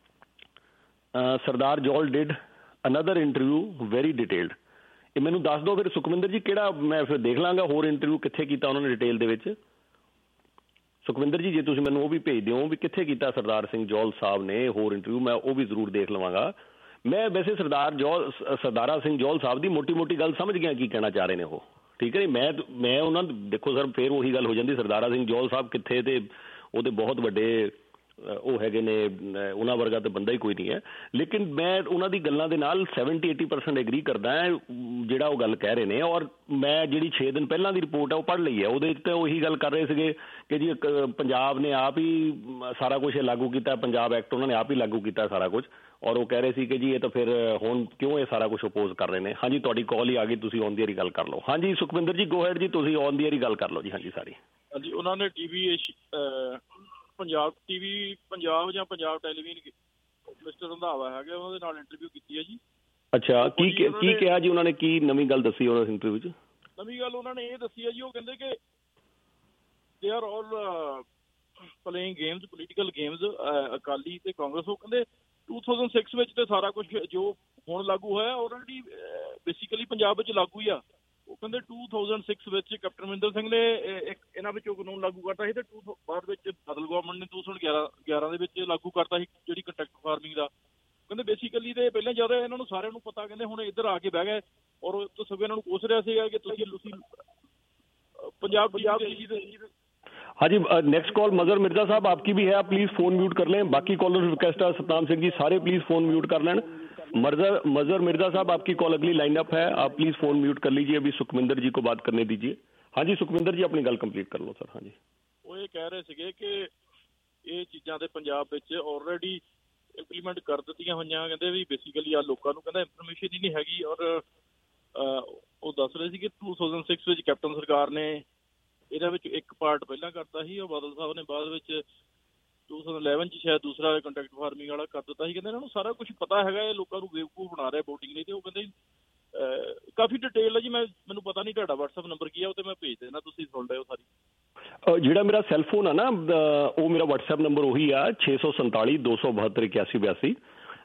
Sardar Johal did another interview very detailed, ਇਹ ਮੈਨੂੰ ਦੱਸ ਦਿਓ ਫਿਰ ਸੁਖਵਿੰਦਰ ਜੀ ਕਿਹੜਾ, ਮੈਂ ਫਿਰ ਦੇਖ ਲਾਂਗਾ ਹੋਰ ਇੰਟਰਵਿਊ ਕਿੱਥੇ ਕੀਤਾ ਉਹਨਾਂ ਨੇ ਡਿਟੇਲ ਦੇ ਵਿੱਚ। ਸੁਖਵਿੰਦਰ ਜੀ ਜੇ ਤੁਸੀਂ ਮੈਨੂੰ ਉਹ ਵੀ ਭੇਜ ਦਿਓ ਵੀ ਕਿੱਥੇ ਕੀਤਾ ਸਰਦਾਰ ਸਿੰਘ ਜੌਹਲ ਸਾਹਿਬ ਨੇ ਹੋਰ ਇੰਟਰਵਿਊ, ਮੈਂ ਉਹ ਵੀ ਜ਼ਰੂਰ ਦੇਖ ਲਵਾਂਗਾ। ਮੈਂ ਵੈਸੇ ਸਰਦਾਰ ਜੌਹਲ ਸਰਦਾਰਾ ਸਿੰਘ ਜੌਹਲ ਸਾਹਿਬ ਦੀ ਮੋਟੀ ਮੋਟੀ ਗੱਲ ਸਮਝ ਗਿਆ ਕੀ ਕਹਿਣਾ ਚਾਹ ਰਹੇ ਨੇ ਉਹ, ਠੀਕ ਹੈ ਜੀ। ਮੈਂ ਮੈਂ ਉਹਨਾਂ ਦੇਖੋ ਸਰ ਫਿਰ ਉਹੀ ਗੱਲ ਹੋ ਜਾਂਦੀ, ਸਰਦਾਰਾ ਸਿੰਘ ਜੌਹਲ ਸਾਹਿਬ ਕਿੱਥੇ, ਅਤੇ ਉਹਦੇ ਬਹੁਤ ਵੱਡੇ ਉਹ ਹੈਗੇ ਨੇ, ਉਹਨਾਂ ਵਰਗਾ ਤਾਂ ਬੰਦਾ ਹੀ ਕੋਈ ਨਹੀਂ ਹੈ। ਲੇਕਿਨ ਮੈਂ ਉਹਨਾਂ ਦੀ ਗੱਲਾਂ ਦੇ ਨਾਲ ਸੈਵਨਟੀ ਏਟੀ ਪਰਸੈਂਟ ਐਗਰੀ ਕਰਦਾ ਜਿਹੜਾ ਉਹ ਗੱਲ ਕਹਿ ਰਹੇ ਨੇ। ਔਰ ਮੈਂ ਜਿਹੜੀ ਛੇ ਦਿਨ ਪਹਿਲਾਂ ਦੀ ਰਿਪੋਰਟ ਹੈ ਉਹ ਪੜ੍ਹ ਲਈ ਹੈ, ਉਹਦੇ ਵਿੱਚ ਤਾਂ ਉਹੀ ਗੱਲ ਕਰ ਰਹੇ ਸੀਗੇ ਕਿ ਜੀ ਪੰਜਾਬ ਨੇ ਆਪ ਹੀ ਸਾਰਾ ਕੁਛ ਲਾਗੂ ਕੀਤਾ, ਪੰਜਾਬ ਐਕਟ ਉਹਨਾਂ ਨੇ ਆਪ ਹੀ ਲਾਗੂ ਕੀਤਾ ਸਾਰਾ ਕੁਛ, ਔਰ ਉਹ ਕਹਿ ਰਹੇ ਸੀ ਕਿ ਜੀ ਇਹ ਤਾਂ ਫਿਰ ਹੁਣ ਕਿਉਂ ਇਹ ਸਾਰਾ ਕੁਛ ਅਪੋਜ਼ ਕਰ ਰਹੇ ਨੇ। ਹਾਂਜੀ ਤੁਹਾਡੀ ਕਾਲ ਹੀ ਆ ਗਈ, ਤੁਸੀਂ ਔਨ ਦੀ ਏਅਰ ਗੱਲ ਕਰ ਲਓ। ਹਾਂਜੀ ਸੁਖਵਿੰਦਰ ਜੀ ਗੋ ਹੈਡ ਜੀ, ਤੁਸੀਂ ਔਨ ਦੀ ਏਅਰ ਗੱਲ ਕਰ ਲਓ ਜੀ। ਹਾਂਜੀ ਸਾਰੀ ਹਾਂਜੀ ਉਹਨਾਂ ਨੇ T V Punjab T V Punjab ਜਾਂ ਪੰਜਾਬ ਟੈਲੀਵਿਜ਼ਨ ਮਿਸਟਰ ਰੰਧਾਵਾ ਹੈਗੇ ਉਹਨਾਂ ਦੇ ਨਾਲ ਇੰਟਰਵਿਊ ਕੀਤੀ ਹੈ ਜੀ। ਅੱਛਾ ਕੀ ਕੀ ਕਿਹਾ ਜੀ ਉਹਨਾਂ ਨੇ, ਕੀ ਨਵੀਂ ਗੱਲ ਦੱਸੀ ਉਹਨਾਂ ਇੰਟਰਵਿਊ 'ਚ? ਨਵੀਂ ਗੱਲ ਉਹਨਾਂ ਨੇ ਇਹ ਦੱਸੀ ਹੈ ਜੀ, ਉਹ ਕਹਿੰਦੇ ਕਿ they are all playing games, political games, Akali ਤੇ ਕਾਂਗਰਸ। ਉਹ ਕਹਿੰਦੇ ਟੂ ਥਾਊਜ਼ੈਂਡ ਸਿਕਸ ਵਿੱਚ ਤੇ ਸਾਰਾ ਕੁਛ ਜੋ ਹੁਣ ਲਾਗੂ ਹੋਇਆ ਆਲਰੇਡੀ ਬੇਸਿਕਲੀ ਪੰਜਾਬ ਵਿੱਚ ਲਾਗੂ ਹੀ ਆ। ਉਹ ਕਹਿੰਦੇ ਟੂ ਥਾਊਜ਼ੈਂਡ ਸਿਕਸ ਵਿੱਚ ਕੈਪਟਨ ਅਮਰਿੰਦਰ ਸਿੰਘ ਨੇ ਇੱਕ ਇਹਨਾਂ ਵਿੱਚੋਂ ਕਾਨੂੰਨ ਲਾਗੂ ਕਰਤਾ ਸੀ, ਤੇ ਟੂ ਬਾਅਦ ਵਿੱਚ ਬਦਲ ਗਵਰਨਮੈਂਟ ਨੇ ਦੋ ਸੌ ਗਿਆਰਾਂ ਗਿਆਰਾਂ ਦੇ ਵਿੱਚ ਲਾਗੂ ਕਰਤਾ ਸੀ ਜਿਹੜੀ ਕੰਟਰੈਕਟ ਫਾਰਮਿੰਗ ਦਾ। ਕਹਿੰਦੇ ਬੇਸਿਕਲੀ ਤੇ ਪਹਿਲਾਂ ਜ਼ਿਆਦਾ ਇਹਨਾਂ ਨੂੰ ਸਾਰਿਆਂ ਨੂੰ ਪਤਾ, ਕਹਿੰਦੇ ਹੁਣ ਇੱਧਰ ਆ ਕੇ ਬਹਿ ਗਏ ਔਰ ਸਭ ਇਹਨਾਂ ਨੂੰ ਪੁੱਛ ਰਿਹਾ ਸੀਗਾ ਕਿ ਤੁਸੀਂ ਤੁਸੀਂ ਪੰਜਾਬ ਪੰਜਾਬ हाँ जी, नेक्स्ट कॉल मजहर मिर्जा साहब आपकी भी है, आप प्लीज फोन म्यूट कर लें। बाकी कॉलर रिक्वेस्ट है सतनाम सिंह जी, सारे प्लीज फोन म्यूट कर लें। मजहर मजहर मिर्जा साहब आपकी कॉल अगली लाइनअप है, आप प्लीज फोन म्यूट कर लीजिए। अभी सुखविंदर जी को बात करने दीजिए। हाँ जी सुखविंदर जी अपनी गल कंप्लीट कर लो सर। हाँ जी, ਉਹ ਇਹ ਕਹਿ ਰਹੇ ਸੀਗੇ ਕਿ ਇਹ ਚੀਜ਼ਾਂ ਤੇ ਪੰਜਾਬ ਵਿੱਚ ਆਲਰੇਡੀ ਇੰਪਲੀਮੈਂਟ ਕਰ ਦਿੱਤੀਆਂ ਹੋਈਆਂ। ਕਹਿੰਦੇ ਵੀ ਬੇਸਿਕਲੀ ਆ ਲੋਕਾਂ ਨੂੰ ਕਹਿੰਦਾ ਇਨਫੋਰਮੇਸ਼ਨ ਹੀ ਨਹੀਂ ਹੈਗੀ। ਔਰ ਉਹ ਦੱਸ ਰਹੇ ਸੀ ਕਿ ਟੂ ਥਾਊਜ਼ੈਂਡ ਸਿਕਸ ਵਿੱਚ ਕੈਪਟਨ ਸਰਕਾਰ ਨੇ ਇਹਦਾ ਵਿੱਚ ਇੱਕ ਪਾਰਟ ਪਹਿਲਾਂ ਕਰਤਾ ਸੀ, ਉਹ ਬਾਦਲ ਸਾਹਿਬ ਨੇ ਬਾਅਦ ਵਿੱਚ ਟੂ ਥਾਊਜ਼ੈਂਡ ਇਲੈਵਨ 'ਚ ਸ਼ਾਇਦ ਦੂਸਰਾ ਕੰਟੈਕਟ ਫਾਰਮਿੰਗ ਵਾਲਾ ਕਰ ਦਿੱਤਾ ਸੀ। ਕਹਿੰਦੇ ਇਹਨਾਂ ਨੂੰ ਸਾਰਾ ਕੁਛ ਪਤਾ ਹੈਗਾ, ਇਹ ਲੋਕਾਂ ਨੂੰ ਬੇਵਕੂਫ ਬਣਾ ਰਿਹਾ ਵੋਟਿੰਗ ਲਈ। ਤੇ ਉਹ ਕਹਿੰਦੇ ਕਾਫੀ ਡਿਟੇਲ ਹੈ ਜੀ, ਮੈਂ ਮੈਨੂੰ ਪਤਾ ਨਹੀਂ ਤੁਹਾਡਾ ਵਟਸਐਪ ਨੰਬਰ ਕੀ ਹੈ, ਉਹ ਤੇ ਮੈਂ ਭੇਜ ਦੇਣਾ, ਤੁਸੀਂ ਸੁਣ ਲਿਓ ਸਾਰੀ। ਜਿਹੜਾ ਮੇਰਾ ਸੈੱਲ ਫੋਨ ਆ ਨਾ ਉਹ ਮੇਰਾ ਵਟਸਐਪ ਨੰਬਰ ਉਹੀ ਆ ਛੇ ਸੌ ਸੰਤਾਲੀ ਦੋ ਸੌ ਬਹੱਤਰ ਇਕਿਆਸੀ ਬਿਆਸੀ।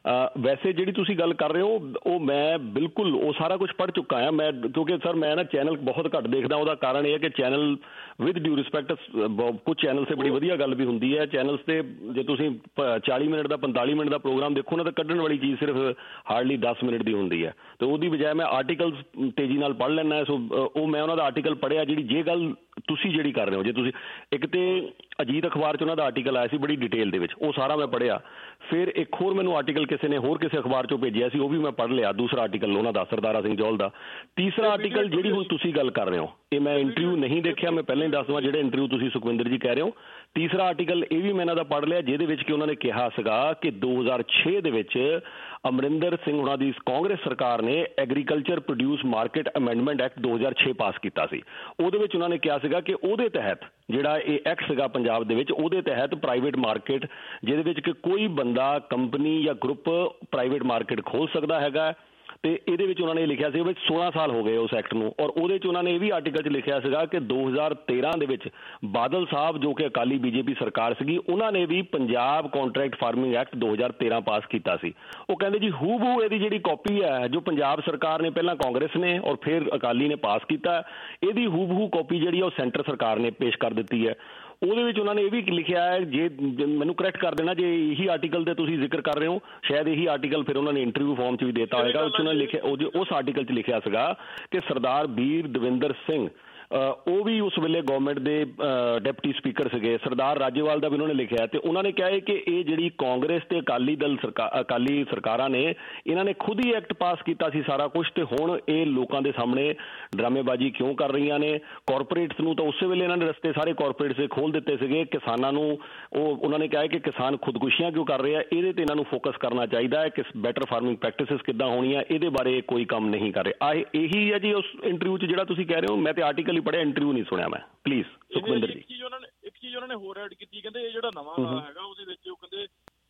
ਵੈਸੇ ਜਿਹੜੀ ਤੁਸੀਂ ਗੱਲ ਕਰ ਰਹੇ ਹੋ ਉਹ ਮੈਂ ਬਿਲਕੁਲ ਉਹ ਸਾਰਾ ਕੁਝ ਪੜ੍ਹ ਚੁੱਕਾ ਹਾਂ ਮੈਂ, ਕਿਉਂਕਿ ਸਰ ਮੈਂ ਨਾ ਚੈਨਲ ਬਹੁਤ ਘੱਟ ਦੇਖਦਾ। ਉਹਦਾ ਕਾਰਨ ਇਹ ਹੈ ਕਿ ਚੈਨਲ ਵਿਦ ਡਿਊ ਰਿਸਪੈਕਟ ਕੁਝ ਚੈਨਲ 'ਤੇ ਬੜੀ ਵਧੀਆ ਗੱਲ ਵੀ ਹੁੰਦੀ ਹੈ। ਚੈਨਲਸ 'ਤੇ ਜੇ ਤੁਸੀਂ ਚਾਲੀ ਮਿੰਟ ਦਾ ਪੰਤਾਲੀ ਮਿੰਟ ਦਾ ਪ੍ਰੋਗਰਾਮ ਦੇਖੋ ਨਾ ਤਾਂ ਕੱਢਣ ਵਾਲੀ ਚੀਜ਼ ਸਿਰਫ ਹਾਰਡਲੀ ਦਸ ਮਿੰਟ ਦੀ ਹੁੰਦੀ ਹੈ। ਅਤੇ ਉਹਦੀ ਬਜਾਏ ਮੈਂ ਆਰਟੀਕਲਸ ਤੇਜ਼ੀ ਨਾਲ ਪੜ੍ਹ ਲੈਂਦਾ। ਸੋ ਉਹ ਮੈਂ ਉਹਨਾਂ ਦਾ ਆਰਟੀਕਲ ਪੜ੍ਹਿਆ। ਜਿਹੜੀ ਜੇ ਗੱਲ ਤੁਸੀਂ ਜਿਹੜੀ ਕਰ ਰਹੇ ਹੋ, ਜੇ ਤੁਸੀਂ ਇੱਕ ਤਾਂ ਅਜੀਤ ਅਖਬਾਰ 'ਚ ਉਹਨਾਂ ਦਾ ਆਰਟੀਕਲ ਆਇਆ ਸੀ ਬੜੀ ਡਿਟੇਲ ਦੇ ਵਿੱਚ, ਉਹ ਸਾਰਾ ਮੈਂ ਪੜ੍ਹਿਆ। ਫਿਰ ਇੱਕ ਹੋਰ ਮੈਨੂੰ ਆਰਟੀਕਲ ਕਿਸੇ ਨੇ ਹੋਰ ਕਿਸੇ ਅਖਬਾਰ 'ਚੋਂ ਭੇਜਿਆ ਸੀ, ਉਹ ਵੀ ਮੈਂ ਪੜ੍ਹ ਲਿਆ, ਦੂਸਰਾ ਆਰਟੀਕਲ ਉਹਨਾਂ ਦਾ ਸਰਦਾਰਾ ਸਿੰਘ ਜੌਹਲ ਦਾ। ਤੀਸਰਾ ਆਰਟੀਕਲ ਜਿਹੜੀ ਹੁਣ ਤੁਸੀਂ ਗੱਲ ਕਰ ਰਹੇ ਹੋ ਇਹ ਮੈਂ ਇੰਟਰਵਿਊ ਨਹੀਂ ਦੇਖਿਆ, ਮੈਂ ਪਹਿਲਾਂ ਹੀ ਦੱਸ ਦੇਵਾਂ ਜਿਹੜੇ ਇੰਟਰਵਿਊ ਤੁਸੀਂ ਸੁਖਵਿੰਦਰ ਜੀ ਕਹਿ ਰਹੇ ਹੋ। ਤੀਸਰਾ ਆਰਟੀਕਲ ਇਹ ਵੀ ਮੈਂ ਇਹਨਾਂ ਦਾ ਪੜ੍ਹ ਲਿਆ ਜਿਹਦੇ ਵਿੱਚ ਕਿ ਉਹਨਾਂ ਨੇ ਕਿਹਾ ਸੀਗਾ ਕਿ ਦੋ ਹਜ਼ਾਰ ਛੇ ਦੇ ਵਿੱਚ ਅਮਰਿੰਦਰ ਸਿੰਘ ਉਹਨਾਂ ਦੀ ਕਾਂਗਰਸ ਸਰਕਾਰ ਨੇ agriculture produce market amendment act ਦੋ ਹਜ਼ਾਰ ਛੇ ਪਾਸ ਕੀਤਾ ਸੀ। ਉਹਦੇ ਵਿੱਚ ਉਹਨਾਂ ਨੇ ਕਿਹਾ ਸੀਗਾ ਕਿ ਉਹਦੇ ਤਹਿਤ ਜਿਹੜਾ ਇਹ ਐਕਟ ਸੀਗਾ ਪੰਜਾਬ ਦੇ ਵਿੱਚ, ਉਹਦੇ ਤਹਿਤ ਪ੍ਰਾਈਵੇਟ ਮਾਰਕੀਟ ਜਿਹਦੇ ਵਿੱਚ ਕਿ ਕੋਈ ਬੰਦਾ ਕੰਪਨੀ ਜਾਂ ਗਰੁੱਪ ਪ੍ਰਾਈਵੇਟ ਮਾਰਕੀਟ ਖੋਲ੍ਹ ਸਕਦਾ ਹੈਗਾ। ਅਤੇ ਇਹਦੇ ਵਿੱਚ ਉਹਨਾਂ ਨੇ ਲਿਖਿਆ ਸੀ ਵੀ ਸੋਲਾਂ ਸਾਲ ਹੋ ਗਏ ਉਸ ਐਕਟ ਨੂੰ। ਔਰ ਉਹਦੇ 'ਚ ਉਹਨਾਂ ਨੇ ਇਹ ਵੀ ਆਰਟੀਕਲ 'ਚ ਲਿਖਿਆ ਸੀਗਾ ਕਿ ਦੋ ਹਜ਼ਾਰ ਤੇਰਾਂ ਦੇ ਵਿੱਚ ਬਾਦਲ ਸਾਹਿਬ ਜੋ ਕਿ ਅਕਾਲੀ ਬੀਜੇਪੀ ਸਰਕਾਰ ਸੀਗੀ, ਉਹਨਾਂ ਨੇ ਵੀ ਪੰਜਾਬ ਕੰਟਰੈਕਟ ਫਾਰਮਿੰਗ ਐਕਟ ਦੋ ਹਜ਼ਾਰ ਤੇਰਾਂ ਪਾਸ ਕੀਤਾ ਸੀ। ਉਹ ਕਹਿੰਦੇ ਜੀ ਹੂ ਬਹੂ ਇਹਦੀ ਜਿਹੜੀ ਕਾਪੀ ਹੈ ਜੋ ਪੰਜਾਬ ਸਰਕਾਰ ਨੇ ਪਹਿਲਾਂ ਕਾਂਗਰਸ ਨੇ ਔਰ ਫਿਰ ਅਕਾਲੀ ਨੇ ਪਾਸ ਕੀਤਾ, ਇਹਦੀ ਹੂ ਬਹੂ ਕਾਪੀ ਜਿਹੜੀ ਉਹ ਸੈਂਟਰ ਸਰਕਾਰ ਨੇ ਪੇਸ਼ ਕਰ ਦਿੱਤੀ ਹੈ। ਉਹਦੇ ਵਿੱਚ ਉਹਨਾਂ ਨੇ ਇਹ ਵੀ ਲਿਖਿਆ ਹੈ, ਜੇ ਮੈਨੂੰ ਕਰੈਕਟ ਕਰ ਦੇਣਾ ਜੇ ਇਹੀ ਆਰਟੀਕਲ ਦੇ ਤੁਸੀਂ ਜ਼ਿਕਰ ਕਰ ਰਹੇ ਹੋ, ਸ਼ਾਇਦ ਇਹੀ ਆਰਟੀਕਲ ਫਿਰ ਉਹਨਾਂ ਨੇ ਇੰਟਰਵਿਊ ਫਾਰਮ 'ਚ ਵੀ ਦਿੱਤਾ ਹੋਏਗਾ। ਉਸ 'ਚ ਉਹਨਾਂ ਨੇ ਲਿਖਿਆ, ਉਸ ਆਰਟੀਕਲ 'ਚ ਲਿਖਿਆ ਸੀਗਾ ਕਿ ਸਰਦਾਰ ਬੀਰ ਦਵਿੰਦਰ ਸਿੰਘ ਉਹ ਵੀ ਉਸ ਵੇਲੇ ਗੌਰਮੈਂਟ ਦੇ ਡਿਪਟੀ ਸਪੀਕਰ ਸੀਗੇ, ਸਰਦਾਰ ਰਾਜੇਵਾਲ ਦਾ ਵੀ ਉਹਨਾਂ ਨੇ ਲਿਖਿਆ। ਅਤੇ ਉਹਨਾਂ ਨੇ ਕਿਹਾ ਹੈ ਕਿ ਇਹ ਜਿਹੜੀ ਕਾਂਗਰਸ ਅਤੇ ਅਕਾਲੀ ਦਲ ਸਰਕਾਰ ਅਕਾਲੀ ਸਰਕਾਰਾਂ ਨੇ ਇਹਨਾਂ ਨੇ ਖੁਦ ਹੀ ਐਕਟ ਪਾਸ ਕੀਤਾ ਸੀ ਸਾਰਾ ਕੁਛ, ਅਤੇ ਹੁਣ ਇਹ ਲੋਕਾਂ ਦੇ ਸਾਹਮਣੇ ਡਰਾਮੇਬਾਜ਼ੀ ਕਿਉਂ ਕਰ ਰਹੀਆਂ ਨੇ। ਕਾਰਪੋਰੇਟਸ ਨੂੰ ਤਾਂ ਉਸੇ ਵੇਲੇ ਇਹਨਾਂ ਨੇ ਰਸਤੇ ਸਾਰੇ ਕਾਰਪੋਰੇਟਸ ਦੇ ਖੋਲ੍ਹ ਦਿੱਤੇ ਸੀਗੇ। ਕਿਸਾਨਾਂ ਨੂੰ ਉਹ ਉਹਨਾਂ ਨੇ ਕਿਹਾ ਕਿ ਕਿਸਾਨ ਖੁਦਕੁਸ਼ੀਆਂ ਕਿਉਂ ਕਰ ਰਹੇ ਆ, ਇਹਦੇ 'ਤੇ ਇਹਨਾਂ ਨੂੰ ਫੋਕਸ ਕਰਨਾ ਚਾਹੀਦਾ ਹੈ ਕਿ ਬੈਟਰ ਫਾਰਮਿੰਗ ਪ੍ਰੈਕਟਿਸਿਸ ਕਿੱਦਾਂ ਹੋਣੀਆਂ, ਇਹਦੇ ਬਾਰੇ ਕੋਈ ਕੰਮ ਨਹੀਂ ਕਰ ਰਹੇ। ਆ ਇਹੀ ਹੈ ਜੀ ਉਸ ਇੰਟਰਵਿਊ 'ਚ ਜਿਹੜਾ ਤੁਸੀਂ ਕਹਿ ਰਹੇ ਹੋ। ਮੈਂ ਤਾਂ ਆਰਟੀਕਲ ਹੀ ਪੜ੍ਹਿਆ, ਇੰਟਰਵਿਊ ਨਹੀਂ ਸੁਣਿਆ ਮੈਂ। ਪਲੀਜ਼ ਸੁਖਵਿੰਦਰ ਜੀ। ਇੱਕ ਚੀਜ਼ ਉਹਨਾਂ ਨੇ ਇੱਕ ਚੀਜ਼ ਉਹਨਾਂ ਨੇ ਹੋਰ ਐਡ ਕੀਤੀ, ਕਹਿੰਦੇ ਇਹ ਜਿਹੜਾ ਨਵਾਂ ਹੈਗਾ ਉਹਦੇ ਵਿੱਚ ਉਹ ਕਹਿੰਦੇ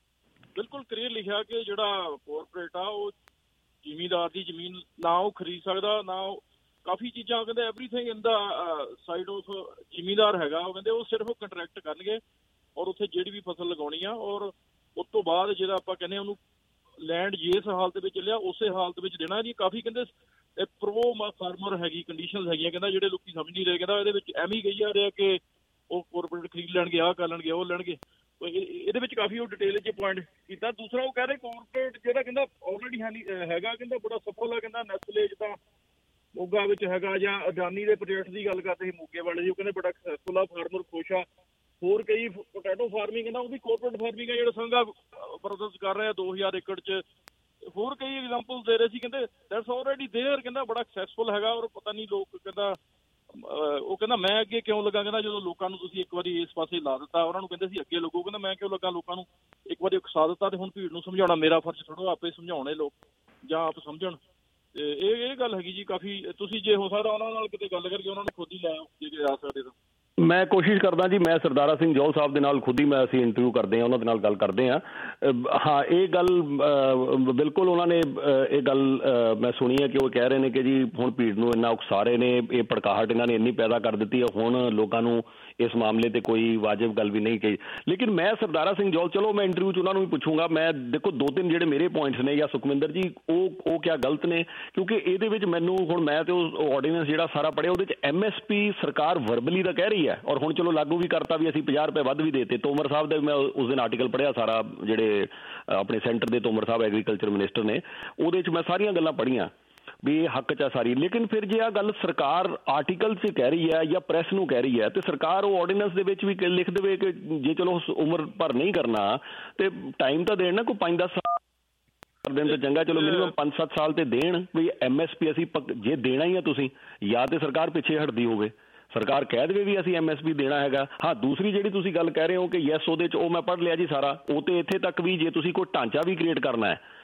ਬਿਲਕੁਲ ਕਲੀਅਰ ਲਿਖਿਆ ਕਿ ਜਿਹੜਾ ਕਾਰਪੋਰੇਟ ਆ ਉਹ ਜ਼ਿਮੀਂਦਾਰ ਦੀ ਜ਼ਮੀਨ ਨਾ ਉਹ ਖਰੀਦ ਸਕਦਾ, ਨਾ ਉਹ ਕਾਫੀ ਚੀਜ਼ਾਂ ਕਹਿੰਦੇ everything in the side of zamindar ਹੈਗਾ। ਉਹ ਕਹਿੰਦੇ ਉਹ ਸਿਰਫ ਕੰਟਰੈਕਟ ਕਰਨਗੇ ਔਰ ਉੱਥੇ ਜਿਹੜੀ ਵੀ ਫਸਲ ਲਗਾਉਣੀ ਆ, ਔਰ ਉਸ ਤੋਂ ਬਾਅਦ ਜਿਹੜਾ ਆਪਾਂ ਕਹਿੰਦੇ ਉਹਨੂੰ ਲੈਂਡ ਜਿਸ ਹਾਲਤ ਵਿੱਚ ਲਿਆ ਉਸੇ ਹਾਲਤ ਵਿੱਚ ਦੇਣਾ ਜੀ। ਕਾਫੀ ਕਹਿੰਦੇ ਪ੍ਰੋ ਫਾਰਮਰ ਹੈਗੀ ਕੰਡੀਸ਼ਨਸ ਹੈਗੀਆਂ, ਕਹਿੰਦਾ ਜਿਹੜੇ ਲੋਕੀ ਸਮਝ ਨਹੀਂ ਰਹੇ, ਕਹਿੰਦਾ ਇਹਦੇ ਵਿੱਚ ਐਵੇਂ ਹੀ ਕਹੀ ਜਾ ਰਿਹਾ ਕਿ ਉਹ ਕਾਰਪੋਰੇਟ ਖਰੀਦ ਲੈਣਗੇ, ਆਹ ਕਰ ਲੈਣਗੇ, ਉਹ ਲੈਣਗੇ। ਇਹਦੇ ਵਿੱਚ ਕਾਫੀ ਉਹ ਡਿਟੇਲ 'ਚ ਪੁਆਇੰਟ ਕੀਤਾ। ਦੂਸਰਾ ਉਹ ਕਹਿ ਰਹੇ ਕਾਰਪੋਰੇਟ ਜਿਹੜਾ ਕਹਿੰਦਾ ਆਲਰੇਡੀ ਹੈਗਾ, ਕਹਿੰਦਾ ਬੜਾ ਸਫਲ ਹੈ, ਕਹਿੰਦਾ ਨੈਸਲੇ ਜਿੱਦਾਂ ਮੋਗਾ ਵਿੱਚ ਹੈਗਾ, ਜਾਂ ਅਡਾਨੀ ਦੇ ਪ੍ਰੋਜੈਕਟ ਦੀ ਗੱਲ ਕਰਦੇ ਸੀ ਮੋਗੇ ਵਾਲੇ ਜੀ, ਉਹ ਕਹਿੰਦੇ ਬੜਾ ਸਕਸੈਸਫੁਲ ਆ, ਫਾਰਮਰ ਖੁਸ਼ ਆ। ਹੋਰ ਕਈ ਪੋਟੈਟੋ ਫਾਰਮਿੰਗ ਕਹਿੰਦਾ ਉਹ ਵੀ ਕਾਰਪੋਰੇਟ ਫਾਰਮਿੰਗ ਹੈ ਜਿਹੜਾ ਸੰਘਾ ਬਰਦਰਸ ਕਰ ਰਿਹਾ ਦੋ ਹਜ਼ਾਰ ਏਕੜ 'ਚ। ਹੋਰ ਕਈ ਐਗਜ਼ਾਮਪਲ ਦੇ ਰਹੇ ਸੀ, ਕਹਿੰਦੇ ਦੈਟਸ ਆਲਰੇਡੀ ਦੇਅਰ, ਕਹਿੰਦਾ ਬੜਾ ਸਕਸੈਸਫੁਲ ਹੈਗਾ। ਔਰ ਪਤਾ ਨਹੀਂ ਲੋਕ ਕਹਿੰਦਾ ਉਹ ਕਹਿੰਦਾ ਮੈਂ ਅੱਗੇ ਕਿਉਂ ਲੱਗਾ, ਕਹਿੰਦਾ ਜਦੋਂ ਲੋਕਾਂ ਨੂੰ ਤੁਸੀਂ ਇੱਕ ਵਾਰੀ ਇਸ ਪਾਸੇ ਲਾ ਦਿੱਤਾ, ਉਹਨਾਂ ਨੂੰ ਕਹਿੰਦੇ ਸੀ ਅੱਗੇ ਲੱਗੋ, ਕਹਿੰਦਾ ਮੈਂ ਕਿਉਂ ਲੱਗਾ ਲੋਕਾਂ ਨੂੰ ਇੱਕ ਵਾਰੀ ਉਕਸਾ ਦਿੱਤਾ, ਤੇ ਹੁਣ ਭੀੜ ਨੂੰ ਸਮਝਾਉਣਾ ਮੇਰਾ ਫਰਜ਼ ਥੋੜ੍ਹਾ, ਆਪੇ ਸਮਝਾਉਣੇ ਲੋਕ ਜਾਂ ਆਪ ਸਮਝਣ। ਤੇ ਇਹ ਇਹ ਗੱਲ ਹੈਗੀ ਜੀ ਕਾਫੀ। ਤੁਸੀਂ ਜੇ ਹੋ ਸਕਦਾ ਉਹਨਾਂ ਨਾਲ ਕਿਤੇ ਗੱਲ ਕਰਕੇ ਉਹਨਾਂ ਨੂੰ ਖੁਦ ਹੀ ਲੈ ਆਓ ਜੇ ਆ ਸਕਦੇ ਤਾਂ। ਮੈਂ ਕੋਸ਼ਿਸ਼ ਕਰਦਾ ਜੀ, ਮੈਂ ਸਰਦਾਰਾ ਸਿੰਘ ਜੌਹਲ ਸਾਹਿਬ ਦੇ ਨਾਲ ਖੁਦ ਹੀ ਮੈਂ ਅਸੀਂ ਇੰਟਰਵਿਊ ਕਰਦੇ ਹਾਂ, ਉਹਨਾਂ ਦੇ ਨਾਲ ਗੱਲ ਕਰਦੇ ਹਾਂ। ਹਾਂ ਇਹ ਗੱਲ ਬਿਲਕੁਲ ਉਹਨਾਂ ਨੇ ਇਹ ਗੱਲ ਮੈਂ ਸੁਣੀ ਹੈ ਕਿ ਉਹ ਕਹਿ ਰਹੇ ਨੇ ਕਿ ਜੀ ਹੁਣ ਭੀੜ ਨੂੰ ਇੰਨਾ ਉਕਸਾ ਰਹੇ ਨੇ, ਇਹ ਭੜਕਾਹਟ ਇਹਨਾਂ ਨੇ ਇੰਨੀ ਪੈਦਾ ਕਰ ਦਿੱਤੀ ਹੈ, ਹੁਣ ਲੋਕਾਂ ਨੂੰ ਇਸ ਮਾਮਲੇ 'ਤੇ ਕੋਈ ਵਾਜਬ ਗੱਲ ਵੀ ਨਹੀਂ ਕਹੀ। ਲੇਕਿਨ ਮੈਂ ਸਰਦਾਰਾ ਸਿੰਘ ਜੌਹਲ, ਚਲੋ ਮੈਂ ਇੰਟਰਵਿਊ 'ਚ ਉਹਨਾਂ ਨੂੰ ਵੀ ਪੁੱਛੂੰਗਾ। ਮੈਂ ਦੇਖੋ ਦੋ ਤਿੰਨ ਜਿਹੜੇ ਮੇਰੇ ਪੁਆਇੰਟਸ ਨੇ ਜਾਂ ਸੁਖਵਿੰਦਰ ਜੀ ਉਹ ਉਹ ਕਿਆ ਗਲਤ ਨੇ, ਕਿਉਂਕਿ ਇਹਦੇ ਵਿੱਚ ਮੈਨੂੰ ਹੁਣ ਮੈਂ ਤੇ ਉਹ ਆਰਡੀਨੈਂਸ ਜਿਹੜਾ ਸਾਰਾ ਪੜ੍ਹਿਆ ਉਹਦੇ 'ਚ ਐਮ ਐਸ ਪੀ ਸਰਕਾਰ ਵਰਬਲੀ ਤਾਂ ਕਹਿ ਰਹੀ ਹੈ, ਔਰ ਹੁਣ ਚਲੋ ਲਾਗੂ ਵੀ ਕਰਤਾ ਵੀ ਅਸੀਂ ਪੰਜਾਹ ਰੁਪਏ ਵੱਧ ਵੀ ਦੇਤੇ। ਤੋਮਰ ਸਾਹਿਬ ਦਾ ਵੀ ਮੈਂ ਉਸ ਦਿਨ ਆਰਟੀਕਲ ਪੜ੍ਹਿਆ ਸਾਰਾ, ਜਿਹੜੇ ਆਪਣੇ ਸੈਂਟਰ ਦੇ ਤੋਮਰ ਸਾਹਿਬ ਐਗਰੀਕਲਚਰ ਮਿਨਿਸਟਰ ਨੇ, ਉਹਦੇ 'ਚ ਮੈਂ ਸਾਰੀਆਂ ਗੱਲਾਂ ਪੜ੍ਹੀਆਂ। ਵੀ ਇਹ ਹੱਕ 'ਚ ਆ ਸਾਰੀ। ਲੇਕਿਨ ਫਿਰ ਜੇ ਆ ਗੱਲ ਸਰਕਾਰ ਆਰਟੀਕਲ 'ਚ ਕਹਿ ਰਹੀ ਹੈ ਜਾਂ ਪ੍ਰੈਸ ਨੂੰ ਕਹਿ ਰਹੀ ਹੈ ਤੇ ਸਰਕਾਰ ਉਹ ਆਰਡੀਨੈਂਸ ਦੇ ਵਿੱਚ ਵੀ ਲਿਖ ਦੇਵੇ ਕਿ ਜੇ ਚਲੋ ਉਮਰ ਭਰ ਨਹੀਂ ਕਰਨਾ ਤੇ ਟਾਈਮ ਤਾਂ ਦੇਣ ਨਾ, ਕੋਈ ਪੰਜ ਦਸ ਸਾਲ ਕਰ ਦੇਣ ਤਾਂ ਚੰਗਾ, ਚਲੋ ਮਿਨੀਮਮ ਪੰਜ ਸੱਤ ਸਾਲ ਤੇ ਦੇਣ ਵੀ ਐਮ ਐਸ ਪੀ ਅਸੀਂ ਜੇ ਦੇਣਾ ਹੀ ਆ ਤੁਸੀਂ, ਜਾਂ ਤੇ ਸਰਕਾਰ ਪਿੱਛੇ ਹਟਦੀ ਹੋਵੇ, ਸਰਕਾਰ ਕਹਿ ਦੇਵੇ ਵੀ ਅਸੀਂ ਐਮ ਐਸ ਪੀ ਦੇਣਾ ਹੈਗਾ। ਹਾਂ, ਦੂਸਰੀ ਜਿਹੜੀ ਤੁਸੀਂ ਗੱਲ ਕਹਿ ਰਹੇ ਹੋ ਕਿ ਯੈਸ ਉਹਦੇ 'ਚ ਉਹ ਮੈਂ ਪੜ੍ਹ ਲਿਆ ਜੀ ਸਾਰਾ, ਉਹ ਤੇ ਇੱਥੇ ਤੱਕ ਵੀ ਜੇ ਤੁਸੀਂ ਕੋਈ ਢਾਂਚਾ ਵੀ ਕ੍ਰੀਏਟ ਕਰਨਾ ਹੈ